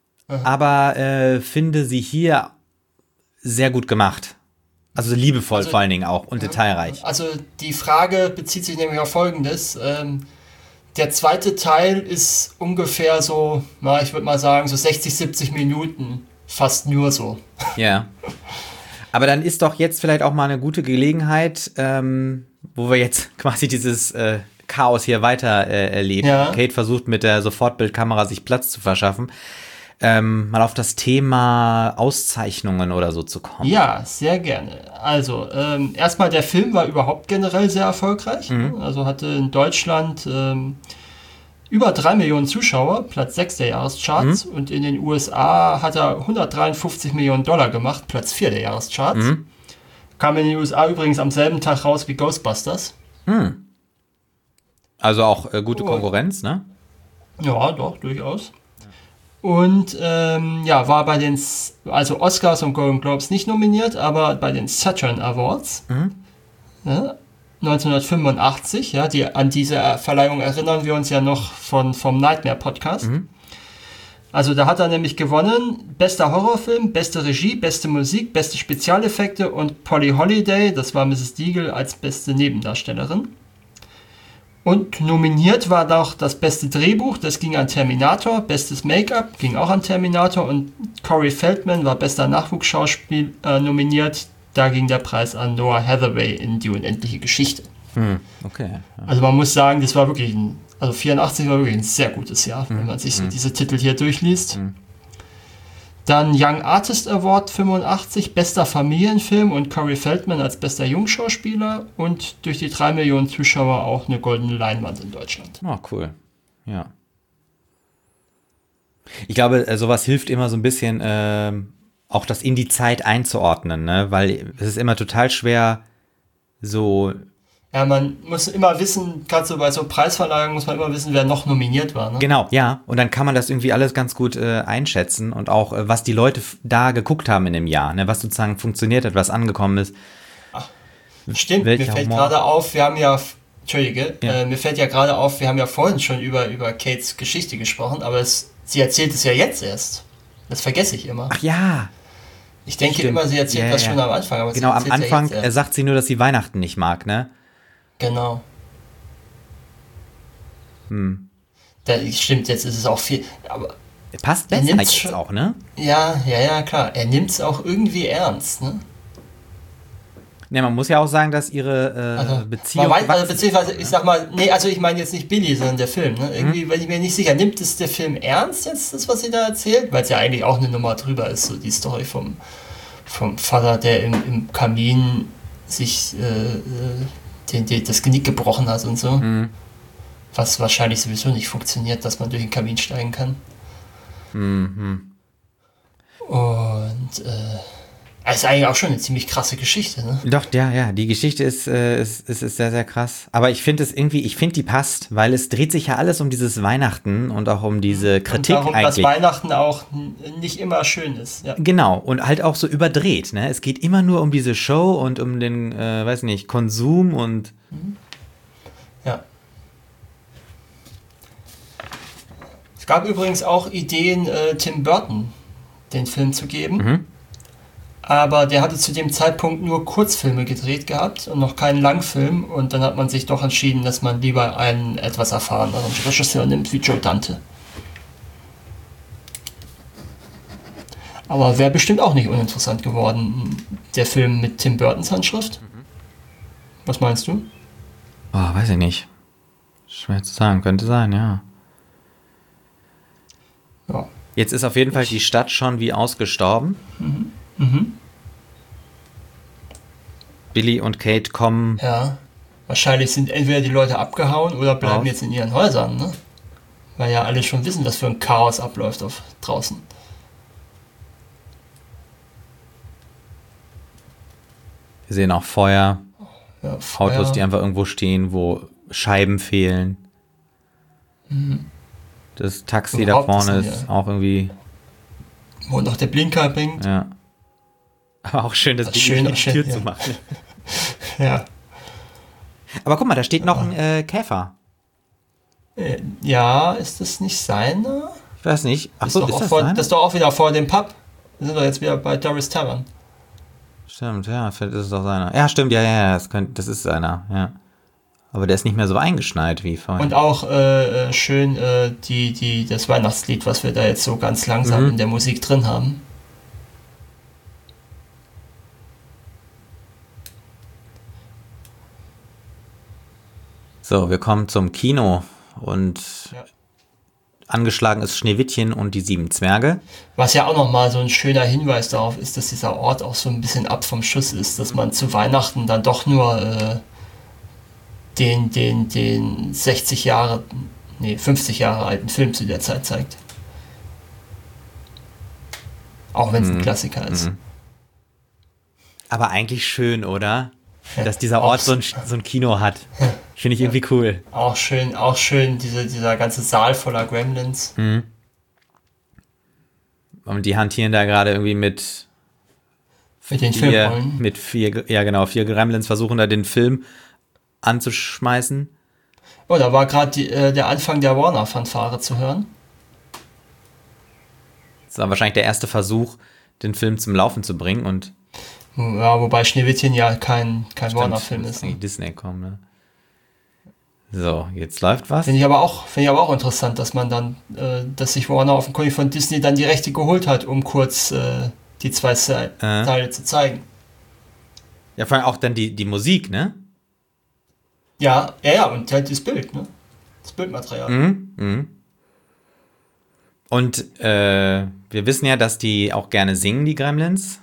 Speaker 1: aber finde sie hier sehr gut gemacht. Also liebevoll vor allen Dingen auch und detailreich.
Speaker 2: Also die Frage bezieht sich nämlich auf Folgendes. Der zweite Teil ist ungefähr so, ich würde mal sagen, so 60, 70 Minuten. Fast nur so.
Speaker 1: Ja. Aber dann ist doch jetzt vielleicht auch mal eine gute Gelegenheit, wo wir jetzt quasi dieses Chaos hier weiter erleben. Ja. Kate versucht mit der Sofortbildkamera sich Platz zu verschaffen. Mal auf das Thema Auszeichnungen oder so zu kommen.
Speaker 2: Ja, sehr gerne. Also, erstmal, der Film war überhaupt generell sehr erfolgreich. Also hatte in Deutschland über 3 Millionen Zuschauer, Platz 6 der Jahrescharts. Und in den USA hat er 153 Millionen Dollar gemacht, Platz 4 der Jahrescharts. Kam in den USA übrigens am selben Tag raus wie Ghostbusters.
Speaker 1: Also auch gute Konkurrenz, ne?
Speaker 2: Ja, doch, durchaus. Und war bei den Oscars und Golden Globes nicht nominiert, aber bei den Saturn Awards 1985, an diese Verleihung erinnern wir uns ja noch vom Nightmare Podcast. Also da hat er nämlich gewonnen, bester Horrorfilm, beste Regie, beste Musik, beste Spezialeffekte und Polly Holiday, das war Mrs. Deagle, als beste Nebendarstellerin. Und nominiert war auch das beste Drehbuch, das ging an Terminator, bestes Make-up ging auch an Terminator und Corey Feldman war bester Nachwuchsschauspiel nominiert, da ging der Preis an Noah Hathaway in Die unendliche Geschichte.
Speaker 1: Okay. Ja.
Speaker 2: Also man muss sagen, das war wirklich 84 war wirklich ein sehr gutes Jahr, wenn man sich so diese Titel hier durchliest. Dann Young Artist Award 85, bester Familienfilm und Corey Feldman als bester Jungschauspieler und durch die 3 Millionen Zuschauer auch eine goldene Leinwand in Deutschland.
Speaker 1: Oh, cool. Ja. Ich glaube, sowas hilft immer so ein bisschen, auch das in die Zeit einzuordnen, ne? Weil es ist immer total schwer, so.
Speaker 2: Ja, man muss immer wissen, gerade so bei so Preisverleihungen muss man immer wissen, wer noch nominiert war. Ne?
Speaker 1: Genau, ja. Und dann kann man das irgendwie alles ganz gut einschätzen und auch, was die Leute da geguckt haben in dem Jahr, ne? Was sozusagen funktioniert hat, was angekommen ist.
Speaker 2: Ach, stimmt, mir fällt gerade auf, wir haben ja, mir fällt ja gerade auf, wir haben ja vorhin schon über Kates Geschichte gesprochen, aber sie erzählt es ja jetzt erst. Das vergesse ich immer.
Speaker 1: Ach ja.
Speaker 2: Ich denke immer, sie erzählt das schon am Anfang. Aber
Speaker 1: genau, am Anfang sagt sie nur, dass sie Weihnachten nicht mag, ne?
Speaker 2: Genau. Stimmt, jetzt ist es auch viel. Aber
Speaker 1: passt besser jetzt auch, ne?
Speaker 2: Ja, klar. Er nimmt es auch irgendwie ernst, ne?
Speaker 1: Ne, man muss ja auch sagen, dass ihre Beziehung.
Speaker 2: Beziehungsweise, ich sag mal, ich meine jetzt nicht Billy, sondern der Film, ne? Irgendwie bin ich mir nicht sicher, nimmt es der Film ernst jetzt, das, was sie da erzählt? Weil es ja eigentlich auch eine Nummer drüber ist, so die Story vom Vater, der im Kamin sich das Genick gebrochen hat und so. Was wahrscheinlich sowieso nicht funktioniert, dass man durch den Kamin steigen kann. Und Das ist eigentlich auch schon eine ziemlich krasse Geschichte, ne?
Speaker 1: Doch, ja, die Geschichte ist sehr, sehr krass. Aber ich finde die passt, weil es dreht sich ja alles um dieses Weihnachten und auch um diese Kritik
Speaker 2: und darum,
Speaker 1: eigentlich.
Speaker 2: dass Weihnachten auch nicht immer schön ist. Ja.
Speaker 1: Genau, und halt auch so überdreht, ne? Es geht immer nur um diese Show und um den, weiß nicht, Konsum und...
Speaker 2: Ja. Es gab übrigens auch Ideen, Tim Burton den Film zu geben. Aber der hatte zu dem Zeitpunkt nur Kurzfilme gedreht gehabt und noch keinen Langfilm. Und dann hat man sich doch entschieden, dass man lieber einen etwas erfahreneren Regisseur nimmt, wie Joe Dante. Aber wäre bestimmt auch nicht uninteressant geworden, der Film mit Tim Burtons Handschrift. Was meinst du?
Speaker 1: Oh, weiß ich nicht. Schwer zu sagen, könnte sein, ja.
Speaker 2: Ja.
Speaker 1: Jetzt ist auf jeden Fall die Stadt schon wie ausgestorben. Billy und Kate kommen.
Speaker 2: Ja, wahrscheinlich sind entweder die Leute abgehauen oder bleiben jetzt in ihren Häusern, ne? Weil ja alle schon wissen, was für ein Chaos abläuft draußen.
Speaker 1: Wir sehen auch Feuer.
Speaker 2: Ja, Feuer.
Speaker 1: Autos, die einfach irgendwo stehen, wo Scheiben fehlen. Das Taxi da vorne ist auch irgendwie...
Speaker 2: Wo noch der Blinker blinkt.
Speaker 1: Ja. Aber auch schön, das Ding auf die Tür zu machen.
Speaker 2: Ja.
Speaker 1: Aber guck mal, da steht noch ein Käfer.
Speaker 2: Ja, ist das nicht seiner?
Speaker 1: Ich weiß nicht. Ach so, ist das seiner?
Speaker 2: Das ist doch auch wieder vor dem Pub. Wir sind doch jetzt wieder bei Doris Tavern.
Speaker 1: Stimmt, ja, vielleicht ist es doch seiner. Ja, stimmt, ja, das ist seiner, ja. Aber der ist nicht mehr so eingeschneit wie vorhin.
Speaker 2: Und auch schön das Weihnachtslied, was wir da jetzt so ganz langsam in der Musik drin haben.
Speaker 1: So, wir kommen zum Kino und angeschlagen ist Schneewittchen und die 7 Zwerge.
Speaker 2: Was ja auch nochmal so ein schöner Hinweis darauf ist, dass dieser Ort auch so ein bisschen ab vom Schuss ist, dass man zu Weihnachten dann doch nur den 50 Jahre alten Film zu der Zeit zeigt. Auch wenn es ein Klassiker ist.
Speaker 1: Aber eigentlich schön, oder? Dass dieser Ort so ein Kino hat. Finde ich irgendwie cool.
Speaker 2: Auch schön dieser ganze Saal voller Gremlins.
Speaker 1: Und die hantieren da gerade irgendwie mit
Speaker 2: den Filmrollen.
Speaker 1: Mit 4 Gremlins versuchen da den Film anzuschmeißen.
Speaker 2: Oh, da war gerade der Anfang der Warner-Fanfare zu hören.
Speaker 1: Das war wahrscheinlich der erste Versuch, den Film zum Laufen zu bringen. Und
Speaker 2: ja, wobei Schneewittchen ja kein Warner-Film ist.
Speaker 1: Ne? Disney kommen, ne? So, jetzt läuft was.
Speaker 2: Finde ich aber auch interessant, dass man dann, dass sich Warner offenkundig von Disney dann die Rechte geholt hat, um kurz die 2 Teile zu zeigen.
Speaker 1: Ja, vor allem auch dann die Musik, ne?
Speaker 2: Ja, und halt das Bild, ne? Das Bildmaterial.
Speaker 1: Und wir wissen ja, dass die auch gerne singen, die Gremlins.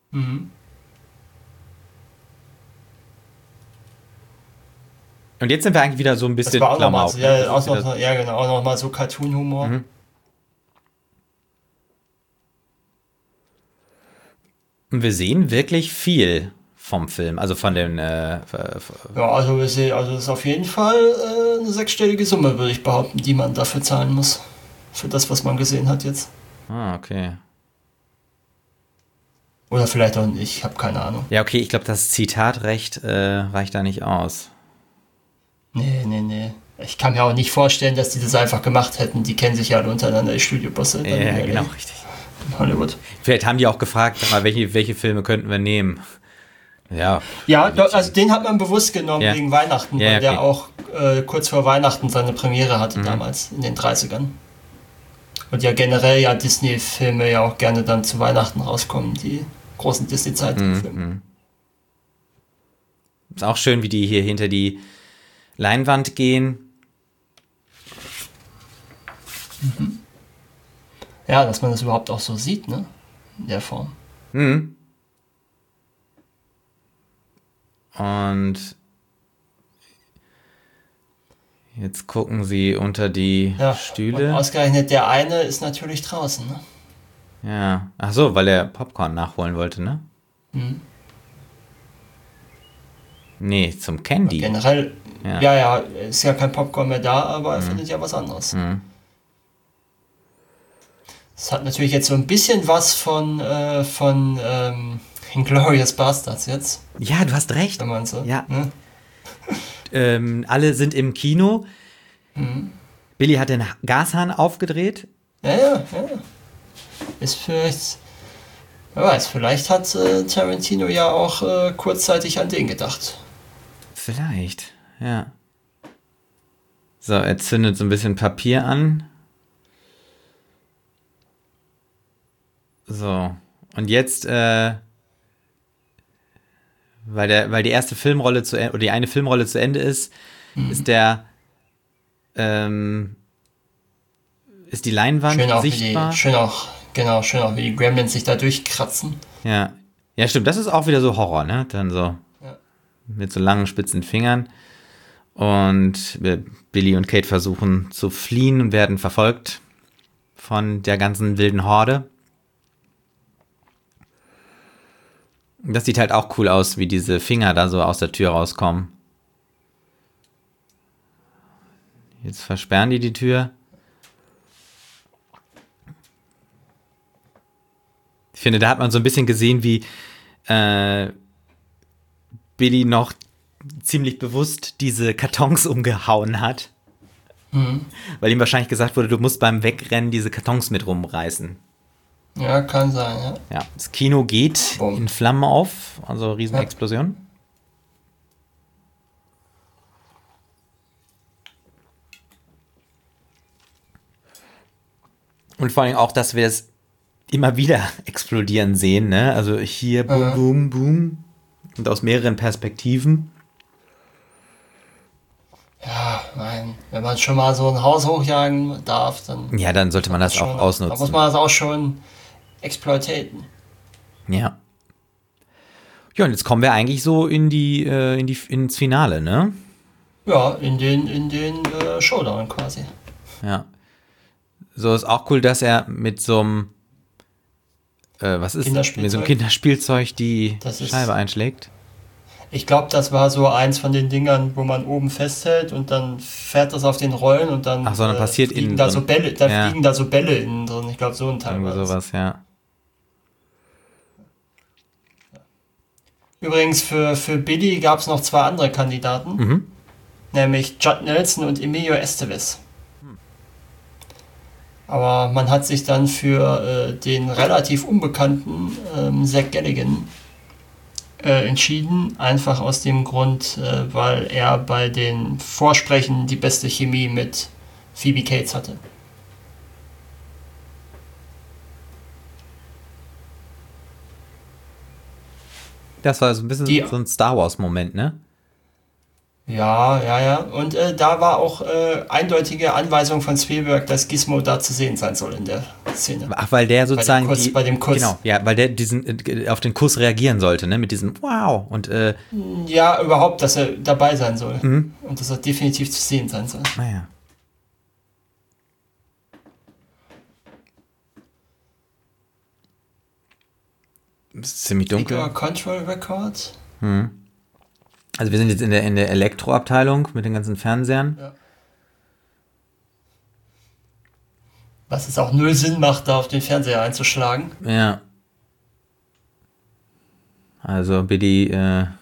Speaker 1: Und jetzt sind wir eigentlich wieder so ein bisschen Klamauk.
Speaker 2: Auch nochmal so Cartoon-Humor.
Speaker 1: Und wir sehen wirklich viel vom Film, also von den...
Speaker 2: also das ist auf jeden Fall eine 6-stellige Summe, würde ich behaupten, die man dafür zahlen muss. Für das, was man gesehen hat jetzt.
Speaker 1: Ah, okay.
Speaker 2: Oder vielleicht auch nicht, ich habe keine Ahnung.
Speaker 1: Ja, okay, ich glaube, das Zitatrecht reicht da nicht aus.
Speaker 2: Nee. Ich kann mir auch nicht vorstellen, dass die das einfach gemacht hätten. Die kennen sich ja alle untereinander, die Studiobosse.
Speaker 1: Ja, genau, richtig.
Speaker 2: In Hollywood.
Speaker 1: Vielleicht haben die auch gefragt, mal, welche Filme könnten wir nehmen? Ja,
Speaker 2: also den hat man bewusst genommen wegen Weihnachten, weil der auch kurz vor Weihnachten seine Premiere hatte damals, in den 30ern. Und ja generell ja Disney-Filme ja auch gerne dann zu Weihnachten rauskommen, die großen Disney-Zeitfilme.
Speaker 1: Ist auch schön, wie die hier hinter die Leinwand gehen.
Speaker 2: Ja, dass man das überhaupt auch so sieht, ne? In der Form.
Speaker 1: Und jetzt gucken sie unter die Stühle.
Speaker 2: Und ausgerechnet der eine ist natürlich draußen, ne?
Speaker 1: Ja. Ach so, weil er Popcorn nachholen wollte, ne? Nee, zum Candy.
Speaker 2: Generell, ja, ist ja kein Popcorn mehr da, aber er findet ja was anderes. Das hat natürlich jetzt so ein bisschen was von Inglourious Basterds jetzt.
Speaker 1: Ja, du hast recht.
Speaker 2: Wenn man so,
Speaker 1: ja.
Speaker 2: Ne?
Speaker 1: Alle sind im Kino. Billy hat den Gashahn aufgedreht.
Speaker 2: Ja. Ist vielleicht, wer weiß, vielleicht hat Tarantino ja auch kurzzeitig an den gedacht.
Speaker 1: Vielleicht, ja. So, er zündet so ein bisschen Papier an. So, und jetzt, weil die erste Filmrolle oder die eine Filmrolle zu Ende ist, ist die Leinwand sichtbar.
Speaker 2: Schön auch, wie die Gremlins sich da durchkratzen.
Speaker 1: Ja, stimmt, das ist auch wieder so Horror, ne? Dann so mit so langen, spitzen Fingern. Und Billy und Kate versuchen zu fliehen und werden verfolgt von der ganzen wilden Horde. Das sieht halt auch cool aus, wie diese Finger da so aus der Tür rauskommen. Jetzt versperren die Tür. Ich finde, da hat man so ein bisschen gesehen, wie Billy noch ziemlich bewusst diese Kartons umgehauen hat. Weil ihm wahrscheinlich gesagt wurde, du musst beim Wegrennen diese Kartons mit rumreißen.
Speaker 2: Ja, kann sein,
Speaker 1: ja. Das Kino geht in Flammen auf, also Riesenexplosion. Und vor allem auch, dass wir es immer wieder explodieren sehen, ne? Also hier boom, boom, boom. Und aus mehreren Perspektiven.
Speaker 2: Ja, wenn man schon mal so ein Haus hochjagen darf, dann...
Speaker 1: Ja, dann sollte man das auch ausnutzen.
Speaker 2: Da muss man das auch schon exploitaten.
Speaker 1: Ja. Ja, und jetzt kommen wir eigentlich so ins Finale, ne?
Speaker 2: Ja, in den Showdown quasi.
Speaker 1: Ja. So ist auch cool, dass er mit so einem mit so einem Kinderspielzeug die Scheibe einschlägt.
Speaker 2: Ich glaube, das war so eins von den Dingern, wo man oben festhält und dann fährt das auf den Rollen und dann,
Speaker 1: dann passiert
Speaker 2: fliegen da so Bälle, fliegen da so Bälle innen drin. Ich glaube, so ein Teil
Speaker 1: war das. Sowas, ja.
Speaker 2: Übrigens, für Billy gab es noch 2 andere Kandidaten, nämlich Judd Nelson und Emilio Estevez. Aber man hat sich dann für den relativ unbekannten Zach Galligan entschieden, einfach aus dem Grund, weil er bei den Vorsprechen die beste Chemie mit Phoebe Cates hatte.
Speaker 1: Das war so ein bisschen so ein Star Wars-Moment, ne?
Speaker 2: Ja. Und da war auch eindeutige Anweisung von Spielberg, dass Gizmo da zu sehen sein soll in der Szene.
Speaker 1: Ach, weil der sozusagen
Speaker 2: bei dem Kuss.
Speaker 1: Genau, ja, weil der auf den Kuss reagieren sollte, ne? Mit diesem Wow und
Speaker 2: ja, überhaupt, dass er dabei sein soll. Und dass er definitiv zu sehen sein soll.
Speaker 1: Naja. Es ist ziemlich dunkel.
Speaker 2: Control Record.
Speaker 1: Also wir sind jetzt in der Elektroabteilung mit den ganzen Fernsehern.
Speaker 2: Ja. Was es auch null Sinn macht, da auf den Fernseher einzuschlagen.
Speaker 1: Ja. Also Billy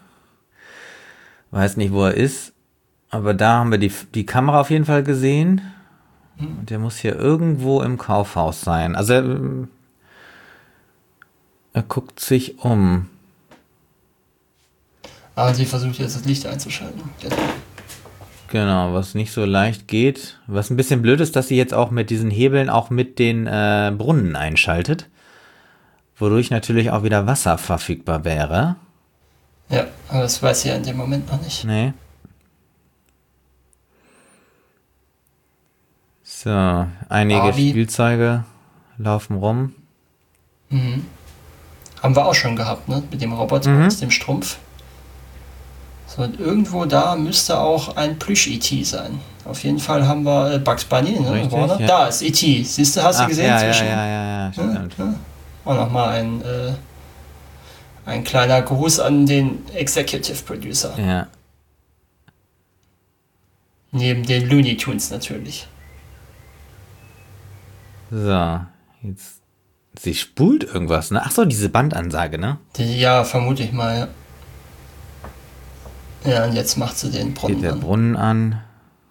Speaker 1: weiß nicht, wo er ist. Aber da haben wir die Kamera auf jeden Fall gesehen. Und der muss hier irgendwo im Kaufhaus sein. Also er guckt sich um.
Speaker 2: Und sie versucht jetzt das Licht einzuschalten.
Speaker 1: Genau, was nicht so leicht geht. Was ein bisschen blöd ist, dass sie jetzt auch mit diesen Hebeln auch mit den Brunnen einschaltet. Wodurch natürlich auch wieder Wasser verfügbar wäre.
Speaker 2: Ja, aber das weiß sie ja in dem Moment noch nicht.
Speaker 1: Nee. So, einige Spielzeuge laufen rum.
Speaker 2: Haben wir auch schon gehabt, ne? Mit dem Roboter aus dem Strumpf. So, und irgendwo da müsste auch ein Plüsch-E.T. sein. Auf jeden Fall haben wir Bugs Bunny, ne?
Speaker 1: Richtig,
Speaker 2: Ja. Da ist E.T. Siehst du, hast du gesehen?
Speaker 1: Ja, stimmt.
Speaker 2: Ja. Auch nochmal Ein kleiner Gruß an den Executive Producer.
Speaker 1: Ja.
Speaker 2: Neben den Looney Tunes natürlich.
Speaker 1: So, jetzt. Sie spult irgendwas, ne? Ach so, diese Bandansage, ne?
Speaker 2: Ja, vermute ich mal, ja. Ja, und jetzt macht sie den Brunnen
Speaker 1: Geht der
Speaker 2: an.
Speaker 1: Brunnen an.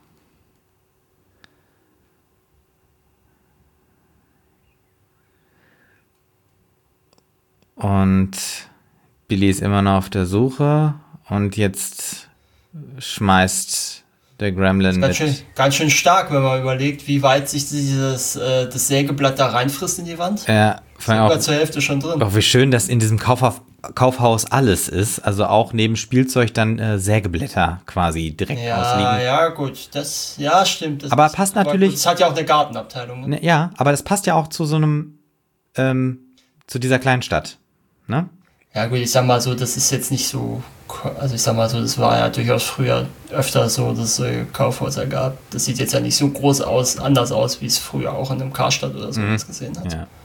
Speaker 1: Und Billy ist immer noch auf der Suche. Und jetzt schmeißt der Gremlin
Speaker 2: Ganz schön stark, wenn man überlegt, wie weit sich das Sägeblatt da reinfrisst in die Wand.
Speaker 1: Ja, vor allem
Speaker 2: Sogar zur Hälfte schon drin.
Speaker 1: auch wie schön, dass in diesem Kaufhaus alles ist. Also auch neben Spielzeug dann Sägeblätter quasi direkt ausliegen.
Speaker 2: Ja, gut. Ja, stimmt. Das
Speaker 1: aber passt natürlich.
Speaker 2: Es hat ja auch eine Gartenabteilung. Ne?
Speaker 1: Ja, aber das passt ja auch zu so einem, zu dieser kleinen Stadt. Ne?
Speaker 2: Ja, gut, ich sag mal so, das ist jetzt nicht so. Also ich sag mal so, das war ja durchaus früher öfter so, dass es Kaufhäuser gab. Das sieht jetzt ja nicht so groß aus, anders aus, wie es früher auch in einem Karstadt oder so gesehen hat.
Speaker 1: Ja.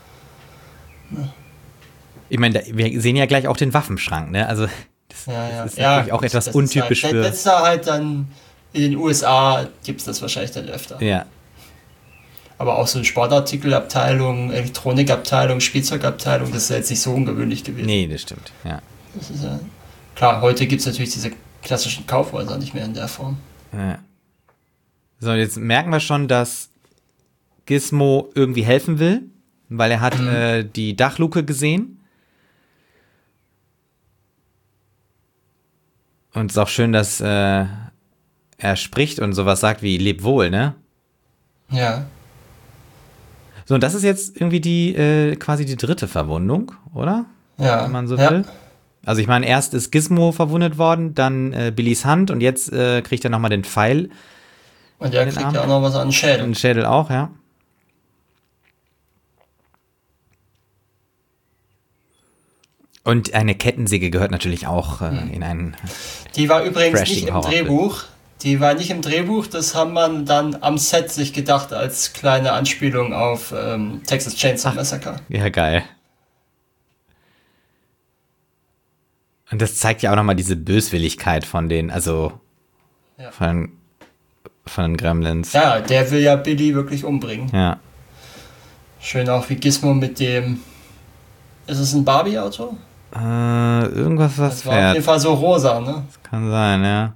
Speaker 1: Ich meine, wir sehen ja gleich auch den Waffenschrank, ne? Also das ist natürlich auch etwas untypisch
Speaker 2: für... Das ist halt dann, in den USA gibt es das wahrscheinlich dann öfter.
Speaker 1: Ja.
Speaker 2: Aber auch so Sportartikelabteilung, Elektronikabteilung, Spielzeugabteilung, das ist ja jetzt nicht so ungewöhnlich gewesen.
Speaker 1: Nee, das stimmt, ja.
Speaker 2: Das ist ja... Klar, heute gibt es natürlich diese klassischen Kaufhäuser nicht mehr in der Form.
Speaker 1: Ja. So, jetzt merken wir schon, dass Gizmo irgendwie helfen will, weil er hat die Dachluke gesehen. Und es ist auch schön, dass er spricht und sowas sagt wie leb wohl, ne?
Speaker 2: Ja.
Speaker 1: So, und das ist jetzt irgendwie quasi die dritte Verwundung, oder?
Speaker 2: Ja.
Speaker 1: Wenn man so will. Also ich meine, erst ist Gizmo verwundet worden, dann Billys Hand und jetzt kriegt er nochmal den Pfeil.
Speaker 2: Und er kriegt ja auch noch was an den Schädel.
Speaker 1: Den Schädel auch, ja. Und eine Kettensäge gehört natürlich auch in einen.
Speaker 2: Die war übrigens nicht im Drehbuch. Die war nicht im Drehbuch, das haben man dann am Set sich gedacht als kleine Anspielung auf Texas Chainsaw Massacre.
Speaker 1: Ja, geil. Und das zeigt ja auch nochmal diese Böswilligkeit von den, also von den Gremlins.
Speaker 2: Ja, der will ja Billy wirklich umbringen.
Speaker 1: Ja.
Speaker 2: Schön auch wie Gizmo mit dem, ist es ein Barbie-Auto?
Speaker 1: Irgendwas, was
Speaker 2: das war fährt. Auf jeden Fall so rosa, ne?
Speaker 1: Das kann sein, ja.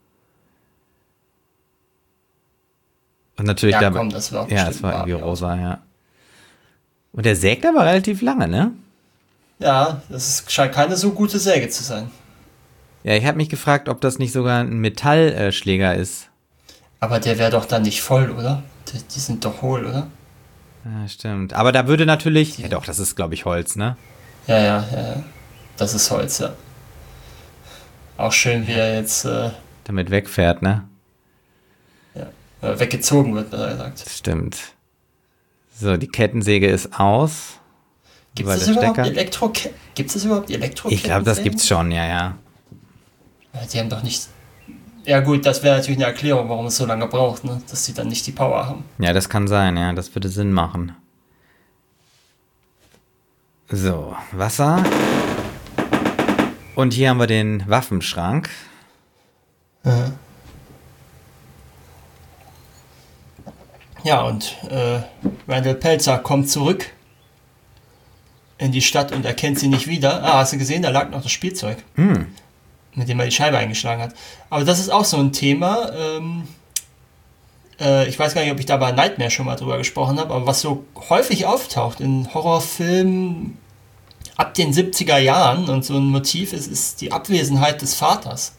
Speaker 1: Und natürlich
Speaker 2: ja, komm, das war
Speaker 1: es war irgendwie rosa, ja. Und der sägt aber relativ lange, ne?
Speaker 2: Ja, scheint keine so gute Säge zu sein.
Speaker 1: Ja, ich habe mich gefragt, ob das nicht sogar ein Metallschläger ist.
Speaker 2: Aber der wäre doch dann nicht voll, oder? Die sind doch hohl, oder?
Speaker 1: Ja, stimmt. Aber da würde natürlich... Ja doch, das ist, glaube ich, Holz, ne?
Speaker 2: Ja. Das ist Holz, ja. Auch schön, wie er jetzt...
Speaker 1: damit wegfährt, ne?
Speaker 2: Ja, weggezogen wird, besser gesagt.
Speaker 1: Das stimmt. So, die Kettensäge ist aus.
Speaker 2: Gibt es überhaupt Elektroketten?
Speaker 1: Ich glaube, das gibt's schon, ja.
Speaker 2: Die haben doch nicht... Ja gut, das wäre natürlich eine Erklärung, warum es so lange braucht, ne? Dass sie dann nicht die Power haben.
Speaker 1: Ja, das kann sein, ja. Das würde Sinn machen. So, Wasser. Und hier haben wir den Waffenschrank.
Speaker 2: Ja, und Randall Pelzer kommt zurück in die Stadt und erkennt sie nicht wieder. Ah, hast du gesehen? Da lag noch das Spielzeug, mit dem er die Scheibe eingeschlagen hat. Aber das ist auch so ein Thema. Ich weiß gar nicht, ob ich da bei Nightmare schon mal drüber gesprochen habe, aber was so häufig auftaucht in Horrorfilmen ab den 70er Jahren und so ein Motiv ist die Abwesenheit des Vaters.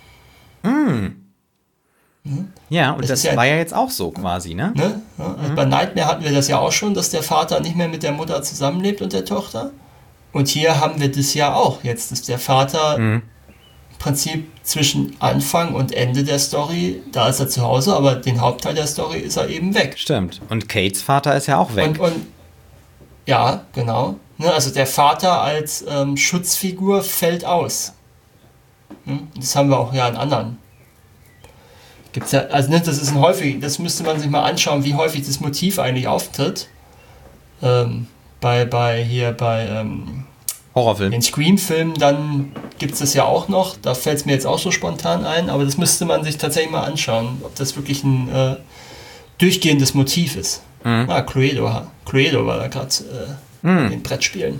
Speaker 1: Ja, und das war ja jetzt auch so quasi, ne?
Speaker 2: Ja, also bei Nightmare hatten wir das ja auch schon, dass der Vater nicht mehr mit der Mutter zusammenlebt und der Tochter. Und hier haben wir das ja auch. Jetzt ist der Vater im Prinzip zwischen Anfang und Ende der Story, da ist er zu Hause, aber den Hauptteil der Story ist er eben weg.
Speaker 1: Stimmt. Und Kates Vater ist ja auch weg.
Speaker 2: Und ja, genau. Also der Vater als Schutzfigur fällt aus. Das haben wir auch ja in anderen. Gibt's ja, also das ist das müsste man sich mal anschauen, wie häufig das Motiv eigentlich auftritt. Bei
Speaker 1: Horrorfilm.
Speaker 2: Den Scream-Film, dann gibt es ja auch noch. Da fällt es mir jetzt auch so spontan ein. Aber das müsste man sich tatsächlich mal anschauen, ob das wirklich ein durchgehendes Motiv ist. Cluedo war da gerade in den Brettspielen.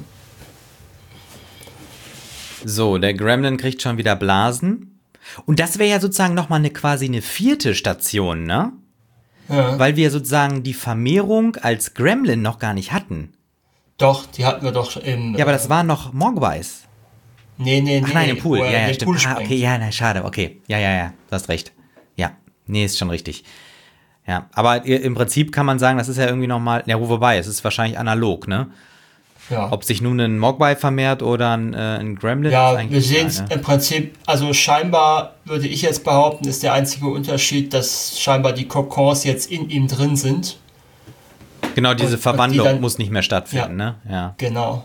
Speaker 1: So, der Gremlin kriegt schon wieder Blasen. Und das wäre ja sozusagen nochmal quasi eine 4. Station, ne?
Speaker 2: Ja.
Speaker 1: Weil wir sozusagen die Vermehrung als Gremlin noch gar nicht hatten.
Speaker 2: Doch, die hatten wir doch im...
Speaker 1: Ja, aber das war noch Mogwais.
Speaker 2: Nee.
Speaker 1: Ach nein, im Pool. Ja,
Speaker 2: den
Speaker 1: stimmt.
Speaker 2: Pool springt.
Speaker 1: Okay, ja, nein, schade. Okay. Ja, du hast recht. Ja, nee, ist schon richtig. Ja, aber im Prinzip kann man sagen, das ist ja irgendwie nochmal, ja, wobei, es ist wahrscheinlich analog, ne?
Speaker 2: Ja.
Speaker 1: Ob sich nun ein Mogwai vermehrt oder ein Gremlin.
Speaker 2: Ja,
Speaker 1: ist
Speaker 2: wir sehen es im Prinzip, also scheinbar würde ich jetzt behaupten, ist der einzige Unterschied, dass scheinbar die Kokons jetzt in ihm drin sind.
Speaker 1: Genau, diese
Speaker 2: und
Speaker 1: Verwandlung
Speaker 2: die dann,
Speaker 1: muss nicht mehr stattfinden, ne? Ja.
Speaker 2: Genau.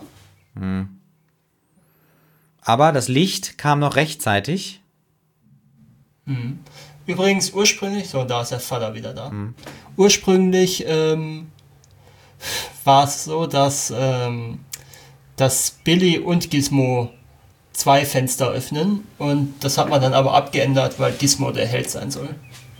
Speaker 1: Aber das Licht kam noch rechtzeitig.
Speaker 2: Übrigens ursprünglich, so, da ist der Vater wieder da. Ursprünglich war es so, dass Billy und Gizmo 2 Fenster öffnen und das hat man dann aber abgeändert, weil Gizmo der Held sein soll.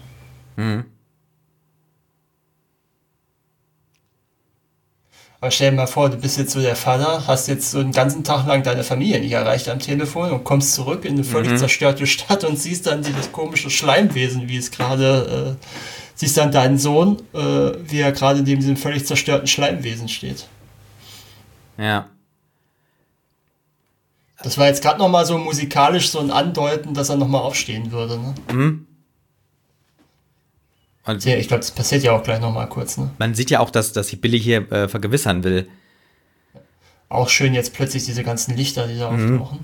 Speaker 2: Aber stell dir mal vor, du bist jetzt so der Vater, hast jetzt so einen ganzen Tag lang deine Familie nicht erreicht am Telefon und kommst zurück in eine völlig zerstörte Stadt und siehst dann dieses komische Schleimwesen, wie es gerade, siehst dann deinen Sohn, wie er gerade neben diesem völlig zerstörten Schleimwesen steht.
Speaker 1: Ja.
Speaker 2: Das war jetzt gerade nochmal so musikalisch so ein Andeuten, dass er nochmal aufstehen würde. Ne?
Speaker 1: Und
Speaker 2: Ja, ich glaube, das passiert ja auch gleich nochmal kurz. Ne?
Speaker 1: man sieht ja auch, dass sich Billy hier vergewissern will.
Speaker 2: Auch schön jetzt plötzlich diese ganzen Lichter, die da auftauchen.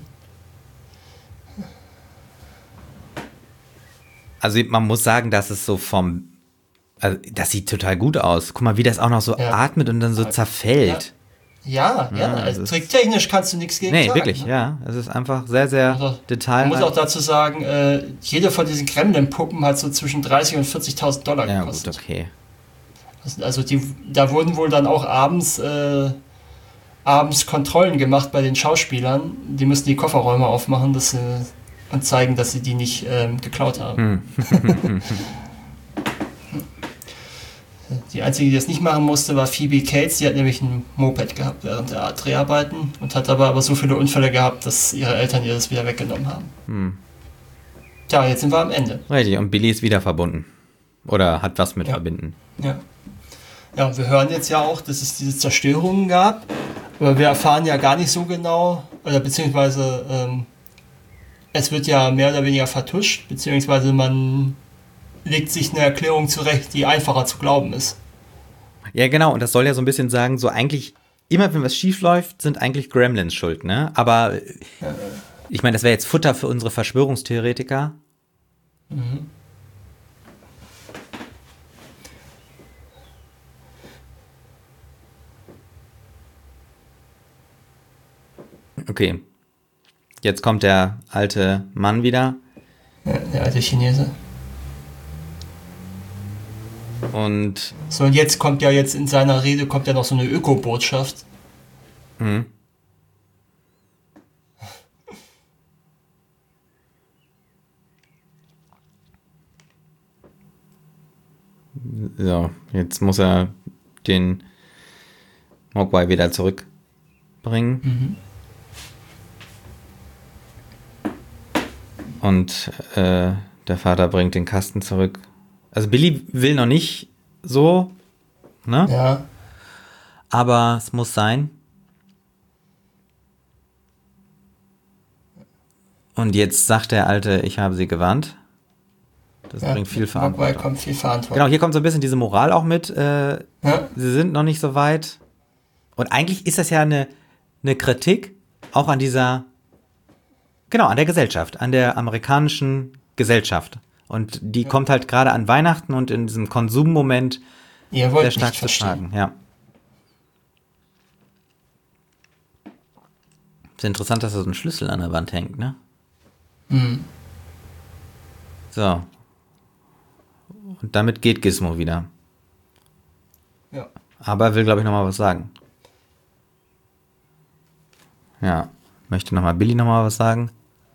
Speaker 1: Also man muss sagen, dass es so also das sieht total gut aus. Guck mal, wie das auch noch so
Speaker 2: Ja.
Speaker 1: atmet und dann so zerfällt.
Speaker 2: Ja, also
Speaker 1: das ist-
Speaker 2: tricktechnisch kannst du nichts gegen
Speaker 1: Nee,
Speaker 2: sagen.
Speaker 1: wirklich,
Speaker 2: Ne?
Speaker 1: ja. Es ist einfach sehr, sehr
Speaker 2: Also, man
Speaker 1: detailreich.
Speaker 2: muss auch dazu sagen, jede von diesen Gremlin-Puppen hat so zwischen 30.000 und 40.000 Dollar
Speaker 1: Ja, gut,
Speaker 2: gekostet.
Speaker 1: okay.
Speaker 2: Also da wurden wohl dann auch abends Kontrollen gemacht bei den Schauspielern. Die müssen die Kofferräume aufmachen und zeigen, dass sie die nicht geklaut haben. Die einzige, die das nicht machen musste, war Phoebe Cates. Die hat nämlich ein Moped gehabt während der Dreharbeiten und hat aber so viele Unfälle gehabt, dass ihre Eltern ihr das wieder weggenommen haben. Tja, jetzt sind wir am Ende.
Speaker 1: Richtig, und Billy ist wieder verbunden. Oder hat was mit
Speaker 2: Ja.
Speaker 1: verbinden.
Speaker 2: Ja. Ja, und wir hören jetzt ja auch, dass es diese Zerstörungen gab, aber wir erfahren ja gar nicht so genau, oder beziehungsweise es wird ja mehr oder weniger vertuscht, beziehungsweise man legt sich eine Erklärung zurecht, die einfacher zu glauben ist.
Speaker 1: Ja, genau, und das soll ja so ein bisschen sagen, so eigentlich, immer wenn was schief läuft, sind eigentlich Gremlins schuld, ne? Aber ich meine, das wäre jetzt Futter für unsere Verschwörungstheoretiker. Okay. Jetzt kommt der alte Mann wieder
Speaker 2: Ja, der alte Chinese.
Speaker 1: und
Speaker 2: So, und jetzt kommt ja in seiner Rede kommt ja noch so eine Öko-Botschaft.
Speaker 1: so, jetzt muss er den Mogwai wieder zurückbringen. Und der Vater bringt den Kasten zurück. Also Billy will noch nicht so, ne?
Speaker 2: Ja,
Speaker 1: Aber es muss sein. Und jetzt sagt der Alte, ich habe sie gewarnt. Das bringt viel
Speaker 2: Mogwai
Speaker 1: Verantwortung.
Speaker 2: kommt viel Verantwortung.
Speaker 1: Genau, hier kommt so ein bisschen diese Moral auch mit.
Speaker 2: Ja.
Speaker 1: Sie sind noch nicht so weit. Und eigentlich ist das ja eine Kritik auch an dieser, genau, an der Gesellschaft, an der amerikanischen Gesellschaft. Und die kommt halt gerade an Weihnachten und in diesem Konsummoment
Speaker 2: Ihr wollt
Speaker 1: sehr
Speaker 2: nicht
Speaker 1: stark zu
Speaker 2: verstehen.
Speaker 1: tragen. Ja. Ist interessant, dass da so ein Schlüssel an der Wand hängt, ne? So. Und damit geht Gizmo wieder.
Speaker 2: Ja.
Speaker 1: Aber er will, glaube ich, noch mal was sagen. Ja. Möchte Billy nochmal was sagen?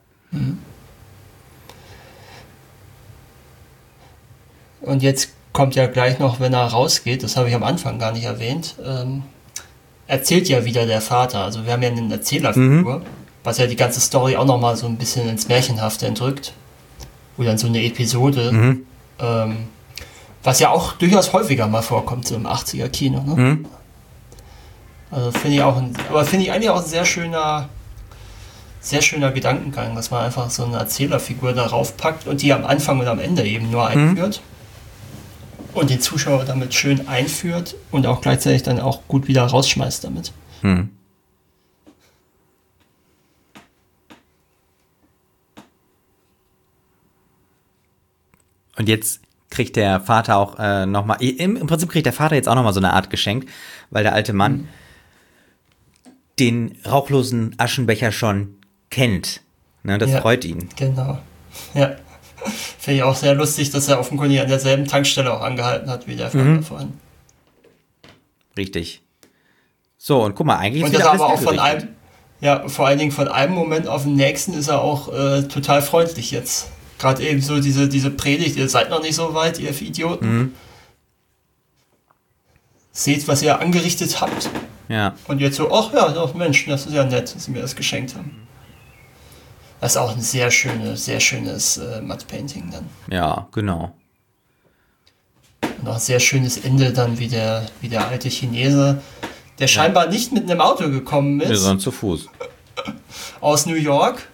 Speaker 2: Und jetzt kommt ja gleich noch, wenn er rausgeht, das habe ich am Anfang gar nicht erwähnt, erzählt ja wieder der Vater. Also wir haben ja eine Erzählerfigur, was ja die ganze Story auch nochmal so ein bisschen ins Märchenhafte entrückt. Oder in so eine Episode, was ja auch durchaus häufiger mal vorkommt, so im 80er-Kino. Ne? Also finde ich eigentlich auch ein sehr schöner Gedankengang, dass man einfach so eine Erzählerfigur darauf packt und die am Anfang und am Ende eben nur einführt. Und den Zuschauer damit schön einführt und auch gleichzeitig dann auch gut wieder rausschmeißt damit.
Speaker 1: Und jetzt kriegt der Vater auch nochmal, im Prinzip kriegt der Vater jetzt auch nochmal so eine Art Geschenk, weil der alte Mann den rauchlosen Aschenbecher schon kennt. Ne, das freut ihn.
Speaker 2: Genau. Ja. Finde ich auch sehr lustig, dass er offenkundig an derselben Tankstelle auch angehalten hat wie der Vater vorhin.
Speaker 1: Richtig. So, und guck mal, eigentlich
Speaker 2: ist wieder alles aber auch vor allen Dingen von einem Moment auf den nächsten ist er auch total freundlich jetzt. Gerade eben so diese Predigt, ihr seid noch nicht so weit, ihr Idioten. Seht, was ihr angerichtet habt.
Speaker 1: Ja.
Speaker 2: Und jetzt so, ach ja, doch, Mensch, das ist ja nett, dass sie mir das geschenkt haben. Das ist auch ein sehr schönes Matte Painting dann.
Speaker 1: Ja, genau.
Speaker 2: Und auch ein sehr schönes Ende dann, wie der alte Chinese, der scheinbar nicht mit einem Auto gekommen ist.
Speaker 1: Sondern zu Fuß.
Speaker 2: Aus New York.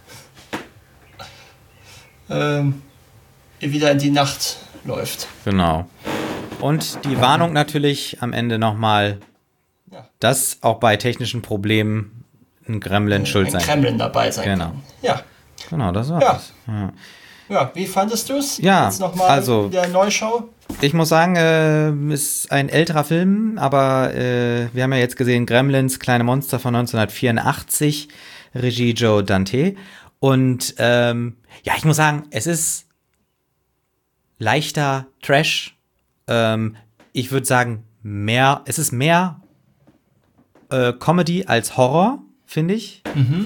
Speaker 2: Wieder in die Nacht läuft.
Speaker 1: Genau. Und die Warnung natürlich am Ende nochmal, dass auch bei technischen Problemen ein Gremlin schuld sein kann.
Speaker 2: Ein Gremlin dabei sein kann. Ja.
Speaker 1: Genau, das war's.
Speaker 2: Ja, wie fandest du es?
Speaker 1: Ja,
Speaker 2: jetzt nochmal
Speaker 1: also
Speaker 2: in der Neuschau?
Speaker 1: Ich muss sagen, ist ein älterer Film, aber wir haben ja jetzt gesehen Gremlins, Kleine Monster von 1984, Regie Joe Dante. Und ich muss sagen, es ist leichter Trash. Ich würde sagen, es ist mehr Comedy als Horror, finde ich.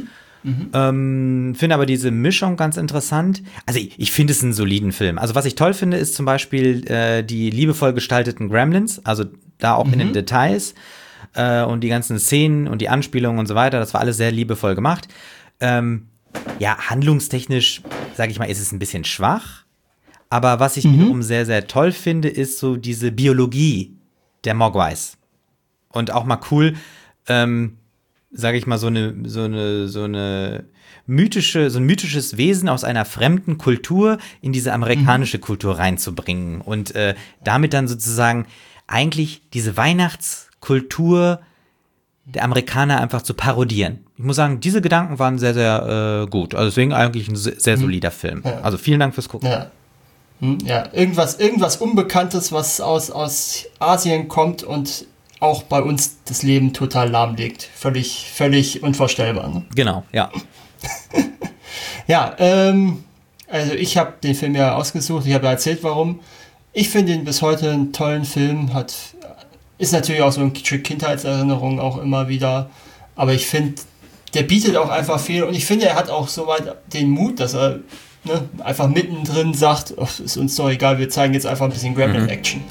Speaker 1: Finde aber diese Mischung ganz interessant. Also ich finde es einen soliden Film. Also was ich toll finde, ist zum Beispiel die liebevoll gestalteten Gremlins, also da auch in den Details und die ganzen Szenen und die Anspielungen und so weiter, das war alles sehr liebevoll gemacht. Handlungstechnisch, sage ich mal, ist es ein bisschen schwach. Aber was ich wiederum sehr, sehr toll finde, ist so diese Biologie der Mogwais. Und auch mal cool, sage ich mal, so ein mythisches Wesen aus einer fremden Kultur in diese amerikanische Kultur reinzubringen und damit dann sozusagen eigentlich diese Weihnachtskultur der Amerikaner einfach zu parodieren. Ich muss sagen, diese Gedanken waren sehr, sehr gut. Also deswegen eigentlich ein sehr solider Film. Ja. Also vielen Dank fürs Gucken.
Speaker 2: Ja, irgendwas Unbekanntes, was aus Asien kommt und auch bei uns das Leben total lahmlegt. Völlig unvorstellbar. Ne?
Speaker 1: Genau, ja.
Speaker 2: Also ich habe den Film ja ausgesucht, ich habe ja erzählt, warum. Ich finde ihn bis heute einen tollen Film, ist natürlich auch so eine Kindheitserinnerung auch immer wieder, aber ich finde, der bietet auch einfach viel und ich finde, er hat auch soweit den Mut, dass er einfach mittendrin sagt, ist uns doch egal, wir zeigen jetzt einfach ein bisschen Gremlin-Action.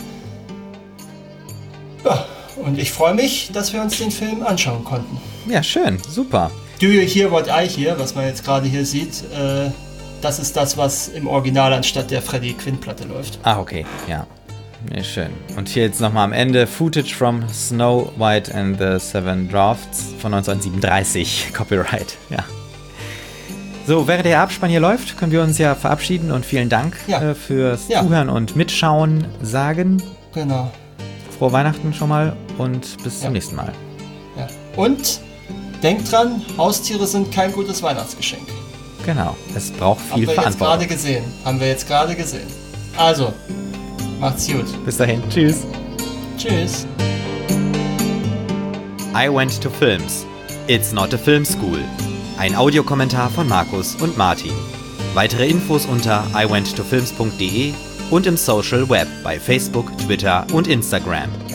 Speaker 2: Ja, und ich freue mich, dass wir uns den Film anschauen konnten.
Speaker 1: Ja, schön, super.
Speaker 2: Do You Hear What I Hear, was man jetzt gerade hier sieht, das ist das, was im Original anstatt der Freddie Quinn-Platte läuft.
Speaker 1: Ah, okay, ja. Ja, schön. Und hier jetzt nochmal am Ende Footage from Snow White and the Seven Dwarfs von 1937. Copyright, ja. So, während der Abspann hier läuft, können wir uns ja verabschieden und vielen Dank fürs Zuhören und Mitschauen sagen.
Speaker 2: Genau.
Speaker 1: Frohe Weihnachten schon mal und bis zum nächsten Mal.
Speaker 2: Ja. Und denkt dran, Haustiere sind kein gutes Weihnachtsgeschenk.
Speaker 1: Genau, es braucht viel Verantwortung.
Speaker 2: Haben wir jetzt gerade gesehen. Also, macht's gut.
Speaker 1: Bis dahin, tschüss.
Speaker 2: Tschüss.
Speaker 1: I Went to Films. It's not a film school. Ein Audiokommentar von Markus und Martin. Weitere Infos unter iwenttofilms.de und im Social Web bei Facebook, Twitter und Instagram.